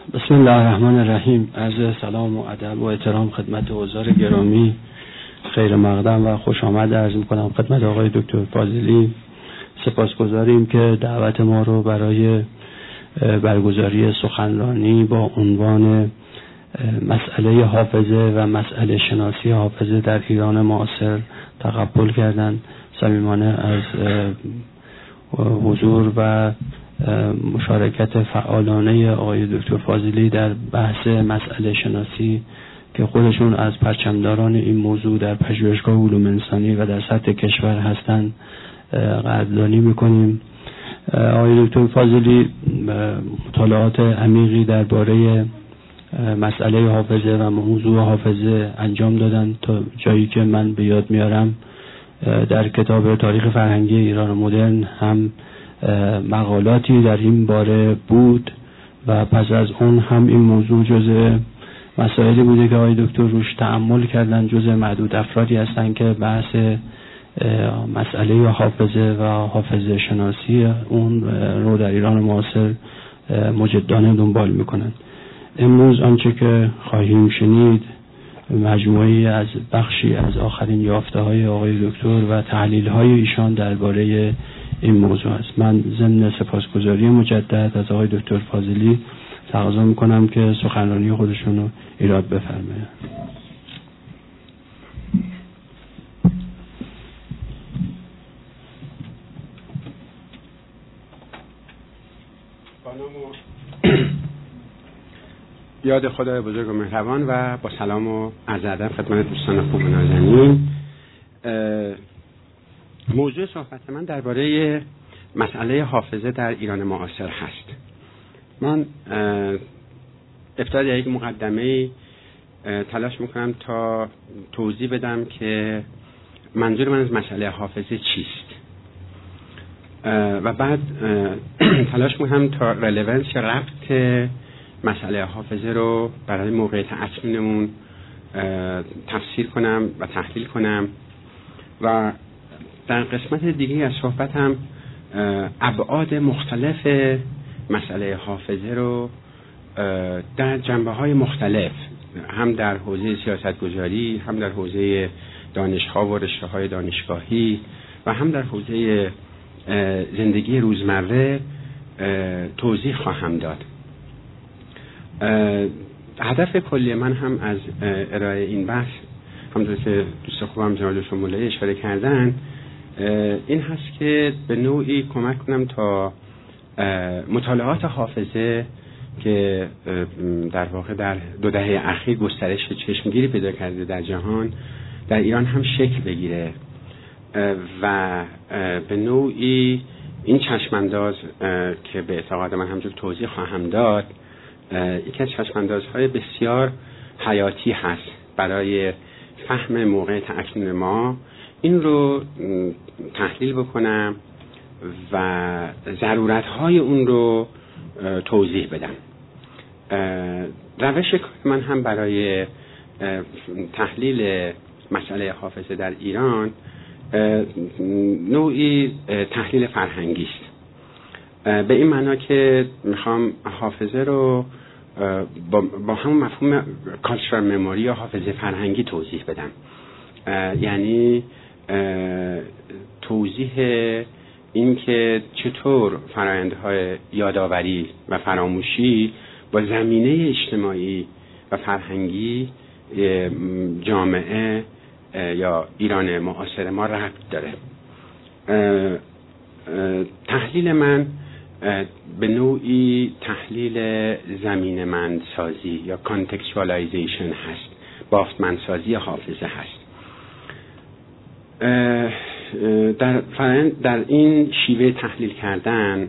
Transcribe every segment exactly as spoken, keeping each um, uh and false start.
بسم الله الرحمن الرحیم. عرض سلام و ادب و احترام خدمت حضار گرامی، خیر مقدم و خوش آمد عرض می‌کنم خدمت آقای دکتر فاضلی. سپاسگزاریم که دعوت ما رو برای برگزاری سخنرانی با عنوان مسئله حافظه و مسئله شناسی حافظه در ایران معاصر تقبل کردند. صمیمانه از حضور و مشارکت فعالانه آقای دکتر فاضلی در بحث مسئله شناسی که خودشون از پرچمداران این موضوع در پژوهشگاه علوم انسانی و در سطح کشور هستند قدردانی میکنیم. آقای دکتر فاضلی مطالعات عمیقی درباره مسئله حافظه و موضوع حافظه انجام دادن تا جایی که من به یاد میارم در کتاب تاریخ فرهنگی ایران مدرن هم مقالاتی در این باره بود و پس از اون هم این موضوع جزء مسائلی بوده که آقای دکتر روش تأمل کردن. جزء معدود افرادی هستن که بحث مسئله حافظه و حافظه شناسی اون رو در ایران معاصر مجدانه دنبال میکنن. امروز آنچه که خواهیم شنید مجموعی از بخشی از آخرین یافته های آقای دکتر و تحلیل های ایشان درباره این موضوع است. من ضمن سپاسگزاری مجدد از آقای دکتر فاضلی تقاضا میکنم که سخنرانی خودشون رو ایراد بفرمایند. یاد خدای بزرگ و مهربان و با سلام و عرض ادب خدمت دوستان خوب و نازنین. موضوع صحبت من درباره مسئله حافظه در ایران معاصر هست. من ابتدا یک مقدمه تلاش میکنم تا توضیح بدم که منظور من از مسئله حافظه چیست و بعد تلاش میکنم تا رلوانس یا ربط مسئله حافظه رو برای موقعیت اکنونمون تفسیر کنم و تحلیل کنم و در قسمت دیگه از صحبتم ابعاد مختلف مسئله حافظه رو در جنبه‌های مختلف، هم در حوزه سیاستگذاری، هم در حوزه دانشگاه و رشته‌های دانشگاهی و هم در حوزه زندگی روزمره توضیح خواهم داد. هدف کلی من هم از ارائه این بحث، همونطور که دوست خوبم جناب دکتر مولایی اشاره کردن، این هست که به نوعی کمک کنم تا مطالعات حافظه که در واقع در دو دهه اخیر گسترش چشمگیری پیدا کرده در جهان، در ایران هم شکل بگیره و به نوعی این چشمانداز که به اعتقاد من همچون توضیح خواهم داد یکی از چشماندازهای بسیار حیاتی هست برای فهم موقعیت اکنون ما، این رو تحلیل بکنم و ضرورت‌های اون رو توضیح بدم. روش من هم برای تحلیل مسئله حافظه در ایران نوعی تحلیل فرهنگی است، به این معنا که میخوام حافظه رو با, با همون مفهوم کالچرال مموری یا حافظه فرهنگی توضیح بدم، یعنی توضیح این که چطور فرآیندهای یادآوری و فراموشی با زمینه اجتماعی و فرهنگی جامعه یا ایران معاصر ما ربط داره. تحلیل من به نوعی تحلیل زمینه‌مندسازی یا کانتکستوالایزیشن هست، بافتمندسازی حافظه هست. در در این شیوه تحلیل کردن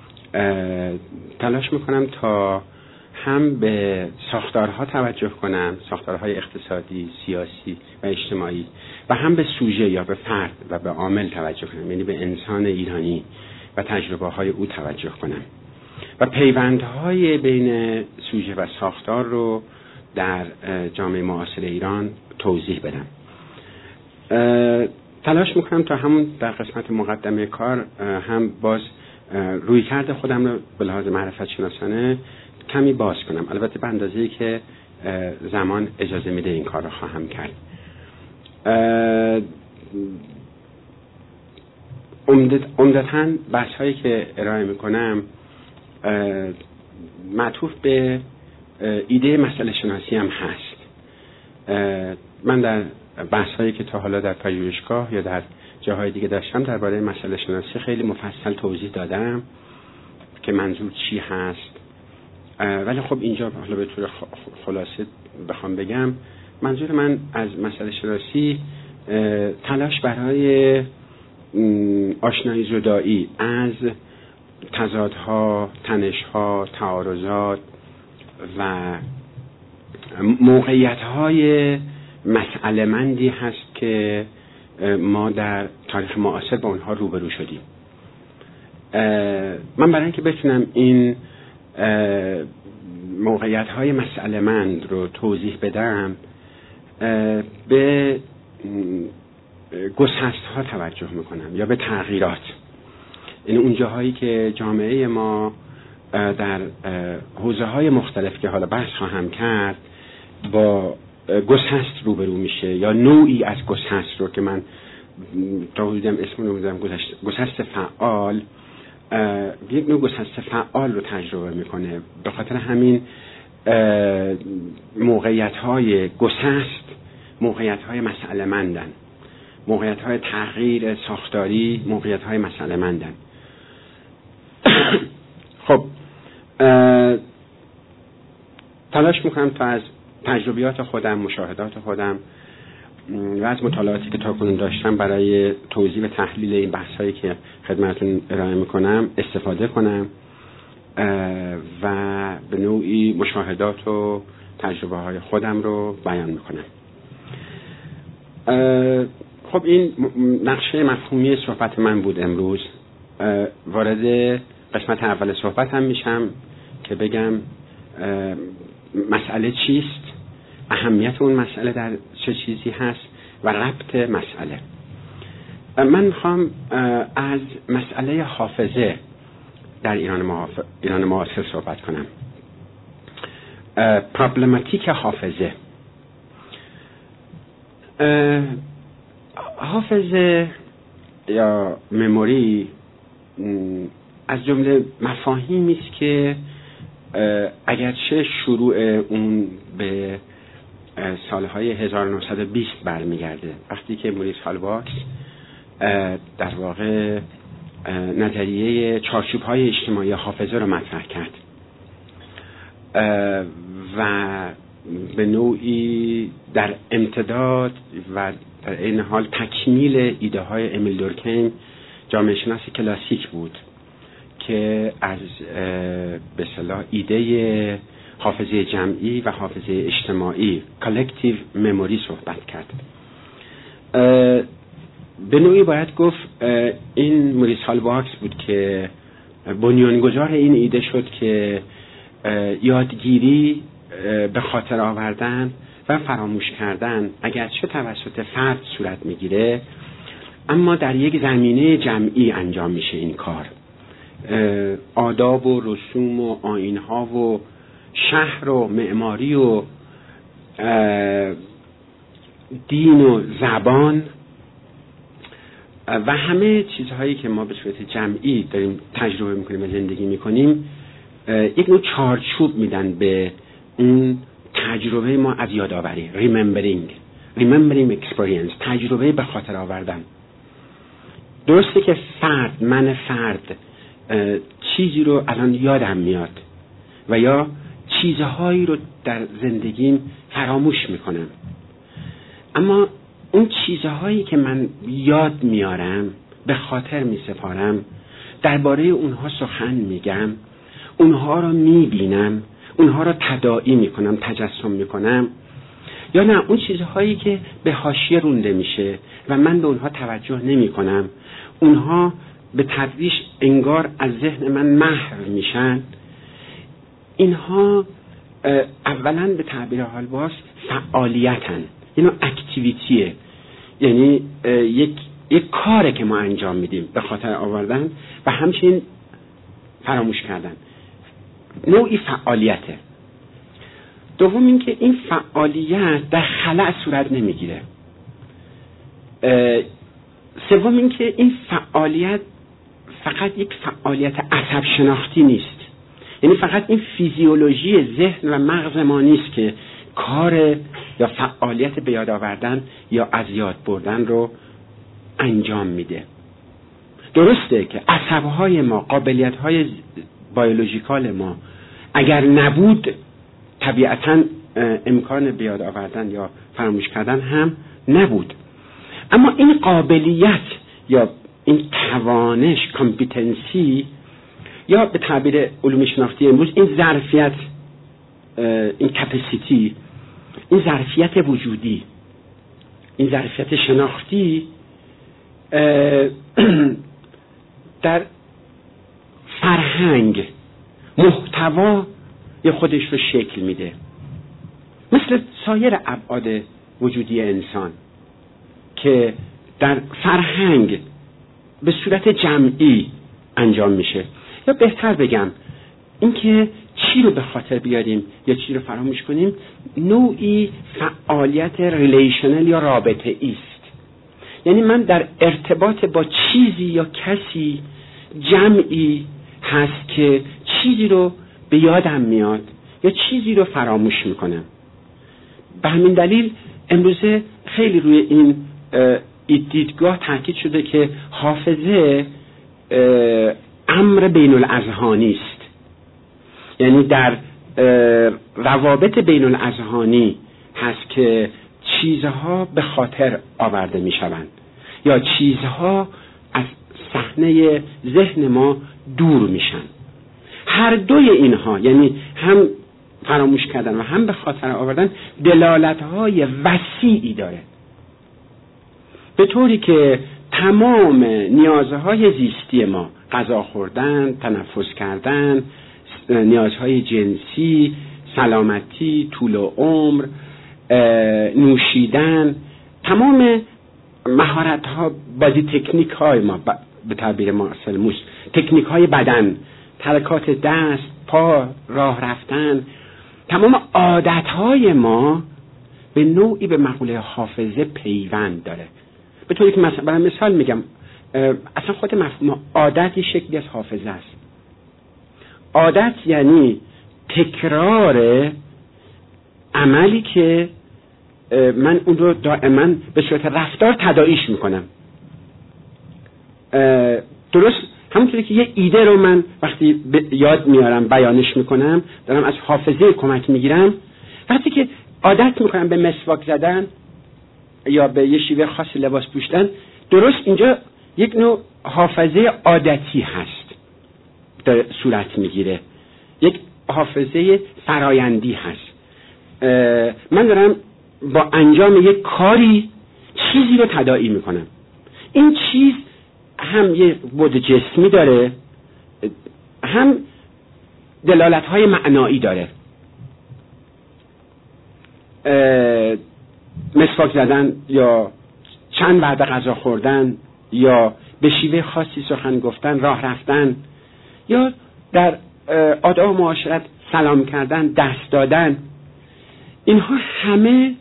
تلاش میکنم تا هم به ساختارها توجه کنم، ساختارهای اقتصادی، سیاسی و اجتماعی، و هم به سوژه یا به فرد و به عامل توجه کنم، یعنی به انسان ایرانی و تجربه های او توجه کنم و پیوندهای بین سوژه و ساختار رو در جامعه معاصر ایران توضیح بدم. تلاش میکنم تا همون در قسمت مقدمه کار هم باز رویکرد خودم رو به لحاظ معرفت شناسانه کمی باز کنم، البته به اندازه‌ای که زمان اجازه میده این کار رو خواهم کرد. عمدتاً بحث هایی که ارائه میکنم معطوف به ایده مسئله شناسی هم هست. من در بحث هایی که تا حالا در پژوهشگاه یا در جاهای دیگه داشتم درباره مسئله شناسی خیلی مفصل توضیح دادم که منظور چی هست، ولی خب اینجا حالا به طور خلاصه بخوام بگم، منظور من از مسئله شناسی تلاش برای آشنایی زدایی از تضادها، تنشها، تعارضات و موقعیت‌های مسئله مندی هست که ما در تاریخ معاصر با اونها روبرو شدیم. من برای اینکه بتونم این موقعیت‌های مسئله مند رو توضیح بدم به گسست‌ها توجه میکنم یا به تغییرات، یعنی اون جاهایی که جامعه ما در حوزه‌های مختلف که حالا بحث خواهم کرد با گسست روبرو میشه یا نوعی از گسست رو که من تا حدودم اسم رو میذارم گسست فعال، یک نوع گسست فعال رو تجربه میکنه. به خاطر همین موقعیت‌های گسست موقعیت‌های مسئله مندن، موقعیت‌های تغییر ساختاری موقعیت‌های مسئله مندن. خب تلاش میکنم تا از تجربیات خودم، مشاهدات خودم و از مطالعاتی که تاکنون داشتم برای توضیح و تحلیل این بحث‌هایی که خدمتتون ارائه میکنم استفاده کنم و به نوعی مشاهدات و تجربه های خودم رو بیان میکنم. خب این نقشه مفهومی صحبت من بود امروز. وارد قسمت اول صحبت هم میشم که بگم مسئله چیست، اهمیت اون مسئله در چه چیزی هست و ربط مسئله. من میخوام از مسئله حافظه در ایران, ایران معاصر صحبت کنم. پرابلماتیک حافظه. حافظه یا مموری از جمله مفاهیمی است که اگرچه شروع اون به سالهای هزار و نهصد و بیست برمیگرده، وقتی که موریس هالباکس در واقع نظریه چارچوب‌های اجتماعی حافظه رو مطرح کرد و به نوعی در امتداد و در این حال تکمیل ایده های امیل دورکیم، جامعه شناس کلاسیک بود که از به اصطلاح ایده حافظه جمعی و حافظه اجتماعی کالکتیو مموری صحبت کرد. به نوعی باید گفت این موریس هالباکس بود که بنیانگذار این ایده شد که یادگیری، به خاطر آوردن و فراموش کردن اگرچه توسط فرد صورت میگیره اما در یک زمینه جمعی انجام میشه. این کار آداب و رسوم و آیین‌ها و شهر و معماری و دین و زبان و همه چیزهایی که ما به صورت جمعی داریم تجربه میکنیم و زندگی میکنیم یک نوع چارچوب میدن به اون تجربه ما از یادآوری. remembering remembering experience، تجربه به خاطر آوردن. درسته که فرد من فرد چیزی رو الان یادم میاد و یا چیزهایی رو در زندگیم فراموش میکنم، اما اون چیزهایی که من یاد میارم، به خاطر میسپارم، درباره اونها سخن میگم، اونها رو میبینم، اونها رو تداعی میکنم، تجسم میکنم، یا نه اون چیزهایی که به حاشیه رونده میشه و من به اونها توجه نمیکنم، اونها به تدریج انگار از ذهن من محو میشن. اینها اولا به تعبیر هالباکس فعالیتن، یعنی اکتیویتیه، یعنی یک یک کاره که ما انجام میدیم به خاطر آوردن و همچنین فراموش کردن. نوعی فعالیته. دوم اینکه این فعالیت در خلأ صورت نمیگیره. سوم اینکه این فعالیت فقط یک فعالیت عصب شناختی نیست، یعنی فقط این فیزیولوژی ذهن و مغز ما نیست که کار یا فعالیت به یاد آوردن یا از یاد بردن رو انجام میده. درسته که عصبهای ما، قابلیت‌های بیولوژیکال ما اگر نبود طبیعتاً امکان به یاد آوردن یا فراموش کردن هم نبود، اما این قابلیت یا این توانش، کامپیتنسی، یا به تعبیر علوم شناختی امروز این ظرفیت، این کپاسیتی، این ظرفیت وجودی، این ظرفیت شناختی در فرهنگ محتوا یا خودش رو شکل میده، مثل سایر ابعاد وجودی انسان که در فرهنگ به صورت جمعی انجام میشه. یا بهتر بگم اینکه چی رو به خاطر بیاریم یا چی رو فراموش کنیم، نوعی فعالیت ریلیشنل یا رابطه ایست. یعنی من در ارتباط با چیزی یا کسی جمعی هست که چیزی رو به یادم میاد یا چیزی رو فراموش میکنم. به همین دلیل امروزه خیلی روی این دیدگاه تاکید شده که حافظه امر بین الاذهانی است، یعنی در روابط بین الاذهانی هست که چیزها به خاطر آورده می شوند یا چیزها از صحنه ذهن ما دور میشن. هر دوی اینها، یعنی هم فراموش کردن و هم به خاطر آوردن، دلالت‌های وسیعی داره، به طوری که تمام نیازهای زیستی ما، غذا خوردن، تنفس کردن، نیازهای جنسی، سلامتی، طول و عمر، نوشیدن، تمام مهارت‌ها، بازی تکنیک های ما به تعبیر مارسل موس، تکنیک های بدن، حرکات دست، پا، راه رفتن، تمام عادت های ما به نوعی به مقوله حافظه پیوند داره. به طوری که مثلا برای مثال میگم، اصلا خود مفهوم عادت یه شکلی از حافظه است. عادت یعنی تکرار عملی که من اون رو دائما به صورت رفتار تداعیش میکنم. درست همونطوری که یه ایده رو من وقتی یاد میارم، بیانش میکنم، دارم از حافظه کمک میگیرم. وقتی که عادت میکنم به مسواک زدن یا به یه شیوه خاصی لباس پوشیدن، درست اینجا یک نوع حافظه عادتی هست داره صورت میگیره، یک حافظه فرایندی هست. من دارم با انجام یک کاری چیزی رو تداعی میکنم. این چیز هم یه بعد جسمی داره، هم دلالت‌های معنایی داره. مسواک زدن یا چند وعده غذا خوردن یا به شیوه خاصی سخن گفتن، راه رفتن، یا در آداب و معاشرت سلام کردن، دست دادن، اینها همه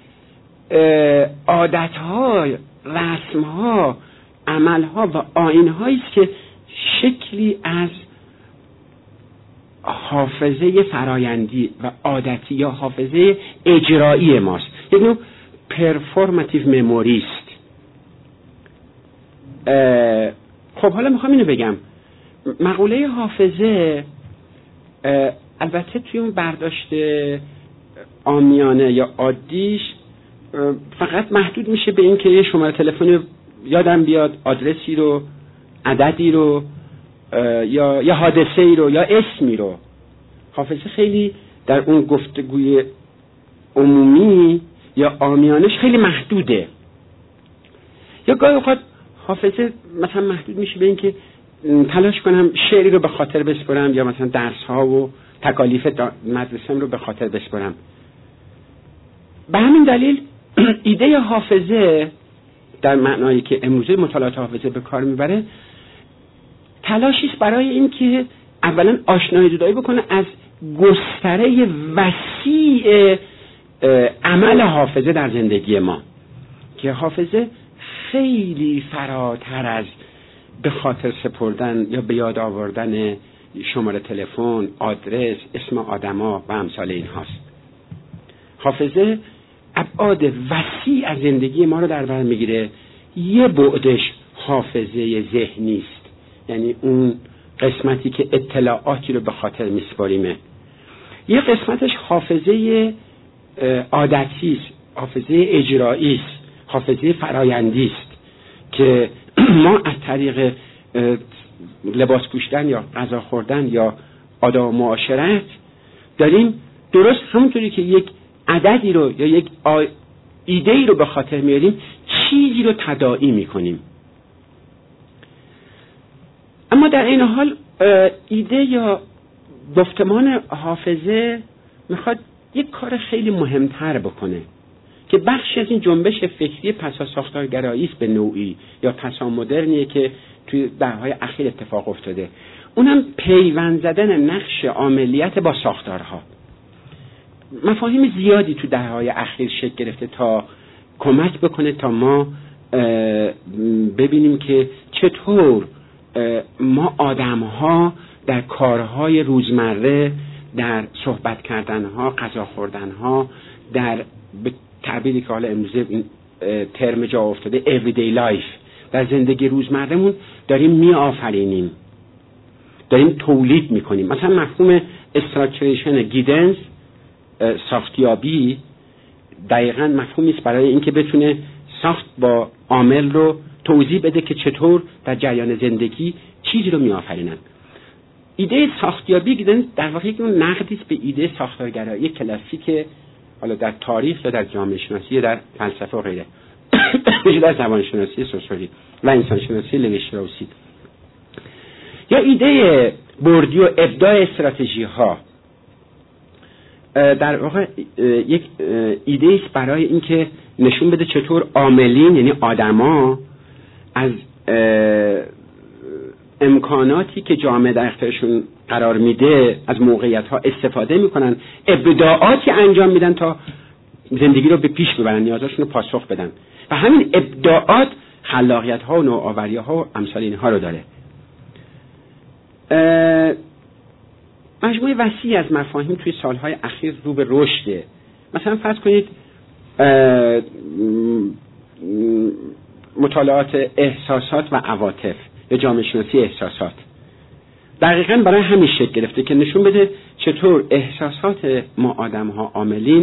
عادت‌ها، رسم‌ها، عمل‌ها و آیین‌هایی است که شکلی از حافظه فرایندی و عادتی یا حافظه اجرایی ماست. یک نوع پرفورماتیو مموری است. خب حالا میخوام اینو بگم، مقوله حافظه البته توی اون برداشت عامیانه یا عادیش فقط محدود میشه به این که یه شماره تلفنی یادم بیاد، آدرسی رو، عددی رو، یا یا حادثه‌ای رو یا اسمی رو. حافظه خیلی در اون گفتگوی عمومی یا عامیانش خیلی محدوده. یا گاهی اوقات حافظه مثلا محدود میشه به این که تلاش کنم شعری رو به خاطر بسپرم یا مثلا درس ها و تکالیف مدرسه‌ام رو به خاطر بسپرم. به همین دلیل ایده حافظه در معنایی که امروزه مطالعات حافظه به کار میبره، تلاشی است برای این که اولا آشنایی جدایی بکنه از گستره وسیع عمل حافظه در زندگی ما که حافظه خیلی فراتر از به خاطر سپردن یا به یاد آوردن شماره تلفن، آدرس، اسم آدما و امثال این هاست. حافظه ابعاد وسیع از زندگی ما رو در بر میگیره. یه بعدش حافظه ذهنی است، یعنی اون قسمتی که اطلاعاتی رو به خاطر میسپاریمه. یه قسمتش حافظه عادتی است، حافظه اجرایی است، حافظه فرایندی است که ما از طریق لباس پوشیدن یا غذا خوردن یا آداب و معاشرت داریم درست همونطوری که یک عددی رو یا یک ایده‌ای رو به خاطر میاریم چیزی رو تداعی میکنیم. اما در این حال ایده یا گفتمان حافظه میخواد یک کار خیلی مهمتر بکنه که بخشی از این جنبش فکری پسا ساختارگرایی است به نوعی یا پسا مدرنیه که توی دهه‌های اخیر اتفاق افتاده. اونم پیوند زدن نقش عاملیت با ساختارها. مفاهیم زیادی تو دهه‌های اخیر شکل گرفته تا کمک بکنه تا ما ببینیم که چطور ما آدم‌ها در کارهای روزمره، در صحبت کردنها، غذا خوردنها، در به تعبیری که حالا امروزه ترم جا افتاده everyday life، در زندگی روزمرهمون داریم می آفرینیم، داریم تولید میکنیم. مثلا مفهوم استراکچریشن گیدنس، ساختیابی، دقیقاً مفهومی است برای اینکه بتونه ساخت با عامل رو توضیح بده که چطور در جریان زندگی چیزی رو می آفرینن. ایده ساختیابی گیدنس در واقع یک نقدی است به ایده ساختارگرایی کلاسیک، حالا در تاریخ یا در جامعه شناسی یا در فلسفه و غیره، یا در زبان شناسی سوسیولی و انسان شناسی لوی شتراوسی. یا ایده بردی و ابداع استراتژی ها در واقع یک ایده است برای اینکه نشون بده چطور عاملین، یعنی آدما، از امکاناتی که جامعه در اختیارشون قرار میده از موقعیت ها استفاده میکنن، ابداعاتی انجام میدن تا زندگی رو به پیش ببرن، نیازاشون رو پاسخ بدن و همین ابداعات خلاقیت ها و نوآوری ها و امثال اینها رو داره. مجموعه وسیع از مفاهیم توی سالهای اخیر رو به رشده. مثلا فرض کنید مطالعات احساسات و عواطف یا جامعه شناسی احساسات دقیقاً برای همین شکل گرفته که نشون بده چطور احساسات ما آدم‌ها عاملین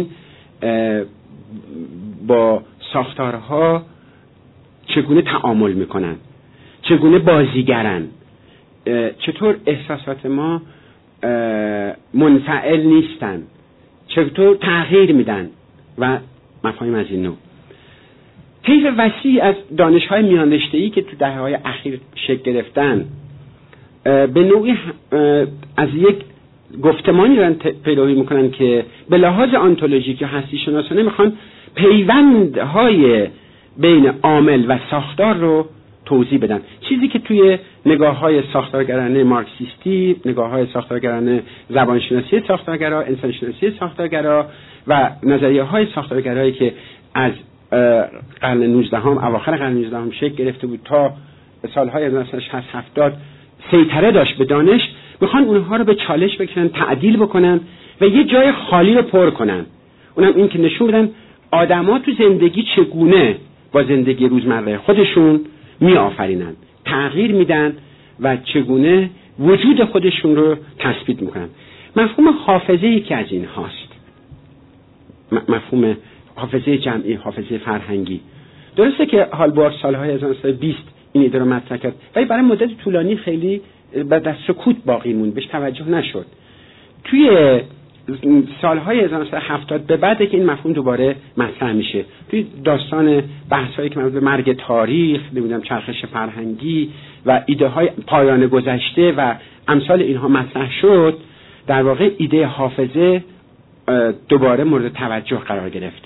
با ساختارها چگونه تعامل میکنن، چگونه بازیگرن، چطور احساسات ما منفعل نیستن، چطور تغییر میدن و مفاهیم از این نوع. طیف وسیع از دانش‌های میان رشته‌ای که تو دهه‌های اخیر شکل گرفتن به نوعی از یک گفتمانی دارن پیروی میکنن که به لحاظ آنتولوژیک یا هستی شناسانه میخوان پیوندهای بین عامل و ساختار رو توضیح بدن، چیزی که توی نگاه‌های ساختارگرانه مارکسیستی، نگاه‌های ساختارگرانه زبانشناسی ساختارگرا، انسانشناسی ساختارگرا و نظریه‌های ساختارگرایی که از قرن نوزدهم، اواخر قرن نوزدهم شکل گرفته بود تا سالهای هزار و نهصد و شصت هفتاد سیطره داشت به دانش، میخوان اونها رو به چالش بکشن، تعدیل بکنن و یه جای خالی رو پر کنن. اونم این که نشون بدن آدما تو زندگی چگونه با زندگی روزمره خودشون میآفرینن، تغییر میدن و چگونه وجود خودشون رو تثبیت میکنن. مفهوم حافظه یکی از این هاست، مفهوم حافظه جمعی، حافظه فرهنگی. درسته که هالبورگ سالهای هزار و نهصد و بیست این ایده رو مطرح کرد ولی برای مدت طولانی خیلی در سکوت باقی موند، بهش توجه نشد. توی سالهای هزار و نهصد و هفتاد به بعد که این مفهوم دوباره مطرح میشه، توی داستان بحثایی که مربوط به مرگ تاریخ، نمیدونم چرخش فرهنگی و ایده های پایان گذشته و امثال اینها مطرح شد، در واقع ایده حافظه دوباره مورد توجه قرار گرفت.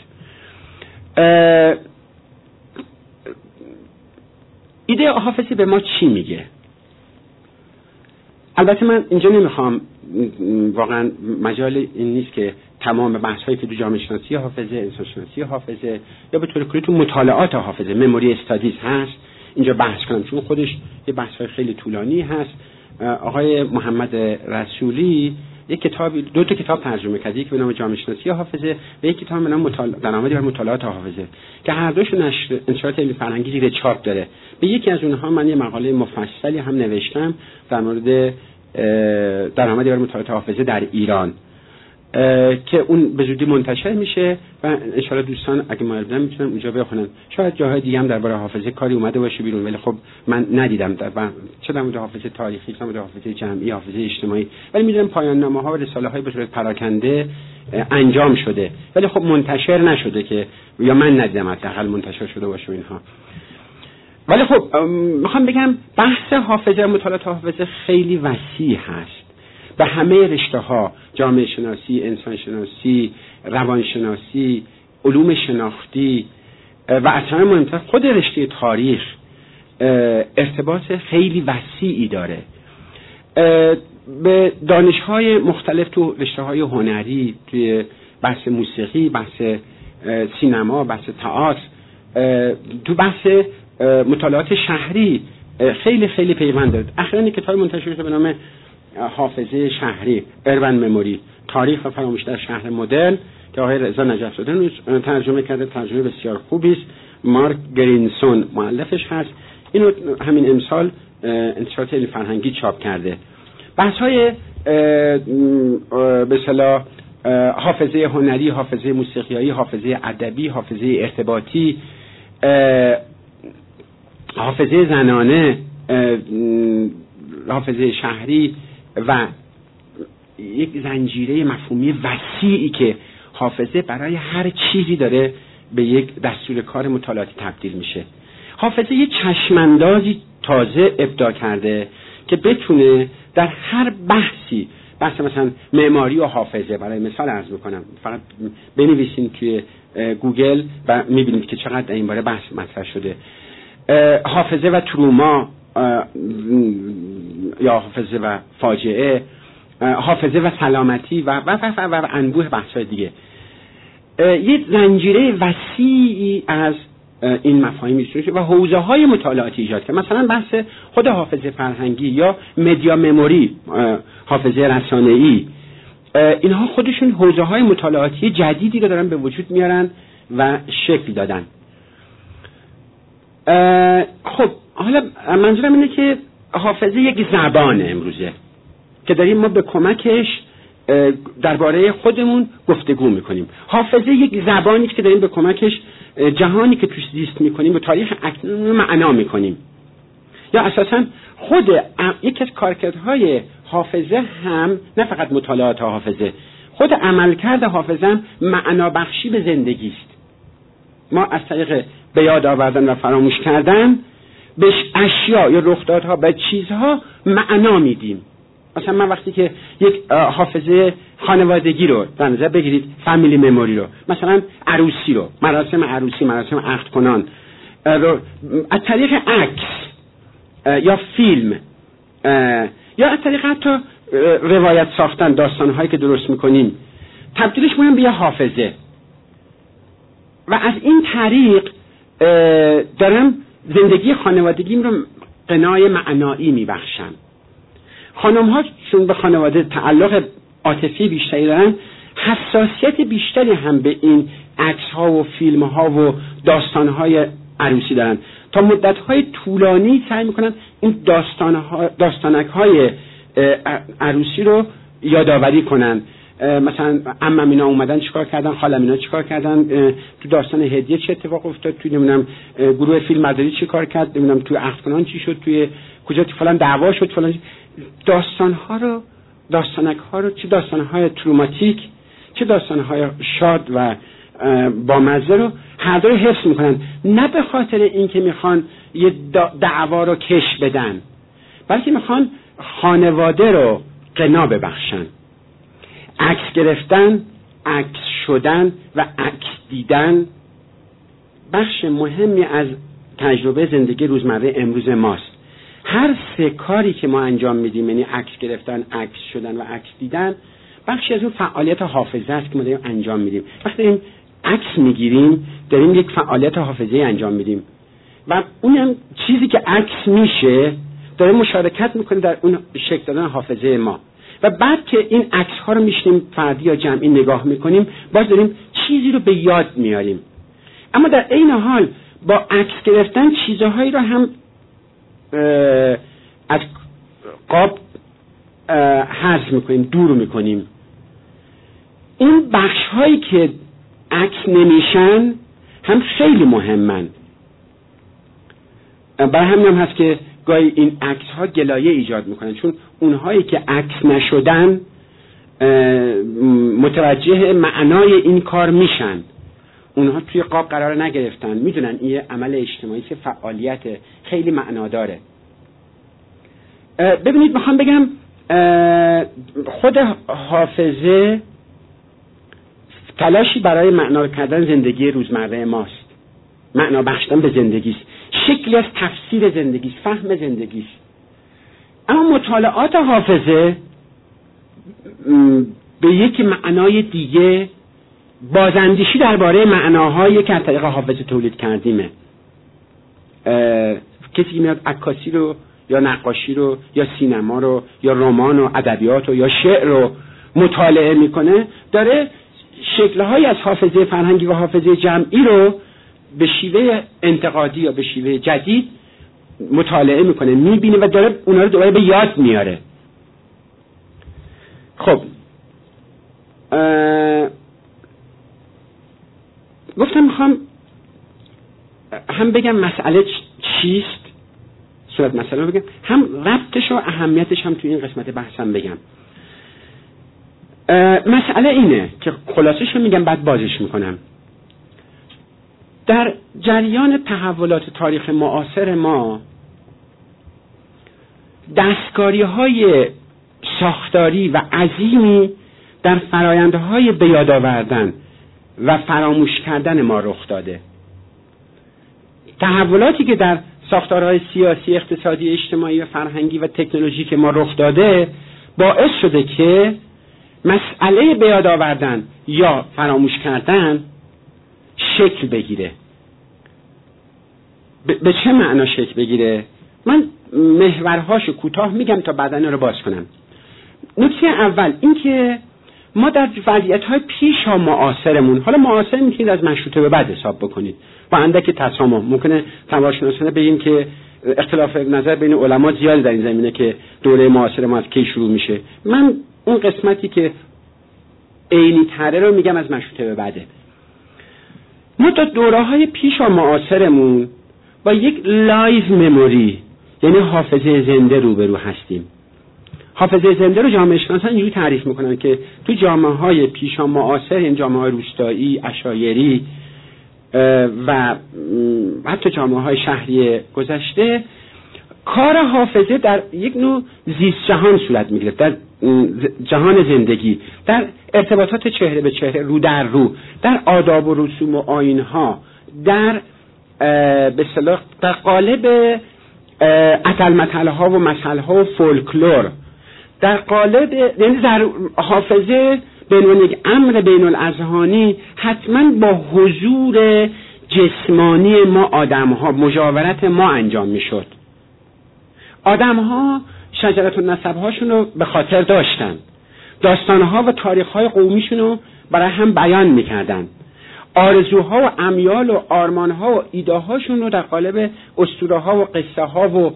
ایده حافظه به ما چی میگه؟ البته من اینجا نمیخوام واقعا مجال این نیست که تمام بحث هایی که تو جامعه شناسی حافظه، انسان شناسی حافظه یا به طور کلی تو مطالعات حافظه، مموری استادیز هست اینجا بحث کنم، چون خودش یه بحث های خیلی طولانی هست. آقای محمد رسولی یک کتاب، دو تا کتاب ترجمه کرده، یکی به نام جامعه شناسی حافظه و یک کتاب به نام مطالعه درآمدی بر مطالعات حافظه که هر دوشون نشر انتشارات علمی فرهنگی زیر چاپ داره. به یکی از اونها من یه مقاله مفصلی هم نوشتم در مورد درآمدی بر مطالعات حافظه در ایران که اون به زودی منتشر میشه و ان شاءالله دوستان اگه مایل بودن میتونن اونجا بخونن. شاید جاهای دیگه هم درباره حافظه کاری اومده باشه بیرون، ولی خب من ندیدم در چه در مورد حافظه تاریخی، چه در مورد حافظه جمعی، حافظه اجتماعی، ولی میدونم پایان نامه‌ها و رساله‌های به صورت پراکنده انجام شده، ولی خب منتشر نشده که یا من ندیدم حداقل منتشر شده باشه اینها. ولی خب میخوام بگم بحث حافظه، مطالعات حافظه خیلی وسیع هست به همه رشته‌ها، جامعه شناسی، انسان شناسی، روان شناسی، علوم شناختی و اصلا مهمتر خود رشته تاریخ ارتباط خیلی وسیعی داره. به دانش‌های مختلف تو رشته‌های هنری، توی بحث موسیقی، بحث سینما، بحث تئاتر، تو بحث مطالعات شهری خیلی خیلی پیوند داره. اخیراً کتاب منتشر شده به نام حافظه شهری، اربن مموری، تاریخ و فراموشی در شهر مدرن که آقای رضا نجف‌زاده ترجمه کرده، ترجمه بسیار خوبی است. مارک گرینسون مؤلفش هست. اینو همین امسال انتشارات علمی فرهنگی چاپ کرده. بحث‌های به اصطلاح حافظه هنری، حافظه موسیقیایی، حافظه ادبی، حافظه ارتباطی، حافظه زنانه، حافظه شهری و یک زنجیره مفهومی وسیعی که حافظه برای هر چیزی داره به یک دستور کار مطالعاتی تبدیل میشه. حافظه یک چشماندازی تازه ابداع کرده که بتونه در هر بحثی، بحث مثلا معماری و حافظه برای مثال عرض میکنم، فقط بنویسین توی گوگل و میبینید که چقدر این باره بحث مطرح شده. حافظه و تروما یا حافظه و فاجعه، حافظه و سلامتی و و و و انبوه بحث‌های دیگه. یک زنجیره وسیعی از این مفاهیم ایجاد و حوزه‌های مطالعاتی ایجاد که مثلا بحث خود حافظه فرهنگی یا مدیا مموری، حافظه رسانه‌ای، اینها خودشون حوزه‌های مطالعاتی جدیدی رو دارن به وجود میارن و شکل دادن. خب حالا منظورم اینه که حافظه یک زبان امروزه که داریم ما به کمکش درباره خودمون گفتگو میکنیم. حافظه یک زبانی که داریم به کمکش جهانی که توش زیست میکنیم و تاریخ اکنون معنا میکنیم. یا اساسا خود یکی از کارکردهای حافظه هم نه فقط مطالعات حافظه، خود عملکرد حافظه هم معنا بخشی به زندگی است. ما از طریق به یاد آوردن و فراموش کردن به اشیا یا رخدادها، به چیزها معنا میدیم. مثلا من وقتی که یک حافظه خانوادگی رو در نظر بگیرید، فامیلی مموری رو، مثلا عروسی رو، مراسم عروسی، مراسم عقد کنان رو از طریق عکس یا فیلم یا از طریق حتی روایت ساختن، داستانهایی که درست میکنیم تبدیلش میکنم به یه حافظه و از این طریق دارم زندگی خانوادگیم رو قنای معنایی میبخشم. خانم ها چون به خانواده تعلق عاطفی بیشتری دارن، حساسیت بیشتری هم به این عکس ها و فیلم ها و داستان های عروسی دارن. تا مدت های طولانی سعی میکنن این داستان ها داستانک های عروسی رو یادآوری کنن. مثلا عمم اینا اومدن چیکار کردن، خالم اینا چیکار کردن، تو داستان هدیه چه اتفاق افتاد، توی نمیدونم گروه فیلم مداری چی کار کرد، نمیدونم توی عقد کنان چی شد، توی کجا تو فلان دعوا شد، فلان داستان ها رو داستانک ها رو چه داستان های تروماتیک چه داستان های شاد و با مزه رو هر دو رو حفظ میکنن، نه به خاطر اینکه میخوان یه دعوا رو کش بدن، بلکه میخوان خانواده رو قنا ببخشن. عکس گرفتن، عکس شدن و عکس دیدن بخش مهمی از تجربه زندگی روزمره امروز ماست. هر سه کاری که ما انجام میدیم، یعنی عکس گرفتن، عکس شدن و عکس دیدن، بخشی از اون فعالیت حافظه است که ما داریم انجام میدیم. وقتی داریم عکس میگیریم داریم یک فعالیت حافظه انجام میدیم و اونم چیزی که عکس میشه داره مشارکت میکنه در اون شکل دادن حافظه ما. و بعد که این عکس ها رو میشنیم فردی یا جمعی نگاه میکنیم، باز داریم چیزی رو به یاد میاریم. اما در عین حال با عکس گرفتن چیزهایی رو هم از قاب حذف میکنیم، دور میکنیم. این بخش هایی که عکس نمیشن هم خیلی مهمن. برای همین هم هست که گاهی این عکس ها گلایه ایجاد میکنن، چون اونهایی که عکس نشدن متوجه معنای این کار میشن. اونها توی قاب قرار نگرفتن، میدونن این عمل اجتماعی که فعالیت خیلی معناداره. ببینید میخوام بگم خود حافظه تلاشی برای معنا کردن زندگی روزمره ماست، معنا بخشیدن به زندگی است، شکلی از تفسیر زندگی است، فهم زندگی است. اما مطالعات حافظه به یک معنای دیگه بازاندیشی درباره معناهایی که از طریق حافظه تولید کردیمه. کسی که میاد عکاسی رو یا نقاشی رو یا سینما رو یا رمان و ادبیات رو یا شعر رو مطالعه میکنه، داره شکل‌هایی از حافظه فرهنگی و حافظه جمعی رو به شیوه انتقادی یا به شیوه جدید مطالعه میکنه، میبینه و داره اونا رو دوباره به یاد میاره. خب گفتم میخوام هم بگم مسئله چیست، صورت مسئله رو بگم، هم ربطش و اهمیتش هم توی این قسمت بحثم بگم. مسئله اینه که خلاصش رو میگم بعد بازش میکنم. در جریان تحولات تاریخ معاصر ما دستکاری های ساختاری و عظیمی در فرایندهای به یاد آوردن و فراموش کردن ما رخ داده. تحولاتی که در ساختارهای سیاسی، اقتصادی، اجتماعی و فرهنگی و تکنولوژیک ما رخ داده باعث شده که مسئله به یاد آوردن یا فراموش کردن شکل بگیره. به چه معنا شکل بگیره؟ من محورهاشو کوتاه میگم تا بعداً رو باز کنم. نکته اول این که ما در وضعیت‌های پیش ها معاصرمون، حالا معاصر میتونید از مشروطه به بعد حساب بکنید با اندک تسامح، ممکنه تماشاشناسانه بگیم که اختلاف نظر بین علما زیاد در این زمینه که دوره معاصر ما از کی شروع میشه. من اون قسمتی که عینی تره رو میگم از مشروطه به بعده. ما تا دوره‌های پیش و معاصرمون با یک لایو مموری، یعنی حافظه زنده روبرو هستیم. حافظه زنده رو جامعه شناسان اینجوری تعریف میکنن که تو جامعه‌های پیش و معاصر، این جامعه‌های روستایی، عشایری و حتی جامعه‌های شهری گذشته، کار حافظه در یک نوع زیست جهان صورت میگیره، در جهان زندگی، در ارتباطات چهره به چهره، رو در رو، در آداب و رسوم و آیین‌ها، در به اصطلاح در قالب اتل متل‌ها و مسئله‌ها و فولکلور، در قالب، یعنی در حافظه به عنوان یک امر بین الاذهانی حتما با حضور جسمانی ما آدم‌ها، مجاورت ما انجام میشد. آدم‌ها شجرت النسب‌هاشون رو به خاطر داشتن، داستان‌ها و تاریخ‌های قومیشون رو برای هم بیان می‌کردن، آرزوها و امیال و آرمان‌ها و ایده‌هاشون رو در قالب اسطوره‌ها و قصه‌ها و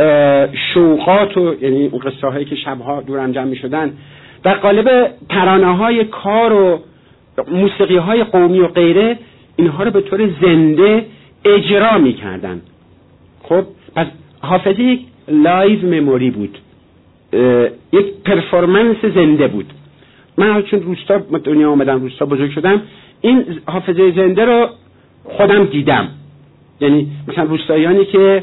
شوقات و یعنی اون قصه‌هایی که شب‌ها دور هم جمع می‌شدن، در قالب ترانه‌های کار و موسیقی‌های قومی و غیره، اینها رو به طور زنده اجرا می‌کردن. خب پس حافظه یک لایو مموری بود، یک پرفورمنس زنده بود. من چون روستا دنیا آمدم، روستا بزرگ شدم، این حافظه زنده رو خودم دیدم. یعنی مثلا روستاییانی که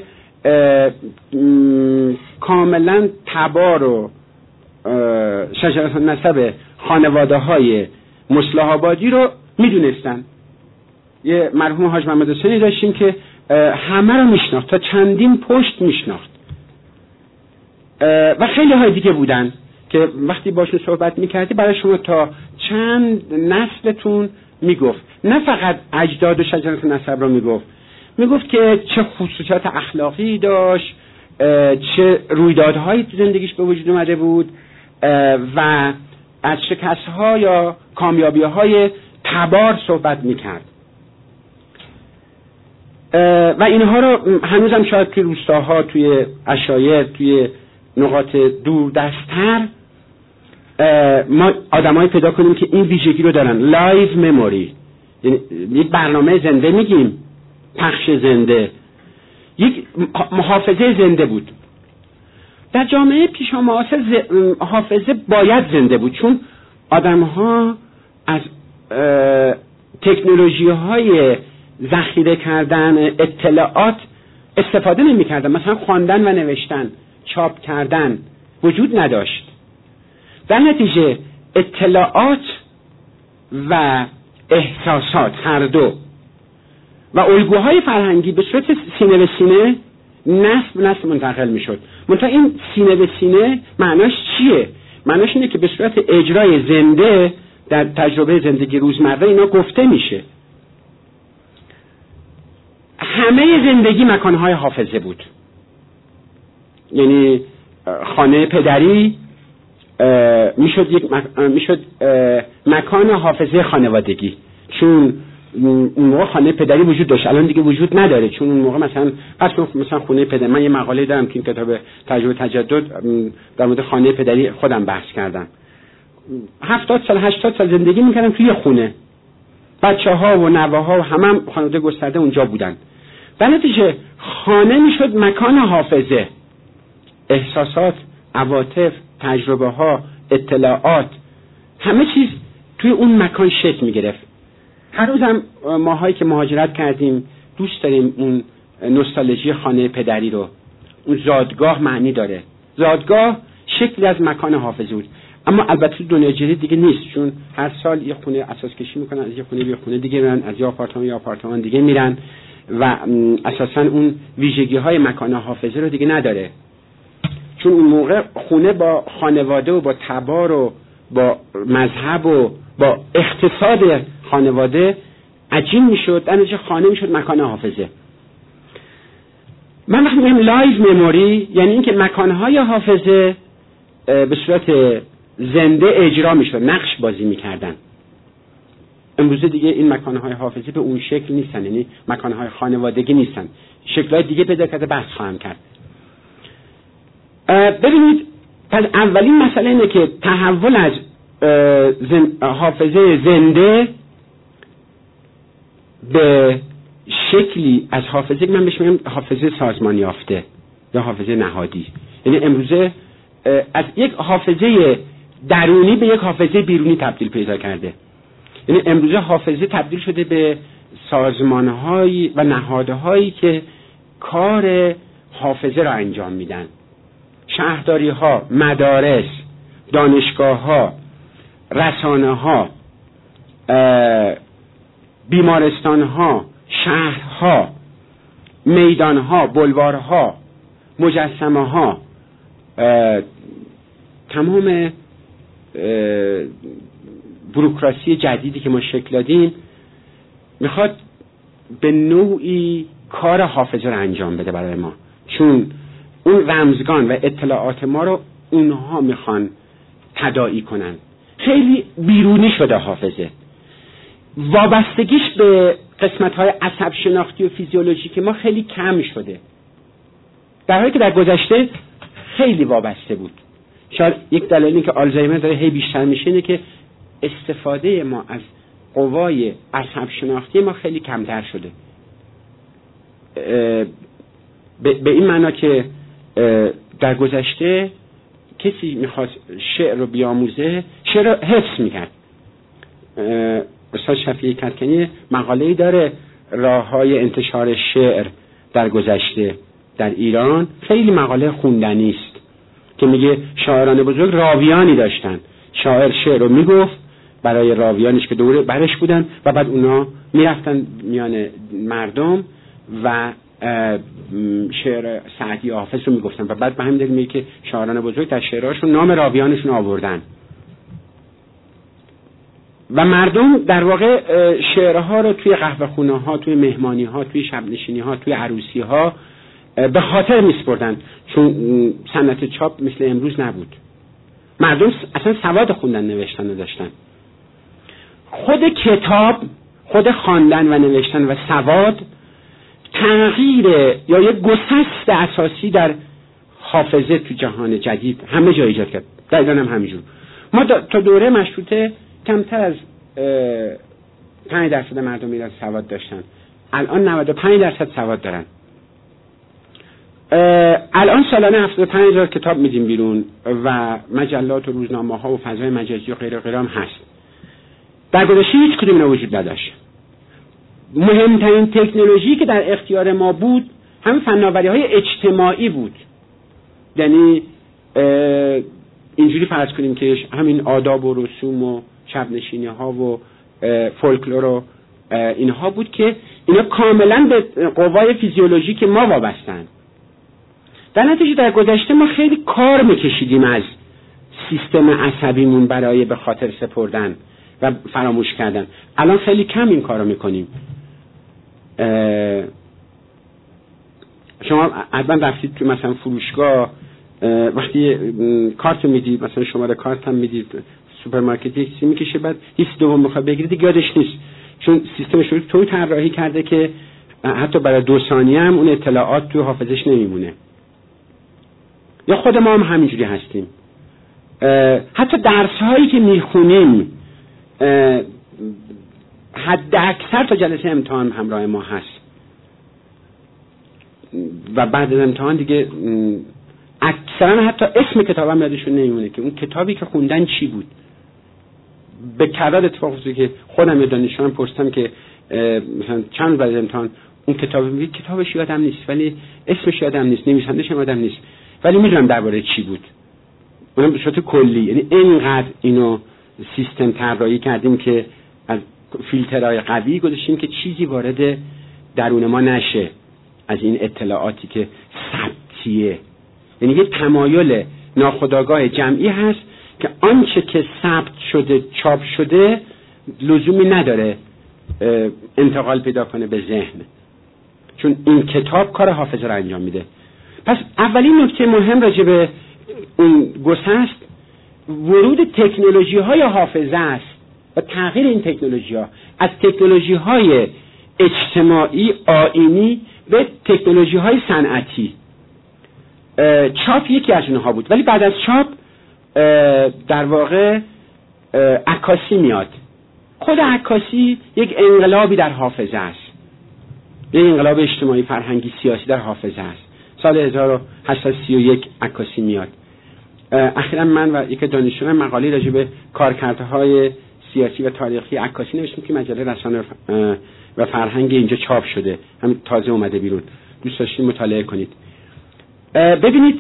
کاملا تبار و شجرت النسب خانواده های مصلح آبادی رو میدونستن. یه مرحوم حاج محمد حسینی داشتیم که همه رو میشناخت، تا چندین پشت میشناخت. و خیلی های دیگه بودن که وقتی باشون صحبت میکردی برای شما تا چند نسلتون میگفت، نه فقط اجداد و شجرات نسب رو میگفت، میگفت که چه خصوصیات اخلاقی داشت، چه رویدادهایی تو زندگیش به وجود اومده بود و از شکست‌ها یا کامیابی‌های تبار صحبت میکرد و اینها رو هنوزم شاید توی روستاها، توی عشایر، توی نقاط دور دست‌تر ما آدمایی پیدا کنیم که این ویژگی رو دارن. لایو مموری، یعنی یک برنامه زنده میگیم، پخش زنده، یک محافظه زنده بود. در جامعه پیش معاصر حافظه باید زنده بود، چون آدم‌ها از تکنولوژی‌های ذخیره کردن اطلاعات استفاده نمی‌کردن. مثلا خواندن و نوشتن، چاپ کردن وجود نداشت. در نتیجه اطلاعات و احساسات هر دو و الگوهای فرهنگی به صورت سینه به سینه نسل به نسل منتقل میشد. منتها این سینه به سینه معناش چیه؟ معناش اینه که به صورت اجرای زنده در تجربه زندگی روزمره اینا گفته میشه. همه زندگی مکانهای حافظه بود. یعنی خانه پدری میشد یک مک... میشد مکان حافظه خانوادگی، چون اون موقع خانه پدری وجود داشت، الان دیگه وجود نداره. چون اون موقع مثلا اصلا مثلا خونه پدر، من یه مقاله دارم که این کتاب تجربه تجدد در مورد خانه پدری خودم بحث کردم. هفتاد سال هشتاد سال زندگی میکردم توی خونه، بچه‌ها و نوه‌ها و همه هم خانواده گسترده اونجا بودن. در نتیجه خانه میشد مکان حافظه، احساسات، عواطف، تجربه ها، اطلاعات، همه چیز توی اون مکان شکل میگرفت. هر روزم ماهایی که مهاجرت کردیم دوست داریم اون نوستالژی خانه پدری رو. اون زادگاه معنی داره. زادگاه شکلی از مکان حافظه بود، اما البته دنیا جدید دیگه نیست، چون هر سال یه خونه اساس کشی میکنن، از یه خونه به خونه دیگه میرن، از یه آپارتمان یا آپارتمان دیگه میرن و اساسا اون ویژگی های مکان حافظه رو دیگه نداره. چون اون موقع خونه با خانواده و با تبار و با مذهب و با اقتصاد خانواده عجین میشد، در نتیجه خانه میشد مکان حافظه. من وقتی میگم لایو مموری یعنی اینکه مکانهای حافظه به صورت زنده اجرا میشد، نقش بازی میکردن. امروزه دیگه این مکانهای حافظه به اون شکل نیستن، یعنی مکانهای خانوادگی نیستن، شکل‌های دیگه پیدا کرده، بحث خواهم کرد. ببینید، پس اولین مسئله اینه که تحول از زن... حافظه زنده به شکلی از حافظه که من بهش میگم حافظه سازمان یافته یا حافظه نهادی، یعنی امروزه از یک حافظه درونی به یک حافظه بیرونی تبدیل پیدا کرده. یعنی امروزه حافظه تبدیل شده به سازمان‌هایی و نهادهایی که کار حافظه را انجام میدن. شهرداری‌ها، مدارس، دانشگاه‌ها، رسانه‌ها، بیمارستان‌ها، شهرها، میدان‌ها، بلوارها، مجسمه‌ها، تمام بوروکراسی جدیدی که ما شکل دادیم میخواد به نوعی کار حافظه رو انجام بده برای ما، چون اون رمزگان و اطلاعات ما رو اونها میخوان تداعی کنن. خیلی بیرونی شده حافظه، وابستگیش به قسمت‌های عصب شناختی و فیزیولوژیک ما خیلی کم شده، در حالی که در گذشته خیلی وابسته بود. شاید یک دلیلی که آلزایمر داره هی بیشتر میشه اینه که استفاده ما از قوای عصب شناختی ما خیلی کمتر شده، به این معنا که در گذشته کسی میخواست شعر رو بیاموزه، شعر رو حفظ میکرد. استاد شفیعی کدکنی مقاله‌ای داره راه‌های انتشار شعر در گذشته در ایران، خیلی مقاله خوندنی است که میگه شاعران بزرگ راویانی داشتن، شاعر شعر رو میگفت برای راویانش که دوره برش بودن و بعد اونا میرفتن میان مردم و شعر سعدی حافظ رو میگفتن و بعد به همین دلیل که شاعران بزرگ در شعرهاشون نام راویانشون آوردن و مردم در واقع شعرها رو توی قهوه خونه ها، توی مهمانی ها، توی شب نشینی ها، توی عروسی ها به خاطر میسپردن، چون صنعت چاپ مثل امروز نبود. مردم اصلا سواد خوندن نوشتن نداشتن. خود کتاب، خود خواندن و نوشتن و سواد تغییر یا یک گسست اساسی در حافظه تو جهان جدید همه جا ایجاد کرد. در ایران هم همینجور. ما تا دوره مشروطه کمتر از پنج درصد مردم ایران سواد داشتن. الان نود و پنج درصد سواد دارن. الان سالانه هفتاد و پنج هزار کتاب میدیم بیرون و مجلات و روزنامه ها و فضای مجازی و غیره غیره هم هست. در گذشته هیچ کدوم اینا وجود نداشت. مهمترین تکنولوژی که در اختیار ما بود همین فناوری های اجتماعی بود. یعنی اینجوری فرض کنیم که همین آداب و رسوم و شب نشینی ها و فولکلور و اینها بود که اینا کاملا به قوای فیزیولوژیک ما وابستن. در نتیجه در گذشته ما خیلی کار میکشیدیم از سیستم عصبیمون برای به خاطر سپردن و فراموش کردن. الان خیلی کم این کارو میکنیم. شما حتما رفتید تو مثلا فروشگاه، وقتی کارت میدید، مثلا شماره کارت هم میدید، سوپرمارکت یک چیزی میکشه، بعد هیچ دوم میخواد بگیرید دیگه یادش نیست، چون سیستمش رو طوری طراحی کرده که حتی برای دو ثانیه هم اون اطلاعات تو حافظش نمیمونه. یا خود ما هم همینجوری هستیم. حتی درس هایی که میخونیم حد اکثر تا جلسه امتحان همراه ما هست و بعد از امتحان دیگه اکثرا حتی اسم کتابم یادشون نمیمونه که اون کتابی که خوندن چی بود. به کرات اتفاق افتاد که خودم یه دانشجوام پرسیدم که مثلا چند بعد از امتحان اون کتاب میگه کتابش یادم نیست ولی اسمش یادم نیست، نویسنده‌ش هم یادم نیست، ولی میدونم درباره چی بود. اونم به صورت کلی. یعنی اینقدر اینو سیستم طراحی کردیم که از فیلترهای قوی گذاشتیم که چیزی وارد درون ما نشه از این اطلاعاتی که ثبتیه. یعنی یه تمایل ناخودآگاه جمعی هست که آنچه که ثبت شده، چاپ شده، لزومی نداره انتقال پیدا کنه به ذهن، چون این کتاب کار حافظه رو انجام میده. پس اولین نکته مهم راجع به اون گسست ورود تکنولوژی های حافظه است و تغییر این تکنولوژی ها از تکنولوژی های اجتماعی آیینی به تکنولوژی های صنعتی. چاپ یکی از اونها بود، ولی بعد از چاپ در واقع عکاسی میاد. خود عکاسی یک انقلابی در حافظه است، یک انقلاب اجتماعی فرهنگی سیاسی در حافظه است. سال هزار و هشتصد و سی و یک عکاسی میاد. اخیراً من و یک دانشجو مقاله راجع به کارکردهای سیاسی و تاریخی عکاسی نوشتیم که مجله رسانه و فرهنگ اینجا چاپ شده، همین تازه اومده بیرون. دوست داشتین مطالعه کنید. ببینید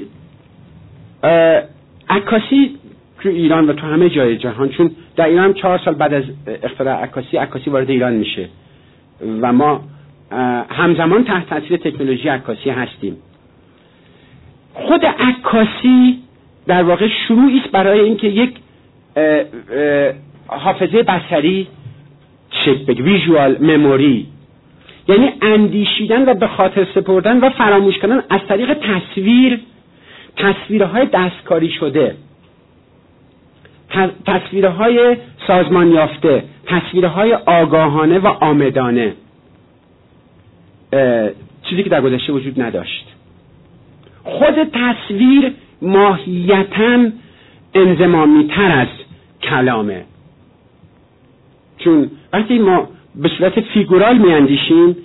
عکاسی تو ایران و تو همه جای جهان، چون در ایران چهار سال بعد از اختراع عکاسی عکاسی وارد ایران میشه و ما همزمان تحت تاثیر تکنولوژی عکاسی هستیم. خود عکاسی در واقع شروعی است برای اینکه یک اه اه حافظه بصری شکل بگیره، ویژوال مموری، یعنی اندیشیدن و به خاطر سپردن و فراموش کردن از طریق تصویر، تصویرهای دستکاری شده، تصویرهای سازمان یافته، تصویرهای آگاهانه و آمدانه، چیزی که در گذشته وجود نداشت. خود تصویر ماهیتاً انضمامی تر از کلامه، چون وقتی ما به صورت فیگورال می اندیشیم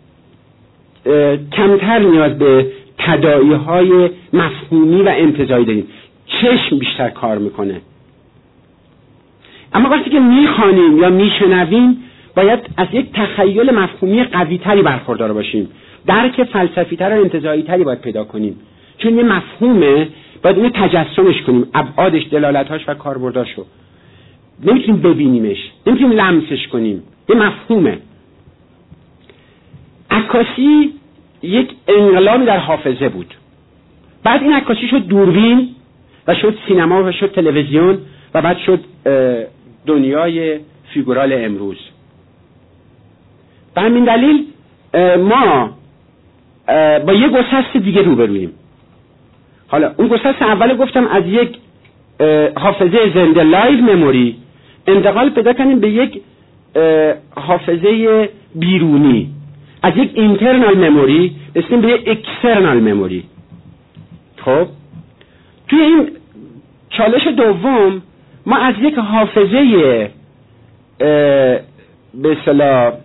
کمتر نیاز به تداعی های مفهومی و انتزاعی داریم، چشم بیشتر کار میکنه. اما وقتی که میخوانیم یا میشنویم باید از یک تخیل مفهومی قوی تری برخوردار باشیم، درک فلسفی تر و انتزاعی تری باید پیدا کنیم، چون یه مفهومه باید اینو تجسمش کنیم، ابعادش، دلالتاش و کاربرداشو. نمیتونیم ببینیمش، نمیتونیم لمسش کنیم، یه مفهومه. عکاسی یک انقلابی در حافظه بود. بعد این عکاسی شد دوربین و شد سینما و شد تلویزیون و بعد شد دنیای فیگورال امروز. به همین دلیل ما با یک گسست دیگه روبرویم. حالا اون گسست اول گفتم از یک حافظه زنده لایو مموری انتقال پیدا کنیم به یک حافظه بیرونی، از یک اینترنال مموری رسیدیم به یک اکسترنال مموری. خب توی این چالش دوم ما از یک حافظه به اصطلاح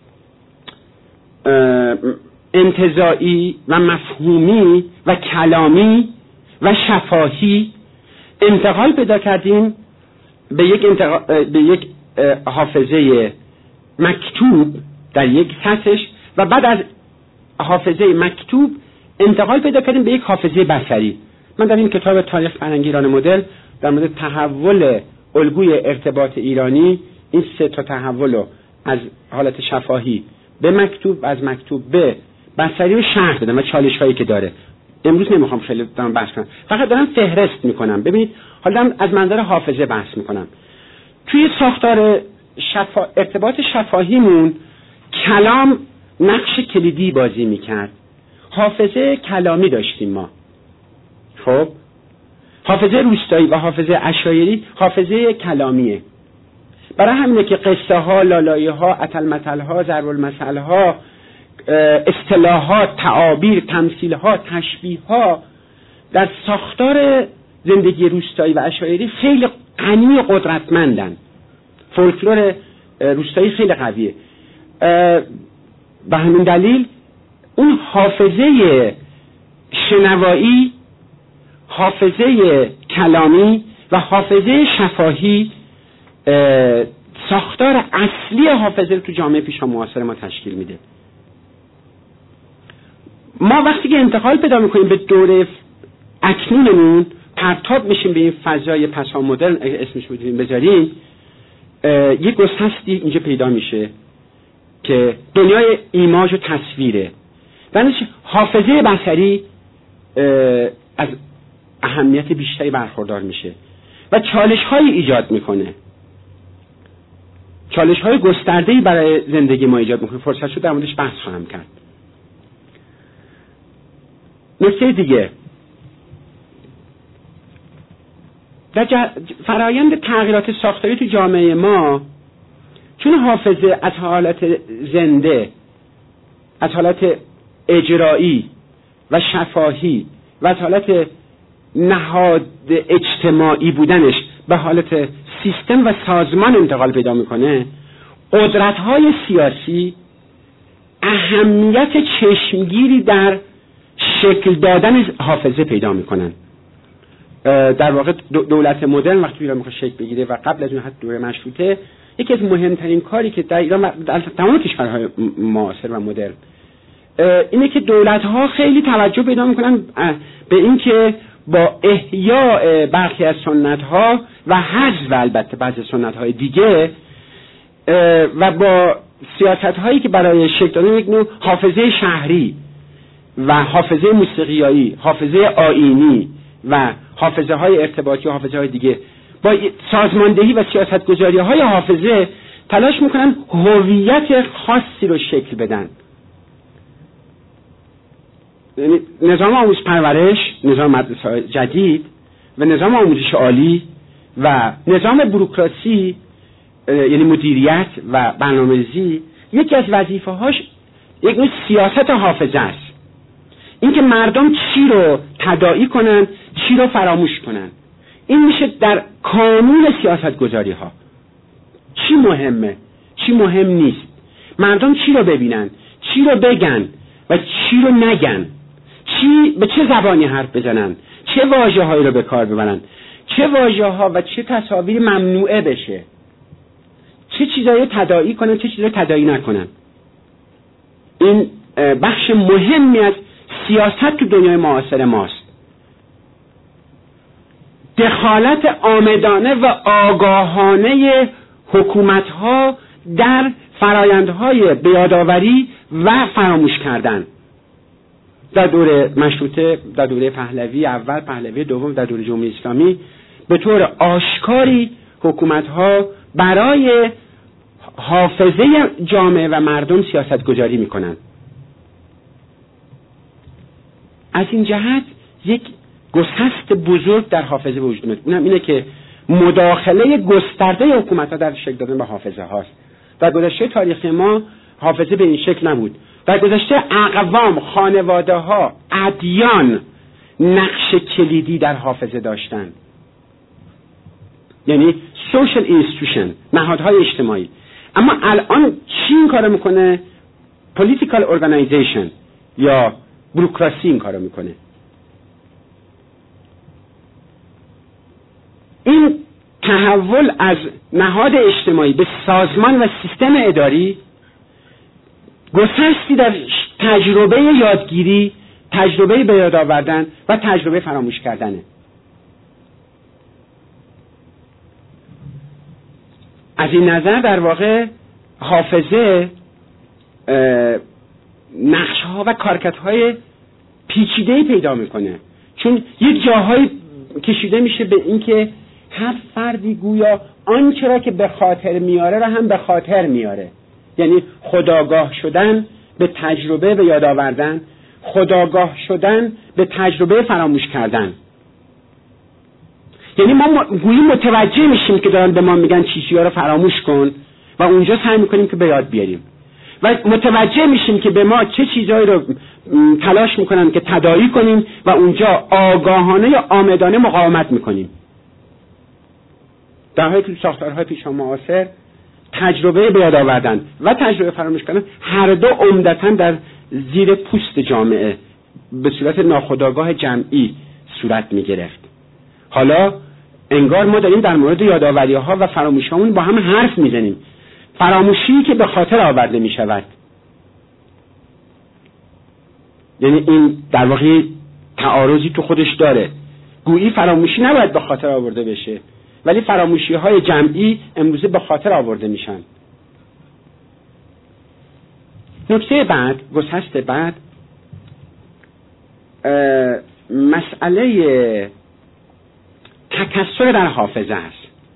انتزاعی و مفهومی و کلامی و شفاهی انتقال پیدا کردیم به یک انتقال به یک حافظه مکتوب در یک سطحش و بعد از حافظه مکتوب انتقال پیدا کردیم به یک حافظه بصری. من در این کتاب تاریخ فرهنگ ایران مدرن در مورد تحول الگوی ارتباط ایرانی این سه تا تحول رو از حالت شفاهی به مکتوب، از مکتوب به بصری رو شرح دادم و چالش هایی که داره. امروز نمیخوام خیلی دارم بحث کنم، فقط دارم فهرست میکنم. ببینید حالا دارم از منظر حافظه بحث میکنم. توی ساختار شفا... ارتباط شفاهیمون کلام نقش کلیدی بازی میکرد. حافظه کلامی داشتیم ما. خب حافظه روستایی و حافظه عشایری حافظه کلامیه. برای همینه که قصه ها، لالایی ها، اتل متل ها، ضرب المثل ها، اصطلاحات، تعابیر، تمثیل ها، تشبیه ها در ساختار زندگی روستایی و عشایری خیلی غنی و قدرتمندن. فولکلور روستایی خیلی قویه. به همین دلیل اون حافظه شنوایی، حافظه کلامی و حافظه شفاهی ساختار اصلی حافظه رو تو جامعه پیشا معاصر ما تشکیل میده. ما وقتی که انتقال پیدا میکنیم به دوره اکنونمون، پرتاب میشیم به این فضای پسا مدرن اسمش بودیم بذاریم، یک گسستی اینجا پیدا میشه که دنیای ایماژ و تصویره. بنابراین حافظه بصری از اهمیت بیشتری برخوردار میشه و چالش های ایجاد میکنه، چالش های گسترده‌ای برای زندگی ما ایجاد میکنه. فرصت شد در موردش بحث خواهم کرد. نکته دیگه، در فرایند تغییرات ساختاری تو جامعه ما، چون حافظه از حالت زنده، از حالت اجرایی و شفاهی و از حالت نهاد اجتماعی بودنش به حالت سیستم و سازمان انتقال پیدا میکنه، قدرت‌های سیاسی اهمیت چشمگیری در شکل دادن حافظه پیدا میکنن. در واقع دولت مدرن وقتی ایران میخواد شکل بگیره و قبل از اون حتی دوره مشروطه، یکی از مهمترین کاری که در ایران و در تمام کشورهای معاصر و مدرن اینه که دولت‌ها خیلی توجه پیدا میکنن به اینکه با احیاء برخی از سنت‌ها و حذف البته بعضی سنت‌های دیگه و با سیاست‌هایی که برای شکل دادن یک نوع حافظه شهری و حافظه موسیقیایی، حافظه آیینی و حافظه های ارتباطی و حافظه های دیگه، با سازماندهی و سیاستگذاری های حافظه تلاش میکنن هویت خاصی رو شکل بدن. نظام آموزش پرورش، نظام مدرسه جدید و نظام آموزش عالی و نظام بوروکراسی یعنی مدیریت و برنامه‌ریزی، یکی از وظیفه هاش یک نوع سیاست حافظه است. اینکه مردم چی رو تداعی کنن، چی رو فراموش کنن. این میشه در کانون سیاست گذاری ها. چی مهمه، چی مهم نیست، مردم چی رو ببینن، چی رو بگن و چی رو نگن، چی به چه زبانی حرف بزنن، چه واژه هایی رو به کار ببرن، چه واژه ها و چه تصاویر ممنوعه بشه، چه چیزایی تداعی کنن، چه چیزایی تداعی نکنن. این بخش مهمی از سیاست تو دنیای معاصر ماست. دخالت عامدانه و آگاهانه حکومت‌ها در فرایندهای بیادآوری و فراموش کردن. در دوره مشروطه، در دوره پهلوی اول، پهلوی دوم، در دوره جمهوری اسلامی به طور آشکاری حکومت‌ها برای حافظه جامعه و مردم سیاست گذاری میکنن. از این جهت یک گسست بزرگ در حافظه وجود میاد، اونم اینه که مداخله گسترده حکومت‌ها در شکل دادن به حافظه هاست. در گذشته تاریخی ما حافظه به این شکل نبود. در گذشته اقوام، خانواده ها، ادیان نقش کلیدی در حافظه داشتند، یعنی social institution، نهادهای اجتماعی. اما الان چی این کارو میکنه؟ political organization یا بوروکراسی این کارو میکنه. این تحول از نهاد اجتماعی به سازمان و سیستم اداری گسستی در تجربه یادگیری، تجربه به یاد آوردن و تجربه فراموش کردنه. از این نظر در واقع حافظه نقش‌ها و کارکردهای پیچیده‌ای پیدا میکنه، چون یک جاهایی کشیده میشه به اینکه هر فردی گویا آنچه را که به خاطر میاره را هم به خاطر میاره، یعنی خودآگاه شدن به تجربه به یاد آوردن، خودآگاه شدن به تجربه فراموش کردن. یعنی ما گویی متوجه میشیم که دارن به ما میگن چی چیزا رو فراموش کن و اونجا سعی میکنیم که به یاد بیاریم، و متوجه میشیم که به ما چه چیزایی رو تلاش میکنن که تداعی کنیم و اونجا آگاهانه یا عامدانه مقاومت میکنیم. در حالی که ساختارهای پیش معاصر تجربه به یاد آوردن و تجربه فراموش کردن هر دو عمدتاً در زیر پوست جامعه به صورت ناخودآگاه جمعی صورت میگرفت. حالا انگار ما داریم در مورد یادآوری‌ها و فراموشی‌هامون با هم حرف میزنیم. فراموشی که به خاطر آورده میشود، یعنی این در واقع تعارضی تو خودش داره. گویی فراموشی نباید به خاطر آورده بشه، ولی فراموشی‌های جمعی امروزه به خاطر آورده میشن. نکته بعد، گسست بعد، مسئله تکثر در حافظه است.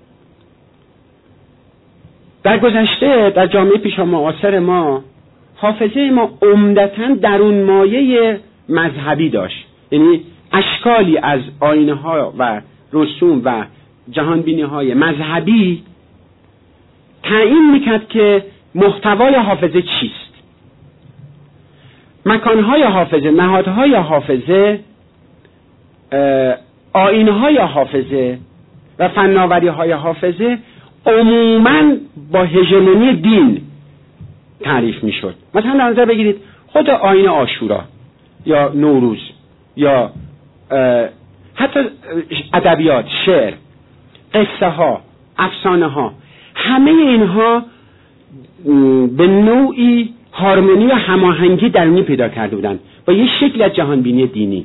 در گذشته در جامعه پیش معاصر ما حافظه ما عمدتاً درون مایه مذهبی داشت، یعنی اشکالی از آیین‌ها و رسوم و جهانبینی‌های مذهبی تعیین میکرد که محتوای حافظه چیست. مکانهای حافظه، نهادهای حافظه، آیین‌های حافظه و فناوری‌های حافظه عموماً با هژمونی دین تعریف میشد. مثلا در نظر بگیرید خود آیین عاشورا یا نوروز یا حتی ادبیات، شعر، قصه ها، افسانه ها، همه اینها به نوعی هارمونی و هماهنگی درونی پیدا کرده بودند با یک شکل از جهانبینی دینی.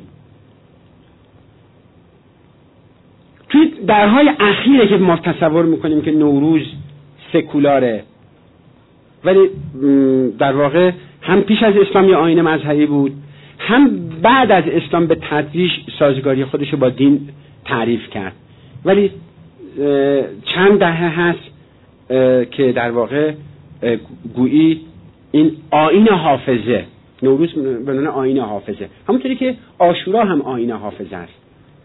توی درهای اخیره که ما تصور میکنیم که نوروز سکولاره، ولی در واقع هم پیش از اسلام یه آیین مذهبی بود، هم بعد از اسلام به تدریج سازگاری خودشو با دین تعریف کرد. ولی چند دهه هست که در واقع گویی این آیین حافظه، نوروز به عنوان آیین حافظه، همونطوری که عاشورا هم آیین حافظه است.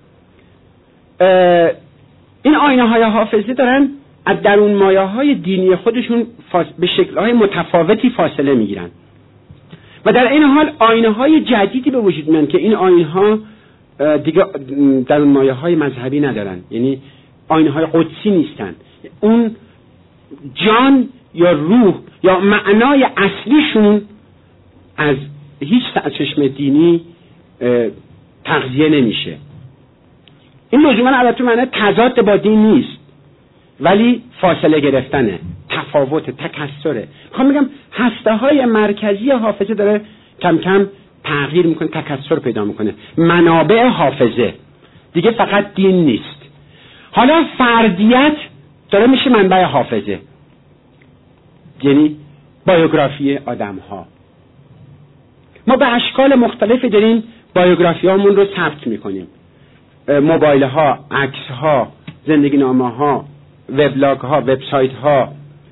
این آیین‌های حافظه دارن از درون مایه‌های دینی خودشون به شکل‌های متفاوتی فاصله میگیرن و در این حال آیین‌های جدیدی به وجود میان که این آیین‌ها دیگه درون مایه‌های مذهبی ندارن، یعنی آیین‌های قدسی نیستن. اون جان یا روح یا معنای اصلیشون از هیچ سرچشمه دینی تغذیه نمیشه. این لزوما البته معنی تضاد با دین نیست، ولی فاصله گرفتنه، تفاوت، تکثره. میخوام بگم هسته‌های مرکزی حافظه داره کم کم تغییر میکنه، تکثر پیدا میکنه. منابع حافظه دیگه فقط دین نیست. حالا فردیت داره میشه منبع حافظه، یعنی بایوگرافی آدم‌ها. ما به اشکال مختلفی داریم بایوگرافی هامون رو ثبت میکنیم. موبایل ها، عکس ها، زندگی نامه ها، وبلاگ ها، وبسایت ها،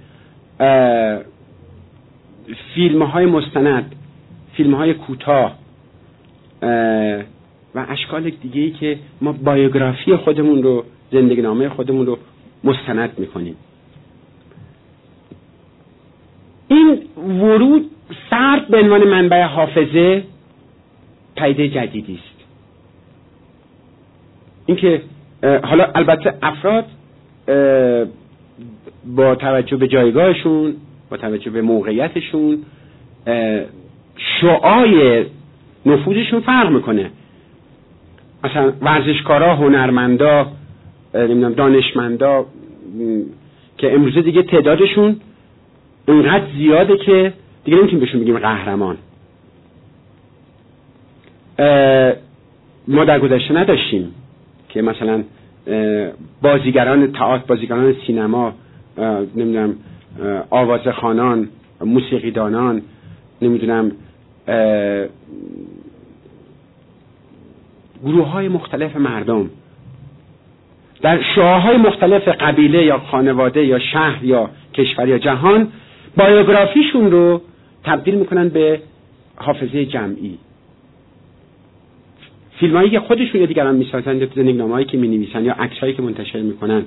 فیلم های مستند، فیلم های کوتاه و اشکال دیگه ای که ما بایوگرافی خودمون رو، زندگی نامه خودمون رو مستند میکنیم. این ورود سرد به عنوان منبع حافظه پدیده جدیدی است. اینکه حالا البته افراد با توجه به جایگاهشون، با توجه به موقعیتشون، شعاع نفوذشون فرق میکنه. مثلا ورزشکارا، هنرمندا، نمیدونم دانشمندا که امروزه دیگه تعدادشون اینقدر زیاده که دیگه نمیتونیم بهشون بگیم قهرمان. ما در گذشته نداشتیم که مثلا بازیگران تئاتر، بازیگران سینما، نمیدونم آوازخوانان، موسیقیدانان، نمیدونم گروه های مختلف مردم در شعاعهای مختلف قبیله یا خانواده یا شهر یا کشور یا جهان بایوگرافیشون رو تبدیل میکنن به حافظه جمعی. فیلم هایی که خودشون یا دیگران میسازن، یا زندگینامه هایی که مینویسن، یا عکس هایی که منتشر میکنن،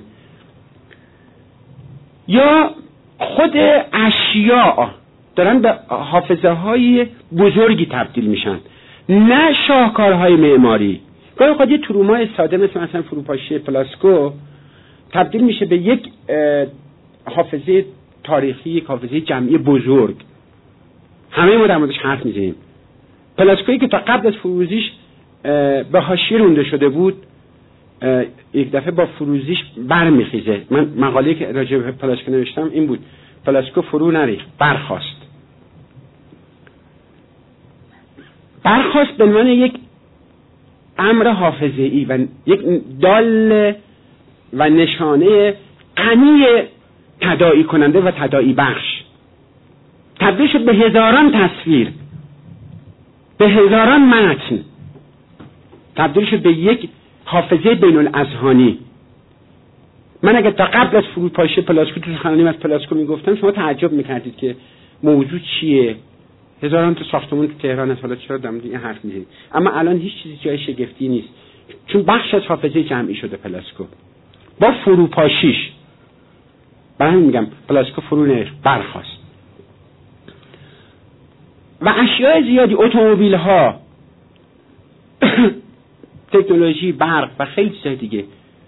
یا خود اشیاء دارن به حافظه های بزرگی تبدیل میشن، نه شاهکارهای معماری. گاهی اوقات یه ترومای ساده مثل مثلا فروپاشی پلاسکو تبدیل میشه به یک حافظه تاریخی، یک حافظه جمعی بزرگ. همه ما در موردش حرف میزنیم. پلاسکویی که تا قبل از فروزیش به حاشیه رونده شده بود، یک دفعه با فروزیش برمیخیزه. من مقاله‌ای که راجع به پلاسکو نوشتم این بود: پلاسکو فرو نریخت، برخاست. برخاست به عنوان یک امر حافظه‌ای و یک دال و نشانه غنی تداعی کننده و تداعی بخش. تبدیل شد به هزاران تصویر، به هزاران متن، تبدیل شد به یک حافظه بین الاذهانی. من اگر تا قبل از فروپاشی پلاسکو تو سخنرانیم از پلاسکو میگفتم، شما تعجب میکردید که موضوع چیه، هزاران تا ساختمون تو تهران هست، حالا چرا دارم این حرف میزنید؟ اما الان هیچ چیزی جای شگفتی نیست، چون بخش از حافظه جمعی شده پلاسکو با فروپاشیش. برای همین میگم پلاسکو فرو نریخت، برخاست. و اشیاء زیادی، اتومبیل ها، تکنولوژی، برق و خیلی چیزای دیگه،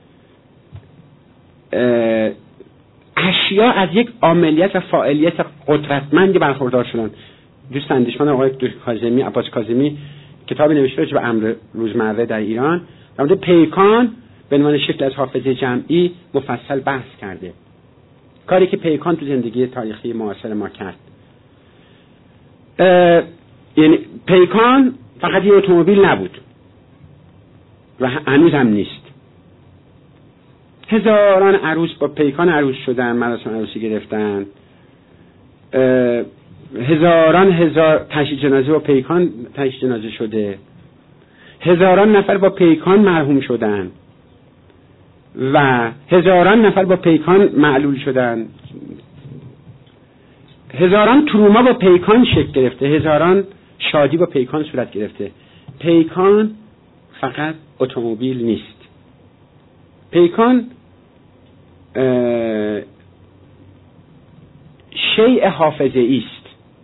اشیاء از یک عاملیت و فاعلیت قدرتمندی برخوردار شدن. دوست اندیشمند آقای کاظمی، عباس کاظمی، کتابی نوشته راجع به امر روزمره در ایران، در مورد پیکان به عنوان شکل از حافظه جمعی مفصل بحث کرده. کاری که پیکان تو زندگی تاریخی معاصر ما کرد. یعنی پیکان فقط یه اتومبیل نبود و هنوز هم نیست. هزاران عروس با پیکان عروس شدن، مراسم عروسی گرفتن. هزاران هزار تشییع جنازه با پیکان تشییع جنازه شده. هزاران نفر با پیکان مرحوم شدن و هزاران نفر با پیکان معلول شدن. هزاران تروما با پیکان شکل گرفته، هزاران شادی با پیکان صورت گرفته. پیکان فقط اتومبیل نیست. پیکان شیء حافظه‌ای است.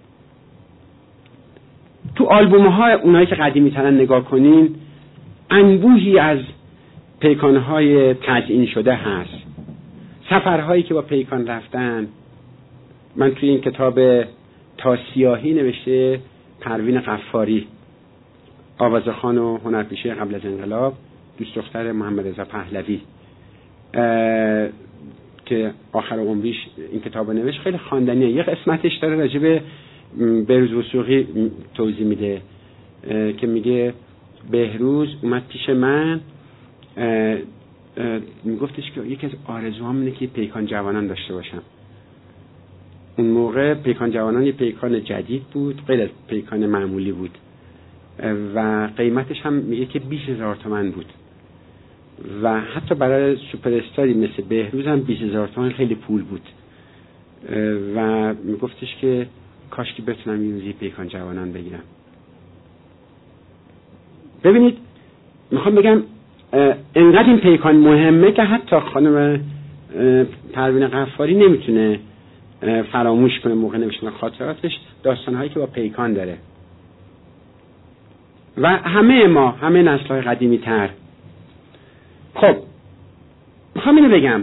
تو آلبوم های اونایی که قدیمی ترن نگاه کنین، انبوهی از پیکان های تزیین شده هست. سفرهایی که با پیکان رفتن. من توی این کتاب تا سیاهی نوشته پروین قفاری، آوازخوان و هنرپیشه قبل از انقلاب، دوست دختر محمد رضا پهلوی، که آخر عمریش این کتاب نوشت. خیلی خواندنیه. یه قسمتش داره راجع به بهروز وثوقی توضیح میده که میگه بهروز اومد پیش من، میگفتش که یکی از آرزوهام اینه که پیکان جوانان داشته باشم. اون موقع پیکان جوانان یه پیکان جدید بود، غیر از پیکان معمولی بود. و قیمتش هم میگه که بیست هزار تومن بود و حتی برای سوپر استاری مثل بهروز هم بیست هزار تومن خیلی پول بود و میگفتش که کاش که بتونم این روزی پیکان جوانان بگیرم. ببینید میخوام بگم انقدر این پیکان مهمه که حتی خانم پروین غفاری نمیتونه فراموش کنه موقع نوشتن خاطراتش داستانهایی که با پیکان داره و همه ما همه نسل‌های قدیمی تر. خب میخوام اینو بگم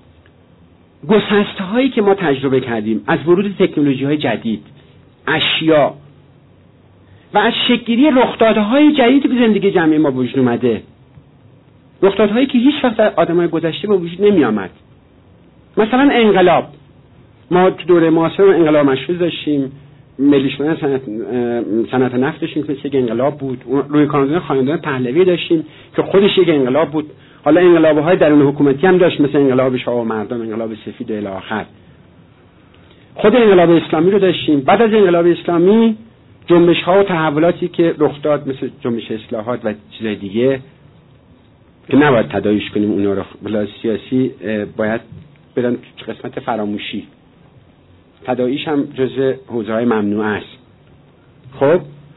گسسته هایی که ما تجربه کردیم از ورود تکنولوژی های جدید، اشیا و از شکل‌گیری رخدادهای جدیدی که زندگی جمعی ما وجود اومده، رخدادهایی که هیچ وقت در آدمای گذشته به وجود نمی آمد. مثلا انقلاب، ما تو دوره معاصر انقلاب مشروط داشتیم، ملی شدن صنعت صنعت نفت داشتیم که یک انقلاب بود، روی کاندون خاندان پهلوی داشتیم که خودش یک انقلاب بود. حالا انقلاب‌های درون حکومتی هم داشت مثل انقلاب شاه و مردم، انقلاب سفید و الی آخر. خود انقلاب اسلامی رو داشتیم. بعد از انقلاب اسلامی جنبش‌ها و تحولاتی که رخ داد مثل جنبش اصلاحات و چیزای دیگه که نباید تداعیش کنیم اونا رو، بلا سیاسی باید برن تو قسمت فراموشی، تداعیش هم جزء حوزه‌های ممنوع است. خب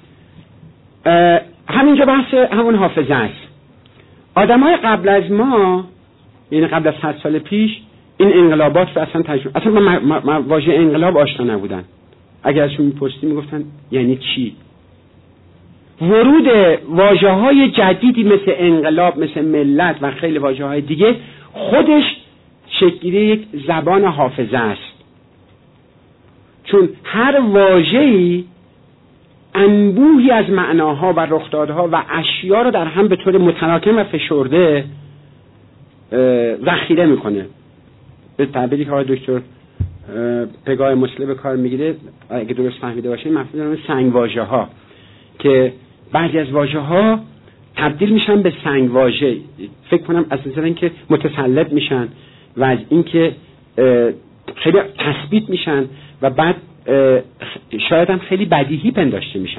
همینجا بحث همون حافظه است. آدمای قبل از ما، یعنی قبل از صد سال پیش، این انقلابات رو اصلا تجربه، اصلا من واژه انقلاب آشنا نبودن. اگر ازشون میپرسیدیم میگفتن یعنی چی؟ ورود واژه‌های جدیدی مثل انقلاب، مثل ملت و خیلی واژه‌های دیگه خودش شکلی یک زبان حافظه است، چون هر واژه‌ای انبوهی از معناها و رخدادها و اشیا رو در هم به طور متراکم و فشرده ذخیره میکنه. به تعبیری که آقای دکتر پگاه مسلم به کار میگیره، اگه درست فهمیده باشین، مفهوم دارم سنگ واژه ها، که بعضی از واژه ها تبدیل میشن به سنگ واژه. فکر کنم از نظر اینکه متسلط میشن و از اینکه خیلی تثبیت میشن و بعد شاید هم خیلی بدیهی پنداشته میشن.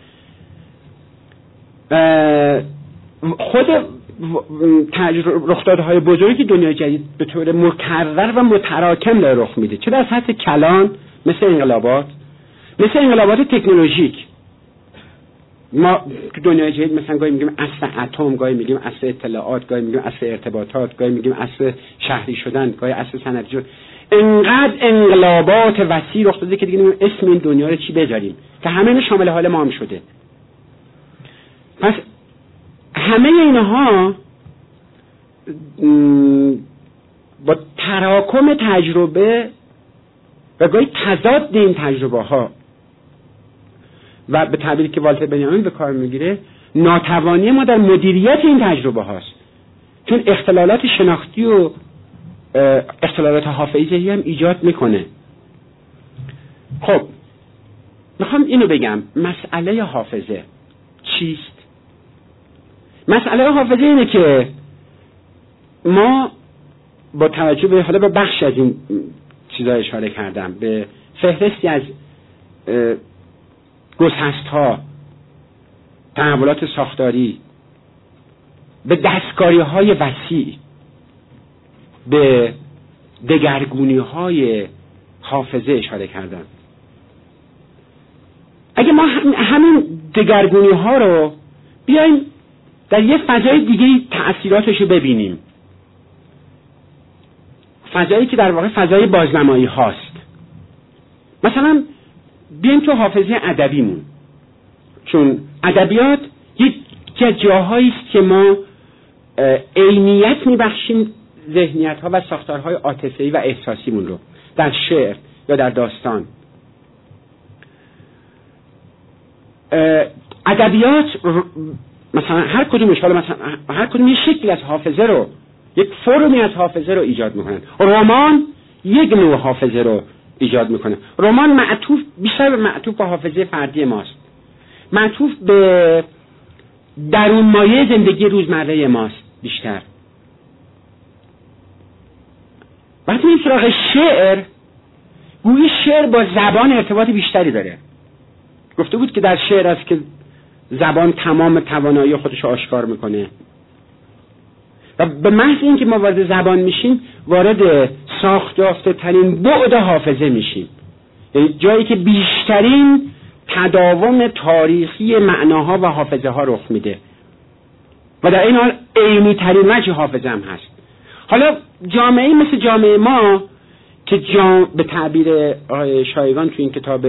خود رخدادهای بزرگی دنیای جدید به طور مکرر و متراکم داره رخ میده، چه در سطح کلان مثل انقلابات، مثل انقلابات تکنولوژیک. ما تو دنیای جدید مثلا گاهی میگیم عصر اتم، گاهی میگیم عصر اطلاعات، گاهی میگیم عصر ارتباطات، گاهی میگیم عصر شهری شدن، گاهی عصر صنعتی شدن. انقدر انقلابات وسیع رخ داده که دیگه نمیدونیم اسم این دنیا رو چی بذاریم، که همه اینا شامل حال ما هم شده. پس همه اینها با تراکم تجربه و گاهی تضاد این تجربه ها و به تعبیری که والتر بنیامین به کار میگیره، ناتوانی ما در مدیریت این تجربه هاست، چون اختلالات شناختی و اختلالات حافظه‌ای هم ایجاد میکنه. خب میخوام اینو بگم، مسئله حافظه چیست؟ مسئله حافظه اینه که ما با توجه به حالا به بخش از این چیزا اشاره کردم، به فهرستی از گسست‌ها، تحولات ساختاری، به دستکاری‌های وسیع، به دگرگونی‌های حافظه اشاره کردم. اگه ما همین دگرگونی‌ها رو بیایم در یه فضای دیگه تأثیراتش رو ببینیم، فضایی که در واقع فضای بازنمایی هاست. مثلا بیایم تو حافظه ادبیمون، چون ادبیات یکی از جاهایی است که ما عینیت میبخشیم ذهنیت ها و ساختارهای عاطفی و احساسیمون رو در شعر یا در داستان. ادبیات مثلا هر کدومش، حالا مثلا هر کدوم یه شکلی از حافظه رو، یک فرمی از حافظه رو ایجاد میکنن. رمان یک نوع حافظه رو ایجاد میکنه. رمان معطوف بیشتر به معطوف به حافظه فردی ماست، معطوف به درون مایه زندگی روزمره ماست بیشتر. وقتی این سراغ شعر، گویی شعر با زبان ارتباط بیشتری داره. گفته بود که در شعر است که زبان تمام توانایی خودش رو آشکار میکنه و به محض اینکه ما وارد زبان میشیم وارد ساخت یافته ترین بعد حافظه میشیم، یعنی جایی که بیشترین تداوم تاریخی معناها و حافظه ها رخ میده و در این حال عینی ترین وجه حافظه هم هست. حالا جامعه مثل جامعه ما که جام... به تعبیر آقای شایگان تو این کتاب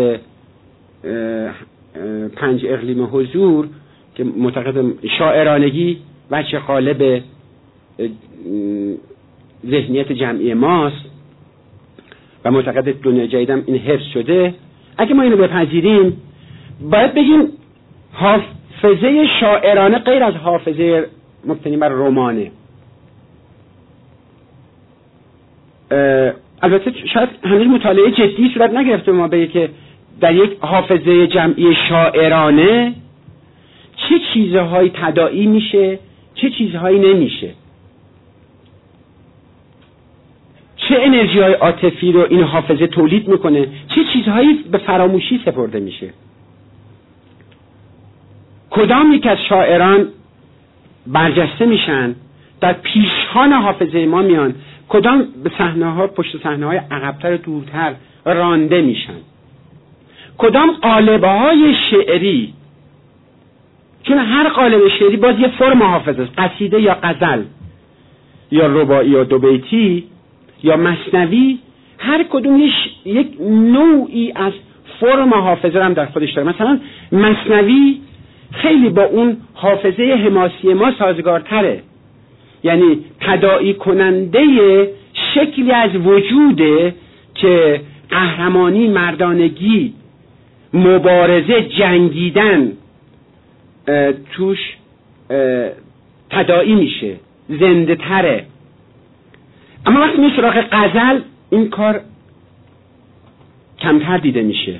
پنج اقلیم حضور که معتقد شاعرانگی وجه غالب ذهنیت جمعی ماست و معتقد دنیای جدیدم این حفظ شده، اگه ما اینو بپذیریم باید بگیم حافظه شاعرانه غیر از حافظه مبتنی بر رمانه. البته شاید هنوز مطالعه جدی صورت نگرفته ما بگه که در یک حافظه جمعی شاعرانه چه چیزهایی تداعی میشه چه چیزهایی نمیشه، چه انرژی های عاطفی رو این حافظه تولید میکنه، چه چیزهایی به فراموشی سپرده میشه. کدام یک از شاعران برجسته میشن در پیشخوان حافظه ما میان، کدام به صحنه ها پشت صحنه های عقبتر دورتر رانده میشن، کدام قالبه های شعری، چون هر قالب شعری باز یه فرم حافظه است، قصیده یا غزل یا رباعی یا دو بیتی یا مثنوی، هر کدومش یک نوعی از فرم حافظه هم در خودش داره. مثلا مثنوی خیلی با اون حافظه حماسی ما سازگارتره، یعنی تداعی کننده شکلی از وجوده که قهرمانی، مردانگی، مبارزه، جنگیدن توش تداعی میشه، زنده تره. اما وقتی میشه سراغ غزل این کار کمتر دیده میشه.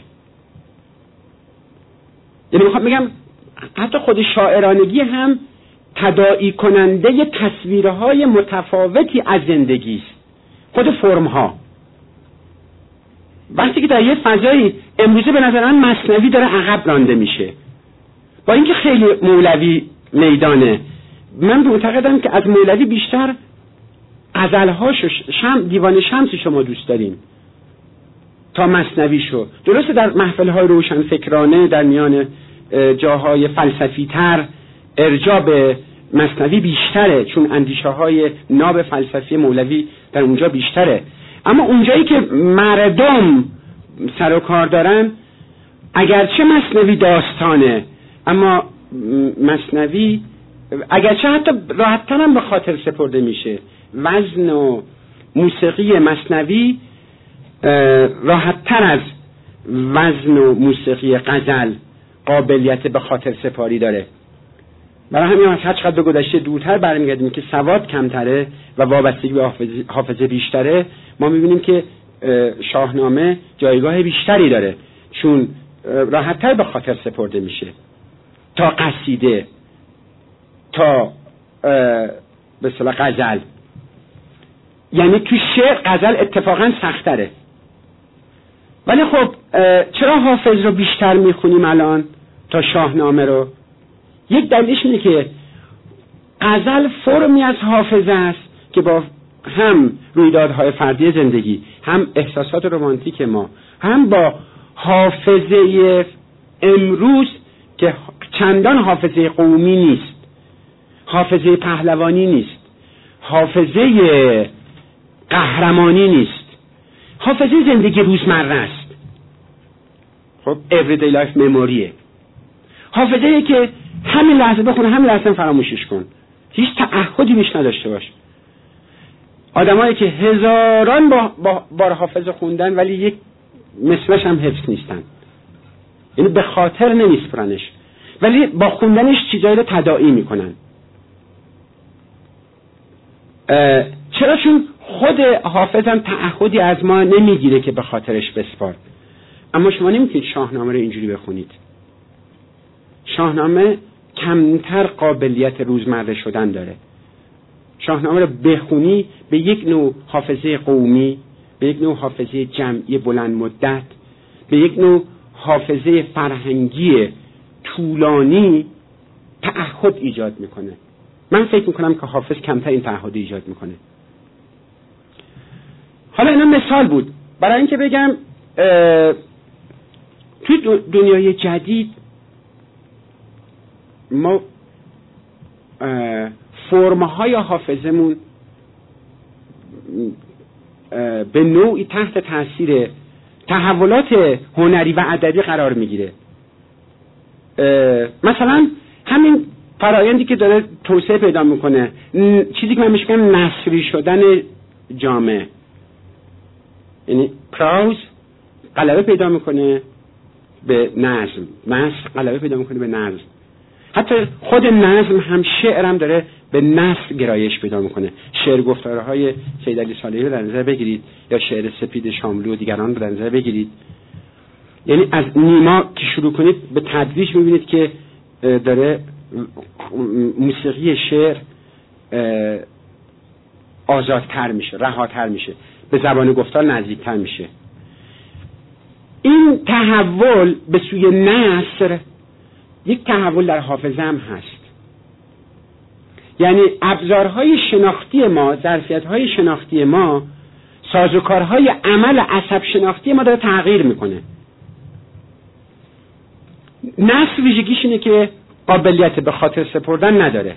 یعنی میخوام بگم حتی خود شاعرانگی هم تداعی کننده تصویرهای متفاوتی از زندگی است، خود فرمها. وقتی که در یه فضایی امروزه به نظر من مثنوی داره عقب رانده میشه، با اینکه خیلی مولوی میدانه، من معتقدم که از مولوی بیشتر غزلهاشو شم دیوان شمس شما دوست داریم تا مثنویشو. درسته در محفل‌های روشن فکرانه در میان جاهای فلسفی تر ارجاع به مثنوی بیشتره، چون اندیشه های ناب فلسفی مولوی در اونجا بیشتره، اما اونجایی که مردم سر و کار دارن اگرچه مثنوی داستانه، اما مثنوی اگرچه حتی راحت‌تر هم به خاطر سپرده میشه، وزن و موسیقی مثنوی راحت‌تر از وزن و موسیقی غزل قابلیت به خاطر سپاری داره. برای همین از هر چقدر به گذشته دورتر برمیگردیم که سواد کمتره و وابستگی به حافظه, حافظه بیشتره، ما میبینیم که شاهنامه جایگاه بیشتری داره، چون راحت‌تر به خاطر سپرده میشه تا قصیده، تا به اصطلاح غزل. یعنی تو شعر غزل اتفاقا سخت‌تره. ولی خب چرا حافظ رو بیشتر میخونیم الان تا شاهنامه رو؟ یک دلیلش اینه که غزل فرمی از حافظه است که با هم رویدادهای فردی زندگی، هم احساسات رمانتیک ما، هم با حافظه امروز که چندان حافظه قومی نیست، حافظه پهلوانی نیست، حافظه قهرمانی نیست، حافظه زندگی روزمره است. خب everyday life memoryه، حافظه‌ای که همین لحظه بخونه همین لحظه فراموشش کن، هیچ تعهدی بیش نداشته باش. آدمایی که هزاران با, با بار حافظه خوندن ولی یک مثلش هم حفظ نیستن، یعنی به خاطر نمیسپرنش ولی با خوندنش چیزایی رو تداعی میکنن. چرا؟ چون خود حافظ هم تعهدی از ما نمیگیره که به خاطرش بسپار. اما شما نمیتونید شاهنامه رو اینجوری بخونید. شاهنامه کمتر قابلیت روزمره شدن داره. شاهنامه رو بخونی به یک نوع حافظه قومی، به یک نوع حافظه جمعی بلند مدت، به یک نوع حافظه فرهنگی طولانی تعهد ایجاد میکنه. من فکر میکنم که حافظ کمتر این تعهد ایجاد میکنه. حالا اینا مثال بود برای اینکه بگم توی دنیای جدید ما فرم‌های حافظمون به نوعی تحت تاثیر تحولات هنری و ادبی قرار میگیره. مثلا همین فرایندی که داره توسعه پیدا میکنه، چیزی که من میگم نثری شدن جامعه، یعنی پراوز غلبه پیدا میکنه به نظم، نثر غلبه پیدا میکنه به نظم. حتی خود نظم هم، شعر هم داره به نثر گرایش پیدا میکنه. شعر گفتارهای سید علی صالحی رو در نظر بگیرید یا شعر سپید شاملو و دیگران رو در نظر بگیرید. یعنی از نیما که شروع کنید به تدریج میبینید که داره موسیقی شعر آزادتر میشه، رهاتر میشه، به زبان گفتار نزدیکتر میشه. این تحول به سوی نثر یک تحول در حافظه هم هست. یعنی ابزارهای شناختی ما، ظرفیت‌های شناختی ما، سازوکارهای عمل عصب شناختی ما داره تغییر میکنه. نثر ویژگیش اینه که قابلیت به خاطر سپردن نداره.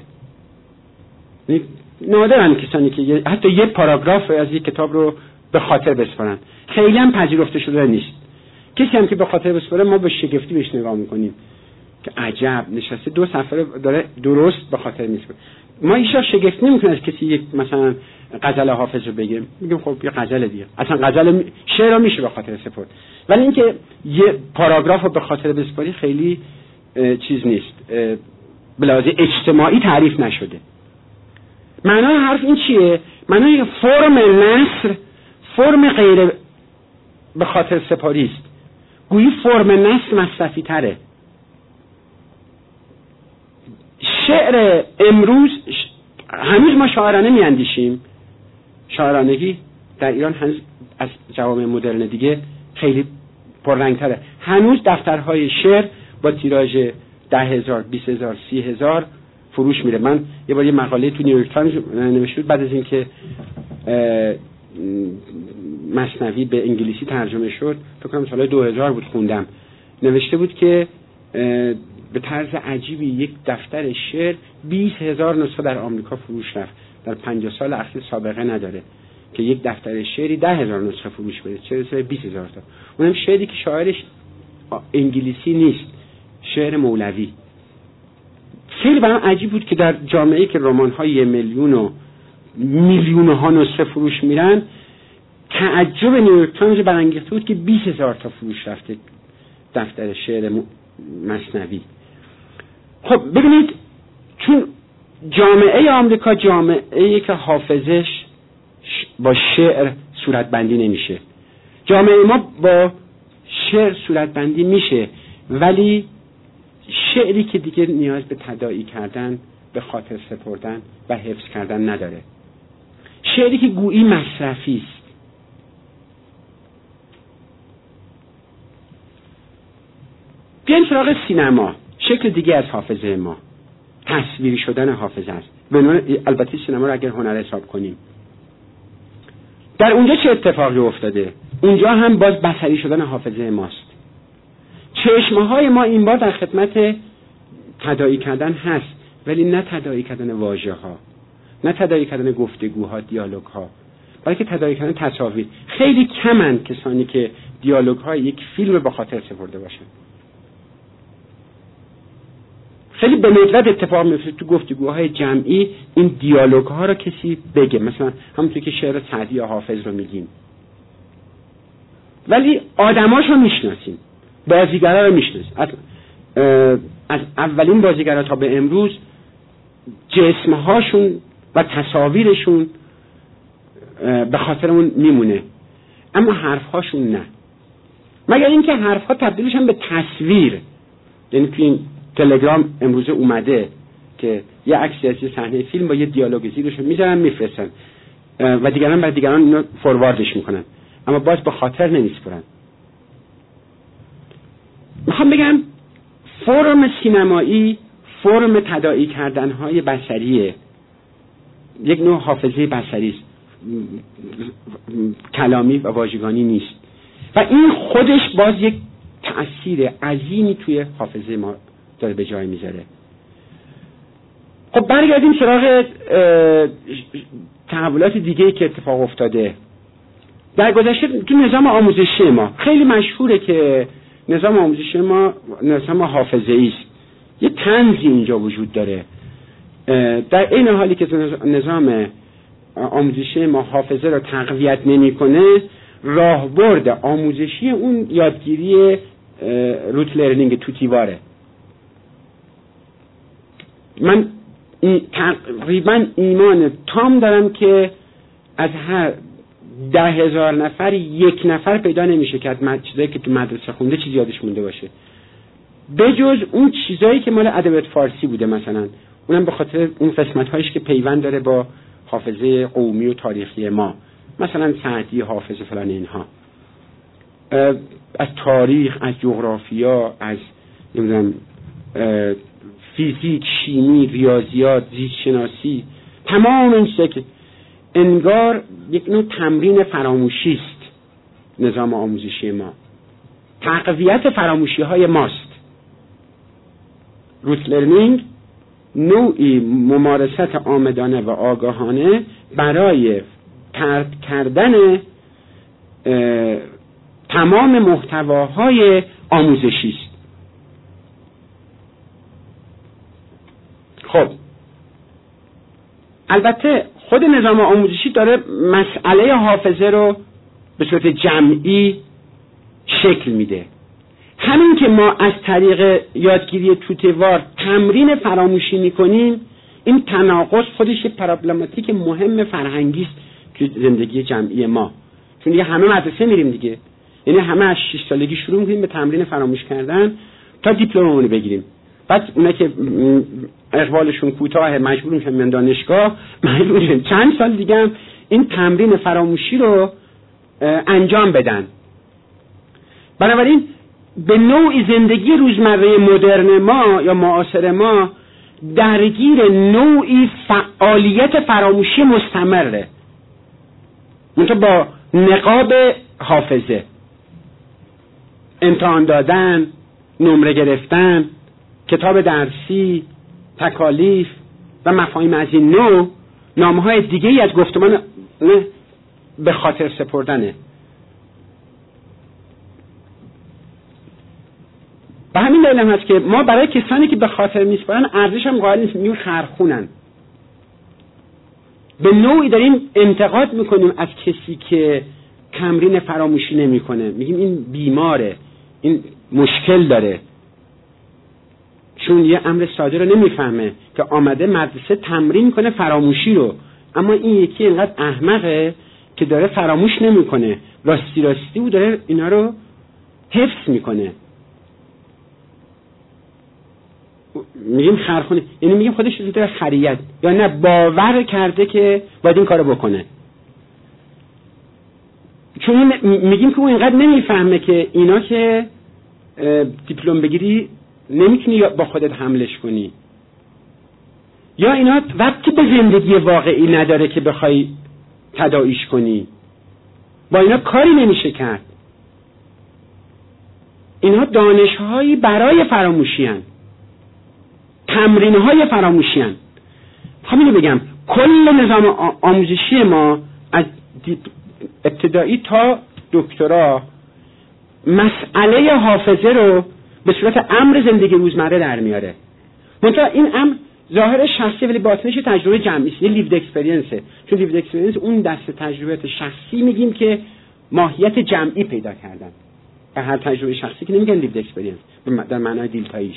نادرن کسانی که حتی یه پاراگراف از یک کتاب رو به خاطر بسپارن. خیلی هم پذیرفته شده نیست. کسی هم که به خاطر بسپاره ما به شگفتی بهش نگاه میکنیم که عجب نشسته دو صفحه داره درست به خاطر میسپاره. ما ایشا شگفت نمیکنه از کسی یک مثلا غزل حافظ رو بگیم، میگیم خب یه غزل دیگه. اصلا غزل شعر رو میشه به خاطر سپرد، ولی اینکه یه پاراگراف رو به خاطر بسپاری خیلی چیز نیست، به لحاظ اجتماعی تعریف نشده. معنای حرف این چیه؟ معنای فرم نثر فرم غیر به خاطر سپاری است. گویی فرم نثر مصرفی تره. شعر امروز هنوز ما شاعرانه میاندیشیم. شاعرانگی در ایران هنوز از جوامع مدرن دیگه خیلی پررنگتره. هنوز دفترهای شعر با تیراژ ده هزار، بیست هزار، سی هزار فروش میره. من یه بار یه مقاله تو نیویورک تایمز نوشته بود بعد از اینکه مثنوی به انگلیسی ترجمه شد، فکر کنم سال دو هزار بود، خوندم، نوشته بود که به طرز عجیبی یک دفتر شعر بیست هزار نسخه در آمریکا فروش رفت. در پنجاه سال اخیر سابقه نداره که یک دفتر شعری ده هزار نسخه فروش بده، چه رسه بیست هزار تا. اونم شعری که شاعرش انگلیسی نیست، شعر مولوی. خیلی برام عجیب بود که در جامعه‌ای که رمان‌های یه میلیون و میلیون‌ها نسخه فروش میرن، تعجب نیویورک تایمز برانگیخته بود که بیست هزار تا فروش رفته دفتر شعر مثنوی. خب ببینید، چون جامعه آمریکا جامعه‌ای که حافظش با شعر صورتبندی نمیشه. جامعه ما با شعر صورتبندی میشه، ولی شعری که دیگه نیاز به تداعی کردن، به خاطر سپردن و حفظ کردن نداره. شعری که گویی مصرفی است. بیایم سراغ سینما، شکل دیگه از حافظه ما، تصویری شدن حافظه است. البته سینما رو اگر هنر حساب کنیم، در اونجا چه اتفاقی افتاده؟ اونجا هم باز بصری شدن حافظه ماست. چشمهای ما این بار در خدمت تداعی کردن هست، ولی نه تداعی کردن واژه ها، نه تداعی کردن گفتگوها، دیالوگ ها، بلکه تداعی کردن تصاویر. خیلی کمن کسانی که دیالوگ های یک فیلم به خاطر سپرده باشن. خیلی به ندرت اتفاق میفته تو گفتگوهای جمعی این دیالوگ ها رو کسی بگه، مثلا همونطور که شعر سعدی یا حافظ رو میگیم، ولی آدماشو میشناسیم، بازیگرا رو میشناسیم. از, از اولین بازیگرا تا به امروز جسمهاشون و تصاویرشون به خاطرمون میمونه، اما حرفهاشون نه. مگر اینکه حرفها تبدیل بشن به تصویر. یعنی تو این تلگرام امروزه اومده که یه عکسی از یه صحنه فیلم با یه دیالوگ زیرش میذارن میفرستن و دیگران بعد دیگران اینو فورواردش میکنن، اما باز به خاطر نمیسپرن. میخوام بگم فرم سینمایی فرم تداعی کردنهای بصریه، یک نوع حافظه بصری است، کلامی و واژگانی نیست و این خودش باز یک تأثیر عظیمی توی حافظه ما داره به جای میذاره. خب برگردیم سراغ تحولات دیگه‌ای که اتفاق افتاده. در گذشته تو نظام آموزشی ما خیلی مشهوره که نظام آموزشی ما نظام حافظه‌ای است. یه طنزی اینجا وجود داره. در این حالی که نظام آموزشی ما حافظه را تقویت نمی‌کنه، راهبرد آموزشی اون یادگیری روت لرنینگ تو تیواره. من تقریبا ایمان تام دارم که از هر ده هزار نفر یک نفر پیدا نمیشه که از چیزایی که تو مدرسه خونده چیزی یادش مونده باشه، بجز اون چیزایی که مال ادبیات فارسی بوده مثلا، اونم به خاطر اون قسمت‌هایش که پیوند داره با حافظه قومی و تاریخی ما، مثلا سعدی، حافظ فلان اینها. از تاریخ، از جغرافیا، از نمیدونم فیزیک، شیمی، ریاضیات، زیست شناسی، تمام این چیزا که انگار یک نوع تمرین فراموشی است. نظام آموزشی ما تقویت فراموشی های ماست. روت لرنینگ نوعی ممارست آمدانه و آگاهانه برای ترک کردن تمام محتواهای آموزشی است. خب البته خود نظام آموزشی داره مسئله حافظه رو به صورت جمعی شکل میده. همین که ما از طریق یادگیری توتیوار تمرین فراموشی میکنیم، این تناقض خودش یه پرابلماتیک مهم فرهنگی است تو زندگی جمعی ما. چون دیگه همه مدرسه میریم دیگه، یعنی همه از شش سالگی شروع میکنیم به تمرین فراموش کردن تا دیپلممون رو بگیریم. بعد اونا که اقبالشون کوتاه مجبور میشن من دانشگاه، مجبور میشن چند سال دیگه هم این تمرین فراموشی رو انجام بدن. بنابراین به نوعی زندگی روزمره مدرن ما یا معاصر ما درگیر نوعی فعالیت فراموشی مستمره، منتها با نقاب حافظه، امتحان دادن، نمره گرفتن، کتاب درسی، تکالیف و مفاهیم از این نوع، نامه‌های دیگه‌ای از گفتمان به خاطر سپردنه. به همین دلیل هست که ما برای کسانی که به خاطر میسپارن ارزش هم قائل نیستیم، میگیم خرخونن. به نوعی داریم انتقاد میکنیم از کسی که تمرین فراموشی نمیکنه، میگیم این بیماره، این مشکل داره، چون یه امر ساده رو نمیفهمه که آمده مدرسه تمرین کنه فراموشی رو، اما این یکی اینقدر احمقه که داره فراموش نمیکنه، راستی راستی او داره اینا رو حفظ میکنه. میگیم خرخونه، یعنی میگیم خودش رو داره خریت، یا نه باور کرده که باید این کارو بکنه. چون میگیم که اون اینقدر نمیفهمه که اینا که دیپلم بگیری نمیتونی با خودت حملش کنی، یا اینا ربطی به زندگی واقعی نداره که بخوای تداعیش کنی، با اینا کاری نمیشه کرد. اینها دانش‌هایی برای فراموشی هن، تمرین‌های فراموشی هن. همینو بگم کل نظام آموزشی ما از ابتدایی تا دکترا مسئله حافظه رو به صورت امر زندگی روزمره در میاره. منتها این امر ظاهر شخصی ولی باطنش تجربه جمعی است، یه لیفد اکسپریانسه. چون لیفد اکسپریانس اون دسته تجربیات شخصی میگیم که ماهیت جمعی پیدا کردن. به هر تجربه شخصی که نمیگن لیفد اکسپریانس در معنای دیلتاییش.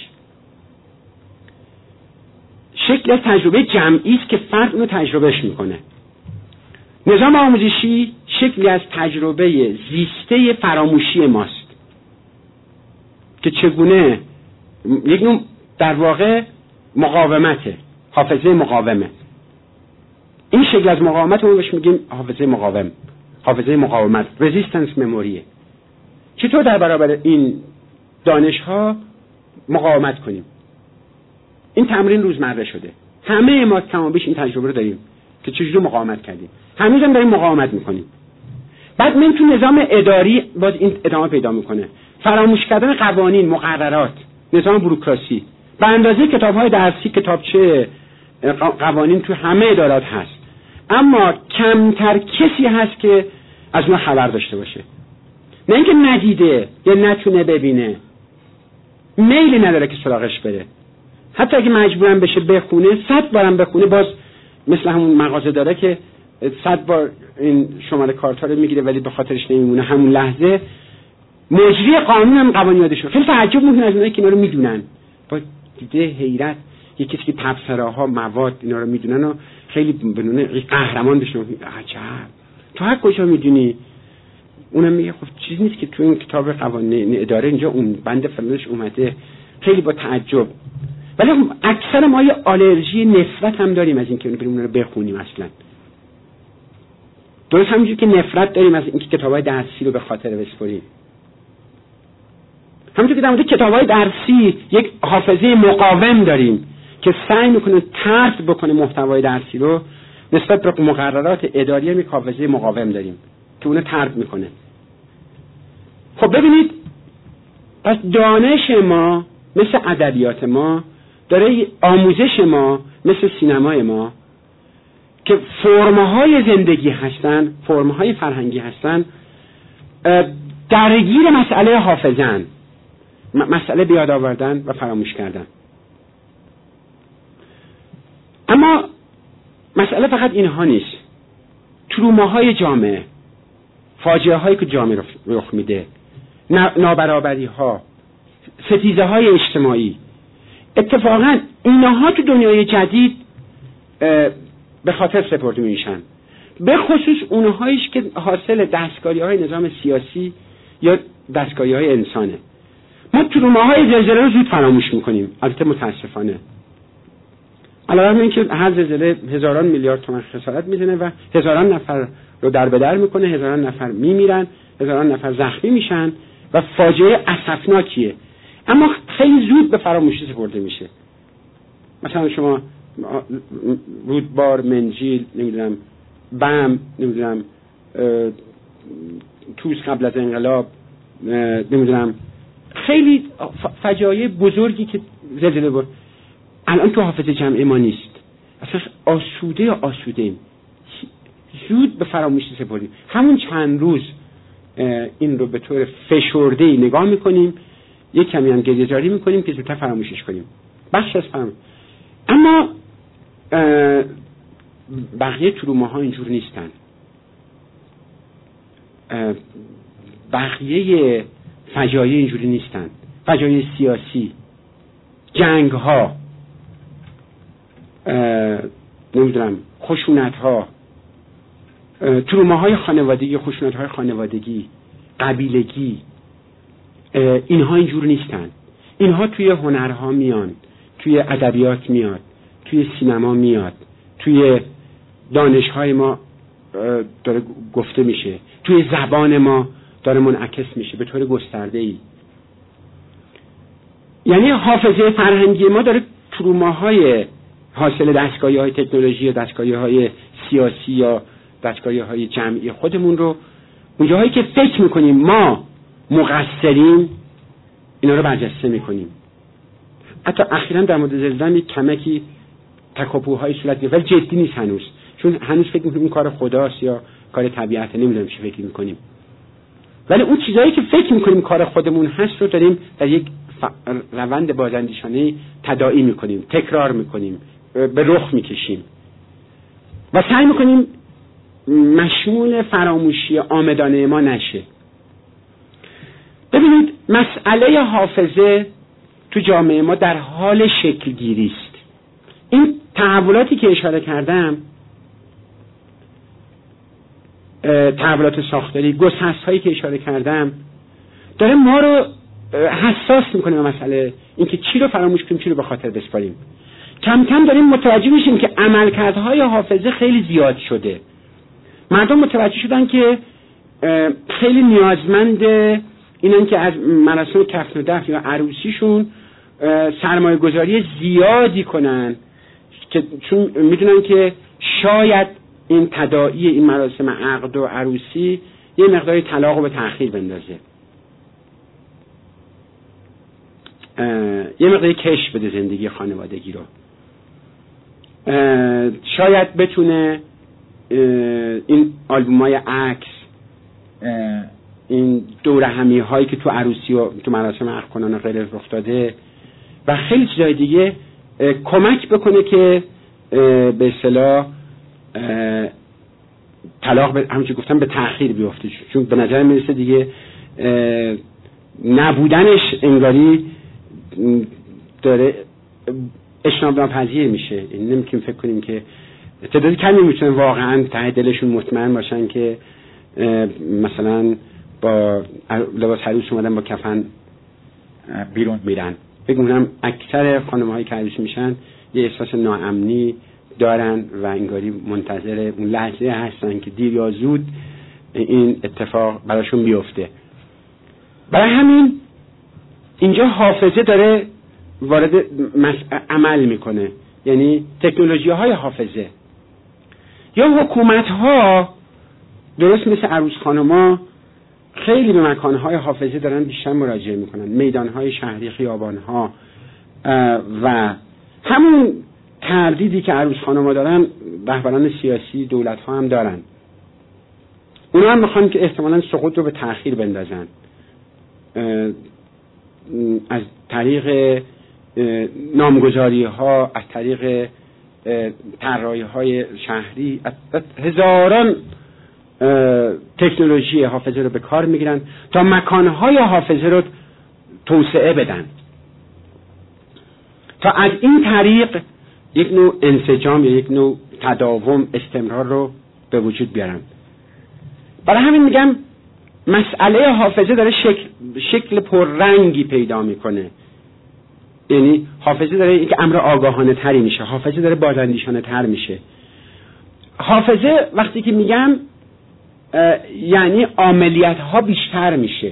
شکل از تجربه جمعی است که فرد اونو تجربهش میکنه. نظام آموزشی شکلی از تجربه زیسته فراموشی ماست که چگونه یک نوع در واقع مقاومته، حافظه مقاومه. این شکل از مقاومت رو بهش میگیم حافظه مقاوم، حافظه مقاومت، رزیستنس مموریه. چطور در برابر این دانش ها مقاومت کنیم. این تمرین روزمره شده، همه ما کم و بیش این تجربه رو داریم که چجوری مقاومت کردیم، هنوز هم داریم مقاومت میکنیم. بعد من تو نظام اداری باز این ادامه پیدا میکنه، فراموش کردن قوانین، مقررات، نظام بوروکراسی. به اندازه کتاب‌های درسی، کتابچه قوانین تو همه ادارات هست، اما کمتر کسی هست که از اون خبر داشته باشه. نه اینکه ندیده یا نتونه ببینه، میلی نداره که سراغش بره. حتی اگه مجبورم بشه بخونه، صد بارم بخونه، باز مثل همون مغازه داره که صد بار این شماره کارت رو میگیره ولی به خاطرش نمیمونه، همون لحظه مجری قانون هم قوانین یادشه. خیلی تعجب میکنه از اونایی که اینا رو میدونن، با دیده حیرت یک کسی که تبصره‌ها مواد اینا رو میدونن و خیلی بنونه قهرمان بشن. عجب، تو هر کجا میدونی؟ اونم میگه خب چیزی نیست که تو این کتاب قوانین اداره اینجا اون بند فلانش اومده. خیلی با تعجب. ولی اکثر ما یه آلرژی نفرت هم داریم از اینکه بریم اون رو بخونیم. اصلا درست همونجوری که نفرت داریم از اینکه کتابای درسی رو به خاطر بسپریم، همونطور که در مورد کتابای درسی یک حافظه مقاوم داریم که سعی میکنه طرد بکنه محتوای درسی رو، نسبت به مقررات اداری هم یک حافظه مقاوم داریم که اونو طرد میکنه. خب ببینید، پس دانش ما مثل ادبیات ما داره، آموزش ما مثل سینمای ما که فرم‌های زندگی هستن، فرم‌های فرهنگی هستن، درگیر مسئله حافظه‌اند، مسئله بیاد آوردن و فراموش کردن. اما مسئله فقط اینها نیست. تروماهای جامعه، فاجعه هایی که جامعه رخ میده، نابرابری ها، ستیزه های اجتماعی، اتفاقا اینها تو دنیای جدید به خاطر سپرده میشن، به خصوص اونهاییش که حاصل دستکاری های نظام سیاسی یا دستکاری های انسانه. ما تروماهای زلزله رو زود فراموش میکنیم، البته متاسفانه، علاوه بر اینکه هر زلزله هزاران میلیارد تومان خسارت میزنه و هزاران نفر رو در به در میکنه، هزاران نفر میمیرن، هزاران نفر زخمی میشن و فاجعه اسفناکیه، اما خیلی زود به فراموشی سپرده میشه. مثلا شما رودبار، منجیل، نمیدونم بم، نمیدونم توس قبل از انقلاب، نمیدونم خیلی فجایع بزرگی که زلزله بود الان تو حافظه جمعی ما نیست. اصلا آسوده یا آسوده ایم، زود به فراموشی سپردیم. همون چند روز این رو به طور فشرده‌ای نگاه میکنیم، یک کمی هم گریه جاری میکنیم که زودتر فراموشش کنیم، بخش از فراموش. اما بقیه تروماها اینجور نیستن. بقیه فجایع اینجوری نیستن. فجایع سیاسی، جنگ ها، نمیدونم خشونت ها، تروماهای خانوادگی، خشونت های خانوادگی، قبیلگی، اینها اینجور نیستن. اینها توی هنرها میان، توی ادبیات میاد، توی سینما میاد، توی دانش‌های ما داره گفته میشه، توی زبان ما داره منعکس میشه به طور گسترده‌ای. یعنی حافظه فرهنگی ما داره تروماهای حاصل دستگاهی‌های تکنولوژی یا دستگاهی‌های سیاسی یا دستگاهی‌های جمعی خودمون رو، اونجاهایی که فکر میکنیم ما مقصریم، اینا رو برجسته میکنیم. حتی اخیراً در مورد زلزله یک کمکی تکاپوهای صورت گرفت، ولی جدی نیست هنوز، چون هنوز فکر میکنیم این کار خداست یا کار طبیعته، نمیدونم چی فکر میکنیم. ولی اون چیزایی که فکر میکنیم کار خودمون هست رو داریم در یک روند بازاندیشانه تداعی میکنیم، تکرار میکنیم، به رخ میکشیم و سعی میکنیم مشمول فراموشی عامدانه ما نشه. ببینید، مسئله حافظه تو جامعه ما در حال شکل گیری است. این تحولاتی که اشاره کردم، تحولات ساختاری، گسست هایی که اشاره کردم، داره ما رو حساس میکنه به مسئله اینکه چی رو فراموش کنیم، چی رو به خاطر بسپاریم. کم کم داریم متوجه میشیم که عملکردهای حافظه خیلی زیاد شده. مردم متوجه شدن که خیلی نیازمند اینن که از مراسم کفن و دفن یا عروسیشون سرمایه گذاری زیادی کنن که چون میدونن که شاید این تداعی این مراسم عقد و عروسی یه مقداری طلاق رو به تأخیر بندازه، یه مقداری کش بده زندگی خانوادگی رو. شاید بتونه این آلبومای عکس، این دوره همی هایی که تو عروسی و تو مراسم عقد کنان غیر رخ داده و خیلی چیزای دیگه کمک بکنه که به اصطلاح طلاق همونجوری گفتم به تأخیر بیفته، چون به نظر میرسه دیگه نبودنش انگاری داره اجتناب ناپذیر میشه. این نمیتونیم فکر کنیم که تعدادی کمی میتونن واقعا ته دلشون مطمئن باشن که مثلا با لباس عروس اومدن با کفن بیرون میرن. فکر میکنم اکثر خانم‌هایی که عروس میشن یه احساس ناامنی دارن و انگاری منتظر اون لحظه هستن که دیر یا زود این اتفاق براشون بیفته. برای همین اینجا حافظه داره وارد عمل میکنه، یعنی تکنولوژی های حافظه. یا حکومت ها درست مثل عروس خانما خیلی به مکان های حافظه دارن بیشتر مراجعه میکنن، میدان های شهری، خیابان ها و همون تردیدی که عروس خانما دارن رهبران سیاسی دولت ها هم دارن. اونا هم میخوان که احتمالاً سقوط رو به تأخیر بندازن از طریق نامگذاری ها، از طریق طراحی های شهری، از هزاران تکنولوژی حافظه رو به کار میگیرن تا مکانهای حافظه رو توسعه بدن، تا از این طریق یک نوع انسجام یا یک نوع تداوم، استمرار رو به وجود بیارن. برای همین میگم مسئله حافظه داره شکل شکل پررنگی پیدا میکنه. یعنی حافظه داره یک امر آگاهانه تری میشه، حافظه داره بازاندیشانه تر میشه. حافظه وقتی که میگم یعنی عملیات ها بیشتر میشه،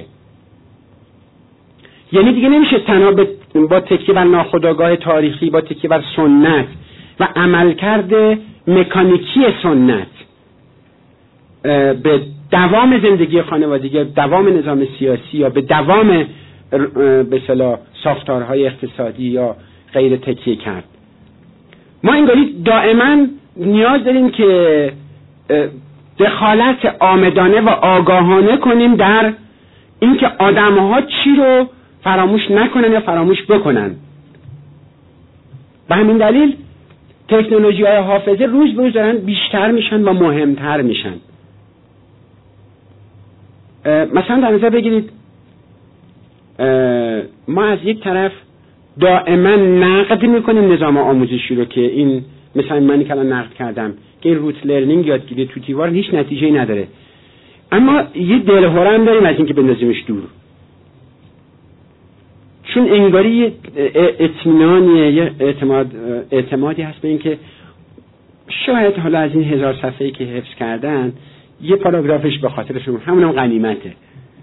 یعنی دیگه نمیشه تنها با تکیه بر ناخودآگاه تاریخی، با تکیه بر سنت و عملکرد مکانیکی سنت به دوام زندگی خانوادگی، دوام نظام سیاسی یا به دوام به اصطلاح ساختارهای اقتصادی یا غیر تکیه کرد. ما انگاری دائما نیاز داریم که دخالت عامدانه و آگاهانه کنیم در اینکه آدم‌ها چی رو فراموش نکنن یا فراموش بکنن. به همین دلیل تکنولوژی‌های حافظه روز به روز دارن بیشتر میشن و مهمتر میشن. مثلا در نظر بگیرید ما از یک طرف دائما نقد میکنیم نظام آموزشی رو که این مثلا منی که الان نقد کردم که این روت لرنینگ یادگیری توتیوار هیچ نتیجه‌ای نداره، اما یه دلهره هم داریم از اینکه بندازیمش دور، چون انگاری یه اطمینانیه، یه اعتماد اعتمادی هست به اینکه شاید حالا از این هزار صفحه‌ای که حفظ کردن یه پاراگرافش به خاطرشون همونم غنیمته،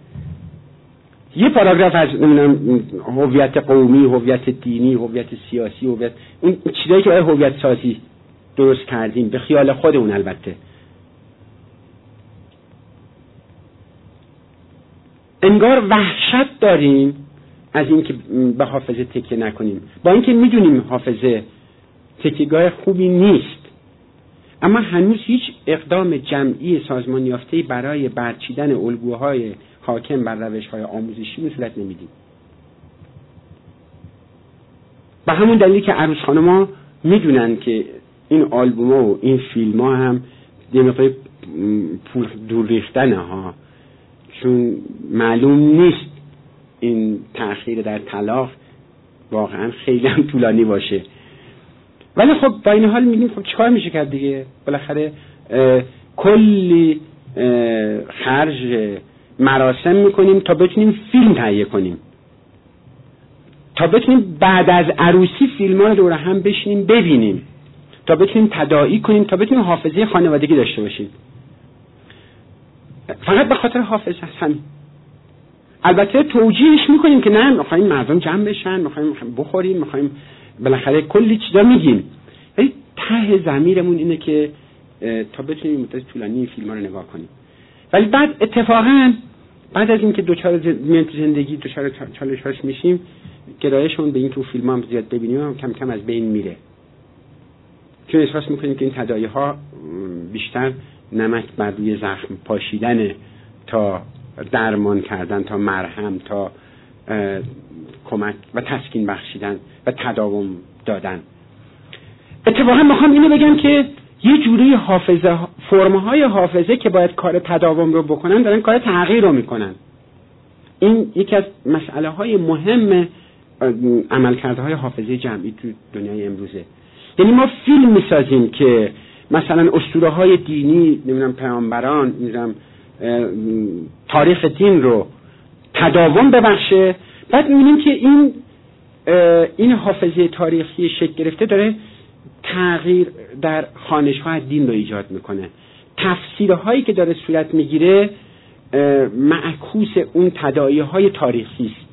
یه پاراگراف از نمیدونم هویت قومی، هویت دینی، هویت سیاسی، هویت اون چیزایی که برای هویت سازی درست کردیم به خیال خودمون، البته انگار وحشت داریم از اینکه به حافظه تکیه نکنیم، با اینکه میدونیم حافظه تکیه‌گاه خوبی نیست، اما هنوز هیچ اقدام جمعی سازمان یافته‌ای برای برچیدن الگوهای حاکم بر روش‌های آموزشی صورت نمیدیم. به همون دلیلی که عروس خانم‌ها میدونن که این آلبوم‌ها و این فیلم‌ها هم یه مقدار پول دور ریختنه ها، چون معلوم نیست این تأخیر در طلاق واقعا خیلی هم طولانی باشه. ولی خب با این حال میگیم خب چیکار میشه کرد دیگه، بالاخره کلی خرج مراسم میکنیم تا بتونیم فیلم تهیه کنیم، تا بتونیم بعد از عروسی فیلم ها رو دور هم بشینیم ببینیم، تا بتونیم تداعی کنیم، تا بتونیم حافظه خانوادگی داشته باشیم. فقط به خاطر حافظه هست همین. البته توجیهش میکنیم که نه میخوایم مردم جمع بشن، میخوایم بخوریم، میخوایم بالاخره کلی چیزا میگیم، ولی ته ضمیرمون اینه که تا بتونیم مدت طولانی فیلم‌ها رو نگاه کنیم. ولی بعد اتفاقا بعد از اینکه دوچار میان تو زندگی دوچار چالش‌هاش میشیم، گرایشمون به این که فیلم‌ها هم زیاد ببینیم هم کم کم از بین میره، چون احساس میکنیم که این تداعی‌ها بیشتر نمک بر روی زخم پاشیدن تا درمان کردن، تا مرهم، تا کمک و تسکین بخشیدن و تداوم دادن. اتفاقا میخوام اینو بگم که یه جوری حافظه فرم‌های حافظه که باید کار تداوم رو بکنن دارن کار تغییر رو میکنن. این یکی از مسئله های مهم عملکردهای حافظه جمعی تو دنیای امروزه. یعنی ما فیلم میسازیم که مثلا اسطوره های دینی، نمیدونم پیامبران، نمیدونم تاریخ دین رو تداوم ببخشه، بعد میبینیم که این این حافظه تاریخی شکل گرفته داره تغییر در خوانش‌های دین رو ایجاد میکنه. تفسیرهایی که داره صورت میگیره معکوس اون تداعی‌های تاریخی است.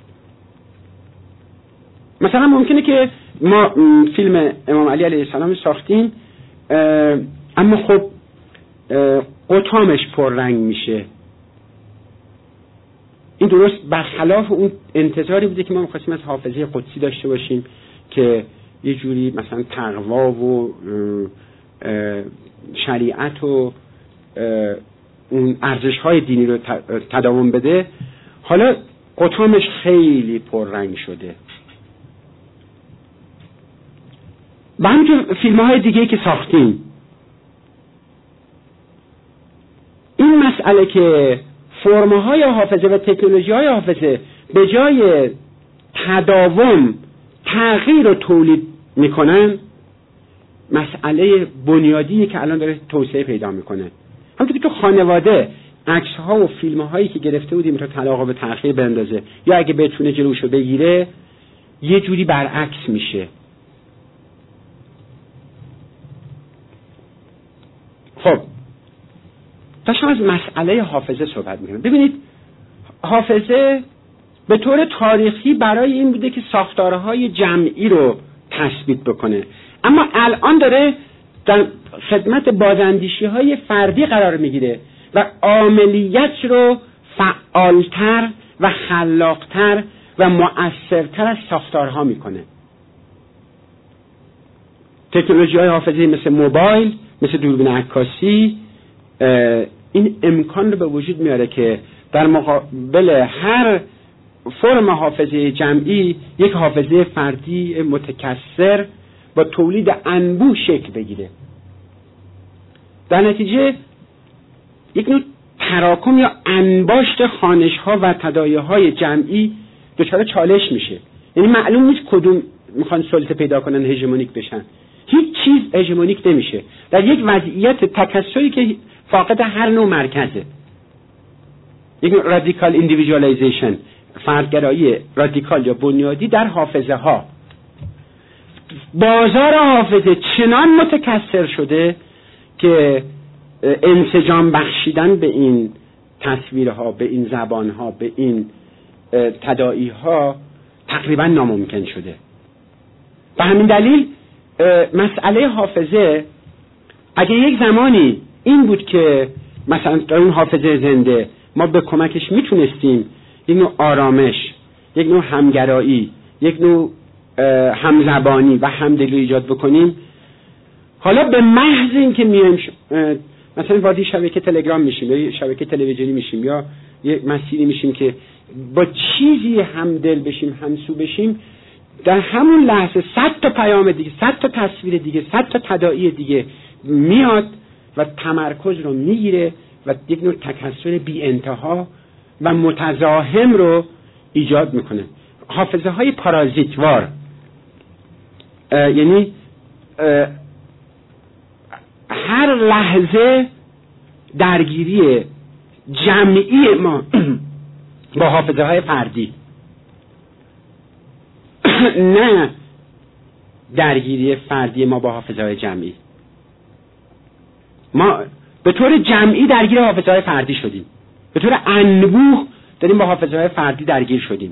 مثلا ممکنه که ما فیلم امام علی علیه السلام ساختیم، اما خب قطامش پررنگ میشه. این درست برخلاف اون انتظاری بوده که ما می‌خواستیم از حافظه قدسی داشته باشیم که یه جوری مثلا تقوا و شریعت و اون ارزش‌های دینی رو تداوم بده. حالا قطامش خیلی پررنگ شده. و همینطور فیلم‌های دیگه‌ای که ساختیم، این مسئله که فرم‌های حافظه و تکنولوژی‌های حافظه به جای تداوم تغییر و تولید میکنن، مسئله بنیادیه که الان داره توسعه پیدا میکنه. همونطور که تو خانواده عکس‌ها و فیلم‌هایی که گرفته بودیم تا طلاق به تأخیر بندازه، یا اگه بتونه جلوشو بگیره، یه جوری برعکس میشه. خب داشتم از مسئله حافظه صحبت میکنم. ببینید، حافظه به طور تاریخی برای این بوده که ساختارهای جمعی رو تثبیت بکنه، اما الان داره در خدمت بازاندیشی‌های فردی قرار میگیره و عاملیت رو فعالتر و خلاقتر و مؤثرتر از ساختارها میکنه. تکنولوژی‌های حافظه مثل موبایل، مثل دوربین عکاسی، این امکان رو به وجود میاره که در مقابل هر فرم حافظه جمعی یک حافظه فردی متکثر با تولید انبوه شکل بگیره. در نتیجه یک نوع تراکم یا انباشت خوانش‌ها و تداعی‌های جمعی دچار چالش میشه. یعنی معلوم نیست کدوم میخوان سلطه پیدا کنن، هژمونیک بشن. هیچ چیز هژمونیک نمیشه در یک وضعیت تکثری که فاقد هر نوع مرکزه. یک رادیکال ایندیویدوالایزیشن، فردگرایی رادیکال یا بنیادی در حافظه ها. بازار حافظه چنان متکثر شده که انسجام بخشیدن به این تصویرها، به این زبانها، به این تداعیها تقریبا ناممکن شده. به همین دلیل مسئله حافظه اگه یک زمانی این بود که مثلا در اون حافظه زنده ما به کمکش میتونستیم یک نوع آرامش، یک نوع همگرایی، یک نوع همزبانی و همدلی ایجاد بکنیم، حالا به محض این که میایم مثلا وارد شبکه تلگرام میشیم یا شبکه تلویزیونی میشیم یا یک مسیری میشیم که با چیزی همدل بشیم، همسو بشیم، در همون لحظه صد تا پیام دیگه، صد تا تصویر دیگه، صد تا تداعی دیگه میاد و تمرکز رو میگیره و یک نوع تکثر بی انتها و متزاحم رو ایجاد میکنه. حافظه های پارازیتوار، یعنی هر لحظه درگیری جمعی ما با حافظه های فردی، نه درگیری فردی ما با حافظه های جمعی. ما به طور جمعی درگیر حافظه های فردی شدیم، به طور انبوه داریم با حافظه های فردی درگیر شدیم.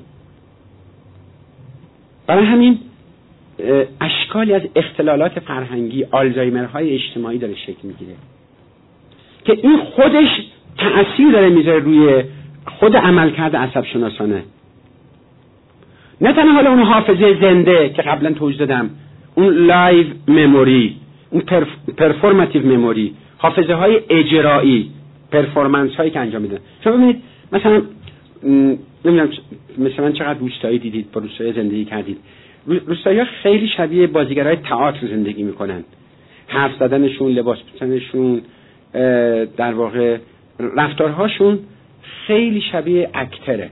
برای همین اشکالی از اختلالات فرهنگی، آلزایمرهای اجتماعی داره شکل میگیره که این خودش تأثیر داره میذاره روی خود عملکرد عصب شناسانه. نه تنها حالا اون حافظه زنده که قبلا توضیح دادم، اون لایو مموری، اون پرف... پرفورماتیو مموری، حافظه های اجرایی، پرفورمنس هایی که انجام میدن. شما ببینید مثلا نمیدونم مثلا چقدر روستایی دیدید، با روستایی زندگی کردید. روستایی ها خیلی شبیه بازیگرای تئاتر زندگی میکنن. حرف زدنشون، لباس پوشیدنشون، در واقع رفتارهاشون خیلی شبیه اکتره.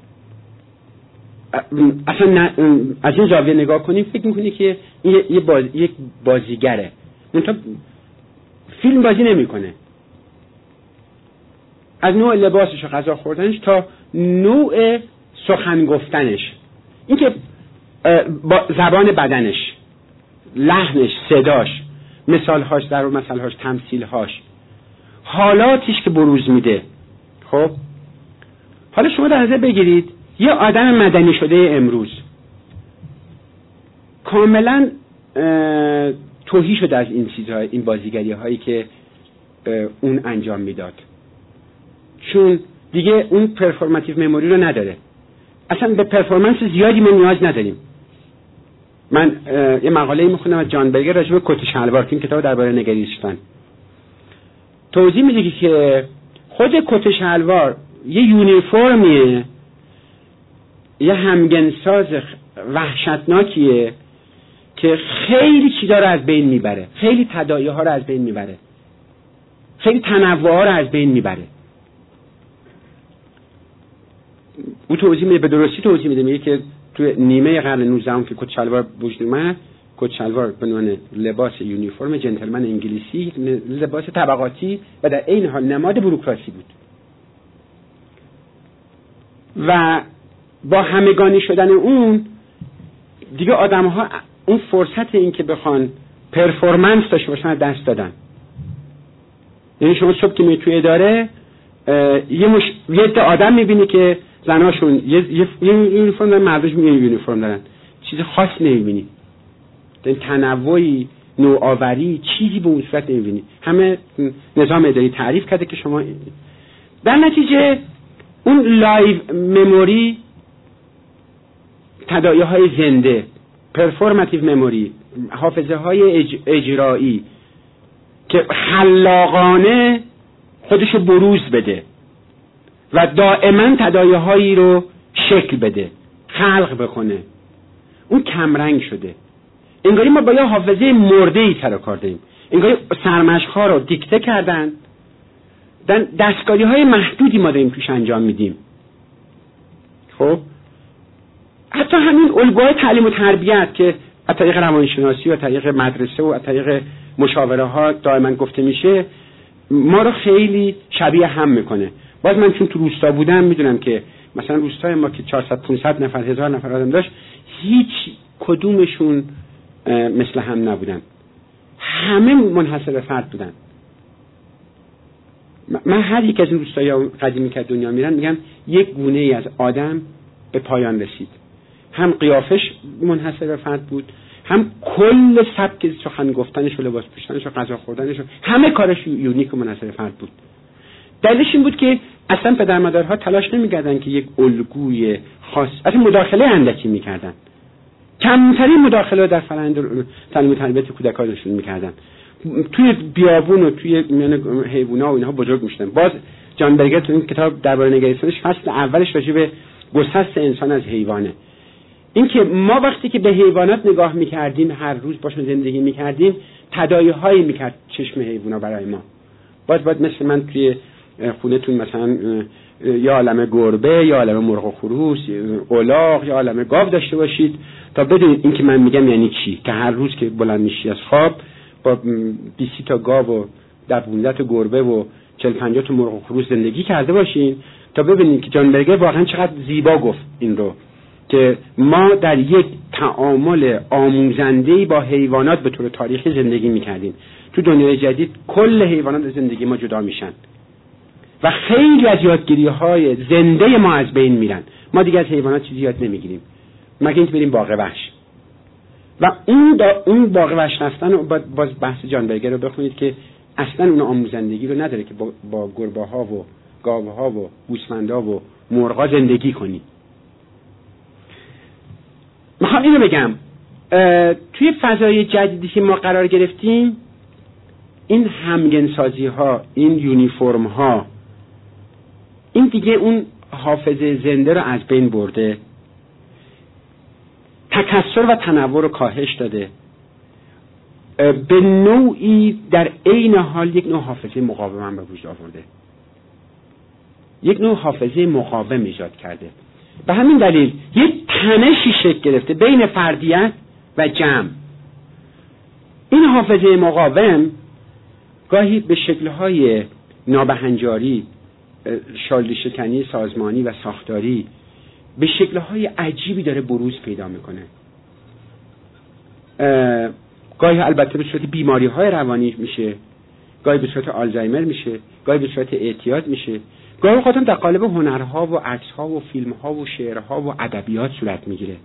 اصلا نه از این زاویه نگاه کنیم فکر میکنی که این یه باز... یک بازیگره، منتها فیلم بازی نمیکنه. از نوع لباسش و غذا خوردنش تا نوع سخن گفتنش، اینکه با زبان بدنش، لحنش، صداش، مثالهاش، در مثالهاش، تمثیلهاش، حالاتیش که بروز میده. خب حالا شما در نظر بگیرید یه آدم مدنی شده امروز کاملا توهی شده از این چیزها، این بازیگری هایی که اون انجام میداد، چون دیگه اون پرفورماتیو مموری رو نداره. اصلا به پرفورمنس زیادی ما نیاز نداریم. من یه مقاله میخونم از جان برگر راجع به کت شلوار، این کتاب درباره نگریستن توضیح میده که خود کت شلوار یه یونیفرمیه، یه همگنساز وحشتناکیه که خیلی چیزا رو از بین میبره، خیلی تداعی ها رو از بین میبره، خیلی تنوع ها رو از بین میبره. او توضیح میده، به درستی توضیح میده، میگه که تو نیمه قرن نوزدهم که کت شلوار وجود اومد، کت شلوار به عنوان لباس یونیفرم جنتلمن انگلیسی، لباس طبقاتی و در عین حال نماد بوروکراسی بود و با همگانی شدن اون دیگه آدم‌ها اون فرصت این که بخوان پرفورمنس داشته باشن دست دادن. یعنی شما صبح که می توی اداره یه مش... یه عده آدم می‌بینی که زناشون یه یه یونیفرم دارن، مرداشون یه یونیفرم دارن، چیز خاص نمی‌بینی، این تنوعی، نوآوری، چیزی به اون صورت نمی‌بینی. همه نظام اداری تعریف کرده که شما در نتیجه اون لایو مموری، تداعی های زنده، پرفورماتیو مموری، حافظه های اج... اجرایی که خلاقانه خودشو بروز بده و دائما تداعی هایی رو شکل بده، خلق بکنه، اون کمرنگ شده. انگاری ما با یه حافظه مرده ای سر و کار داریم. انگاری سرمشق‌ها رو دیکته کردن، دستکاری های محدودی ما داریم توش انجام میدیم. خب حتی همین الگوهای تعلیم و تربیت که از طریق روانشناسی و از طریق مدرسه و از طریق مشاوره ها دائما گفته میشه، ما رو خیلی شبیه هم میکنه. باز من چون تو روستا بودم میدونم که مثلا روستای ما که چهارصد پانصد نفر هزار نفر آدم داشت، هیچ کدومشون مثل هم نبودن، همه منحصر به فرد بودن. من هر یک از این روستایی قدیمی که دنیا میرن میگم یک گونه ای از آدم به پایان رسید. هم قیافش منحصر به فرد بود، هم کل سبک سخن گفتنش و لباس پوشیدنش و غذا خوردنش و همه کارش یونیک و منحصر به فرد بود. دلیلش این بود که اصلا پدر مادرها تلاش نمی‌کردن که یک الگوی خاص، اصلا مداخله اندکی می‌کردن. کمترین مداخله در فرآیند تعلیم و تربیت کودکانشون می‌کردن. توی بیابون و توی میان حیونا و اینها بزرگ می‌شدن. باز جان برگر تو این کتاب درباره نگریستنش فصل اولش راجع به گسست انسان از حیوانه. این که ما وقتی که به حیوانات نگاه می‌کردیم، هر روز باشون زندگی می‌کردیم، تداعی‌هایی می‌کرد چشم حیونا برای ما. باز باز مثل من توی خونتون مثلا یا عالمه گربه یا عالمه مرغ و خروس، الاغ یا عالمه گاو داشته باشید تا بدونید این که من میگم یعنی چی، که هر روز که بلند میشی از خواب با بیست تا گاو و دوازده تا گربه و چهل پنجاه تا مرغ و خروس زندگی کرده باشین تا ببینید که جان برگر واقعا چقدر زیبا گفت این رو، که ما در یک تعامل آموزنده‌ای با حیوانات به طور تاریخی زندگی میکردیم. تو دنیای جدید کل حیوانات از زندگی ما جدا میشن و خیلی از یادگیری‌های زنده ما از بین میرن. ما دیگه از حیوانات چیزی یاد نمیگیریم مگه اینکه بریم باغ وحش. و اون دا اون باغ وحش رفتن رو باز بحث جان برگر رو بخونید که اصلا اون آموزندگی رو نداره که با, با گربه‌ها و گاوها و گوسفندها و مرغا زندگی کنی. میخوام اینو بگم توی فضای جدیدی که ما قرار گرفتیم این همگنسازی ها، این یونیفرم ها، این دیگه اون حافظه زنده رو از بین برده، تکثر و تنوع رو کاهش داده، به نوعی در عین حال یک نوع حافظه مقاوم هم به وجود آورده، یک نوع حافظه مقاوم ایجاد کرده. به همین دلیل یک تنشی شکل گرفته بین فردیت و جمع. این حافظه مقاوم گاهی به شکل‌های نابهنجاری، شالدی شکنی سازمانی و ساختاری به شکل‌های عجیبی داره بروز پیدا میکنه. گاهی البته به صورت بیماری‌های روانی میشه، گاهی به صورت آلزایمر میشه، گاهی به صورت اعتیاد میشه، گاهی اوقات در قالب هنرها و عکس‌ها و فیلم‌ها و شعرها و ادبیات صورت میگیره.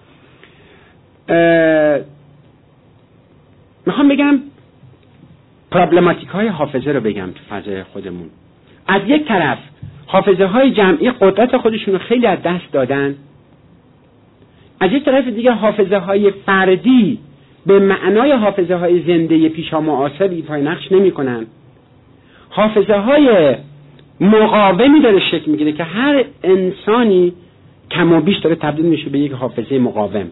میخوام بگم پرابلماتیک های حافظه رو بگم تو فضای خودمون. از یک طرف حافظه های جمعی قدرت خودشون رو خیلی از دست دادن، از یک طرف دیگه حافظه های فردی به معنای حافظه های زنده پیشا معاصر ایفای نقش نمی کنن. حافظه های مقاومی داره شکل میگیره که هر انسانی کم و بیش داره تبدیل میشه به یک حافظه مقاوم،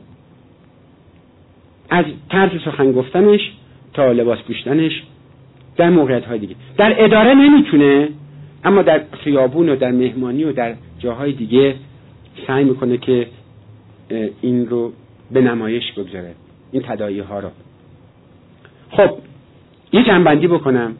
از طرز سخن گفتنش تا لباس پوشیدنش در موقعیت های دیگه. در اداره نمیتونه، اما در خیابون و در مهمانی و در جاهای دیگه سعی میکنه که این رو به نمایش بگذاره، این تداعی ها رو. خب یه جنبندی بکنم.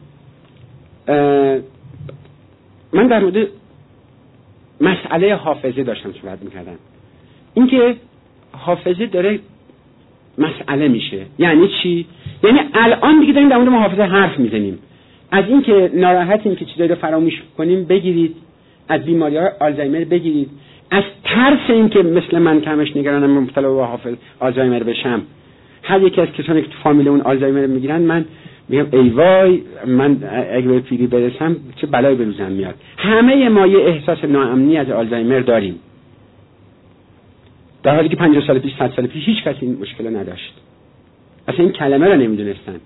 من در مورد مسئله حافظه داشتم صحبت میکردم، اینکه حافظه داره مسئله میشه. یعنی چی؟ یعنی الان دیگه داریم در مورد حافظه حرف میزنیم، از اینکه ناراحتیم که چیزایی رو فراموش کنیم بگیرید، از بیماری‌های آلزایمر بگیرید، از ترس اینکه مثل من کمش نگرانم مبتلا به حافظه آلزایمر بشم. هر یکی از کسانی که تو فامیل اون آلزایمر میگیرن من میگم ای وای، من اگه به پیری برسم چه بلایی به روزم میاد. همه ما یه احساس ناامنی از آلزایمر داریم، در حالی که پنجاه سال پیش، صد سال پیش هیچ کسی این مشکل رو نداشت، اصلا این کلمه رو نمیدونستن.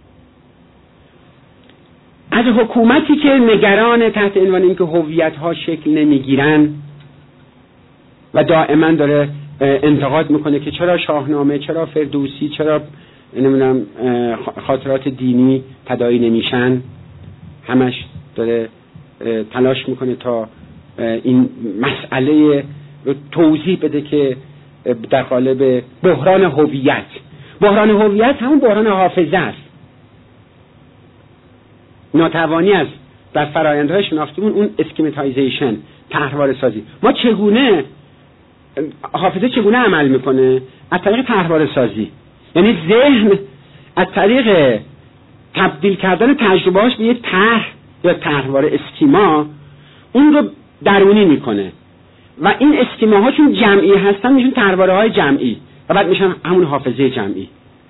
از حکومتی که نگران تحت عنوان اینکه هویت‌ها شکل نمیگیرن و دائما داره انتقاد میکنه که چرا شاهنامه، چرا فردوسی، چرا نمیدونم خاطرات دینی تداعی نمیشن، همش داره تلاش میکنه تا این مسئله رو توضیح بده که در قالب بحران هویت. بحران هویت همون بحران حافظه است، ناتوانی است در فرآیندهای شناختیمون اون اسکیماتایزیشن، طرحواره سازی. ما چگونه حافظه چگونه عمل میکنه؟ از طریق طرحواره سازی. یعنی ذهن از طریق تبدیل کردن تجربه‌اش به یه طرح یا طرحواره اسکیما اون رو درونی میکنه و این اسکیماها چون جمعی هستن میشن طرحواره‌های جمعی و بعد میشن همون حافظه جمعی.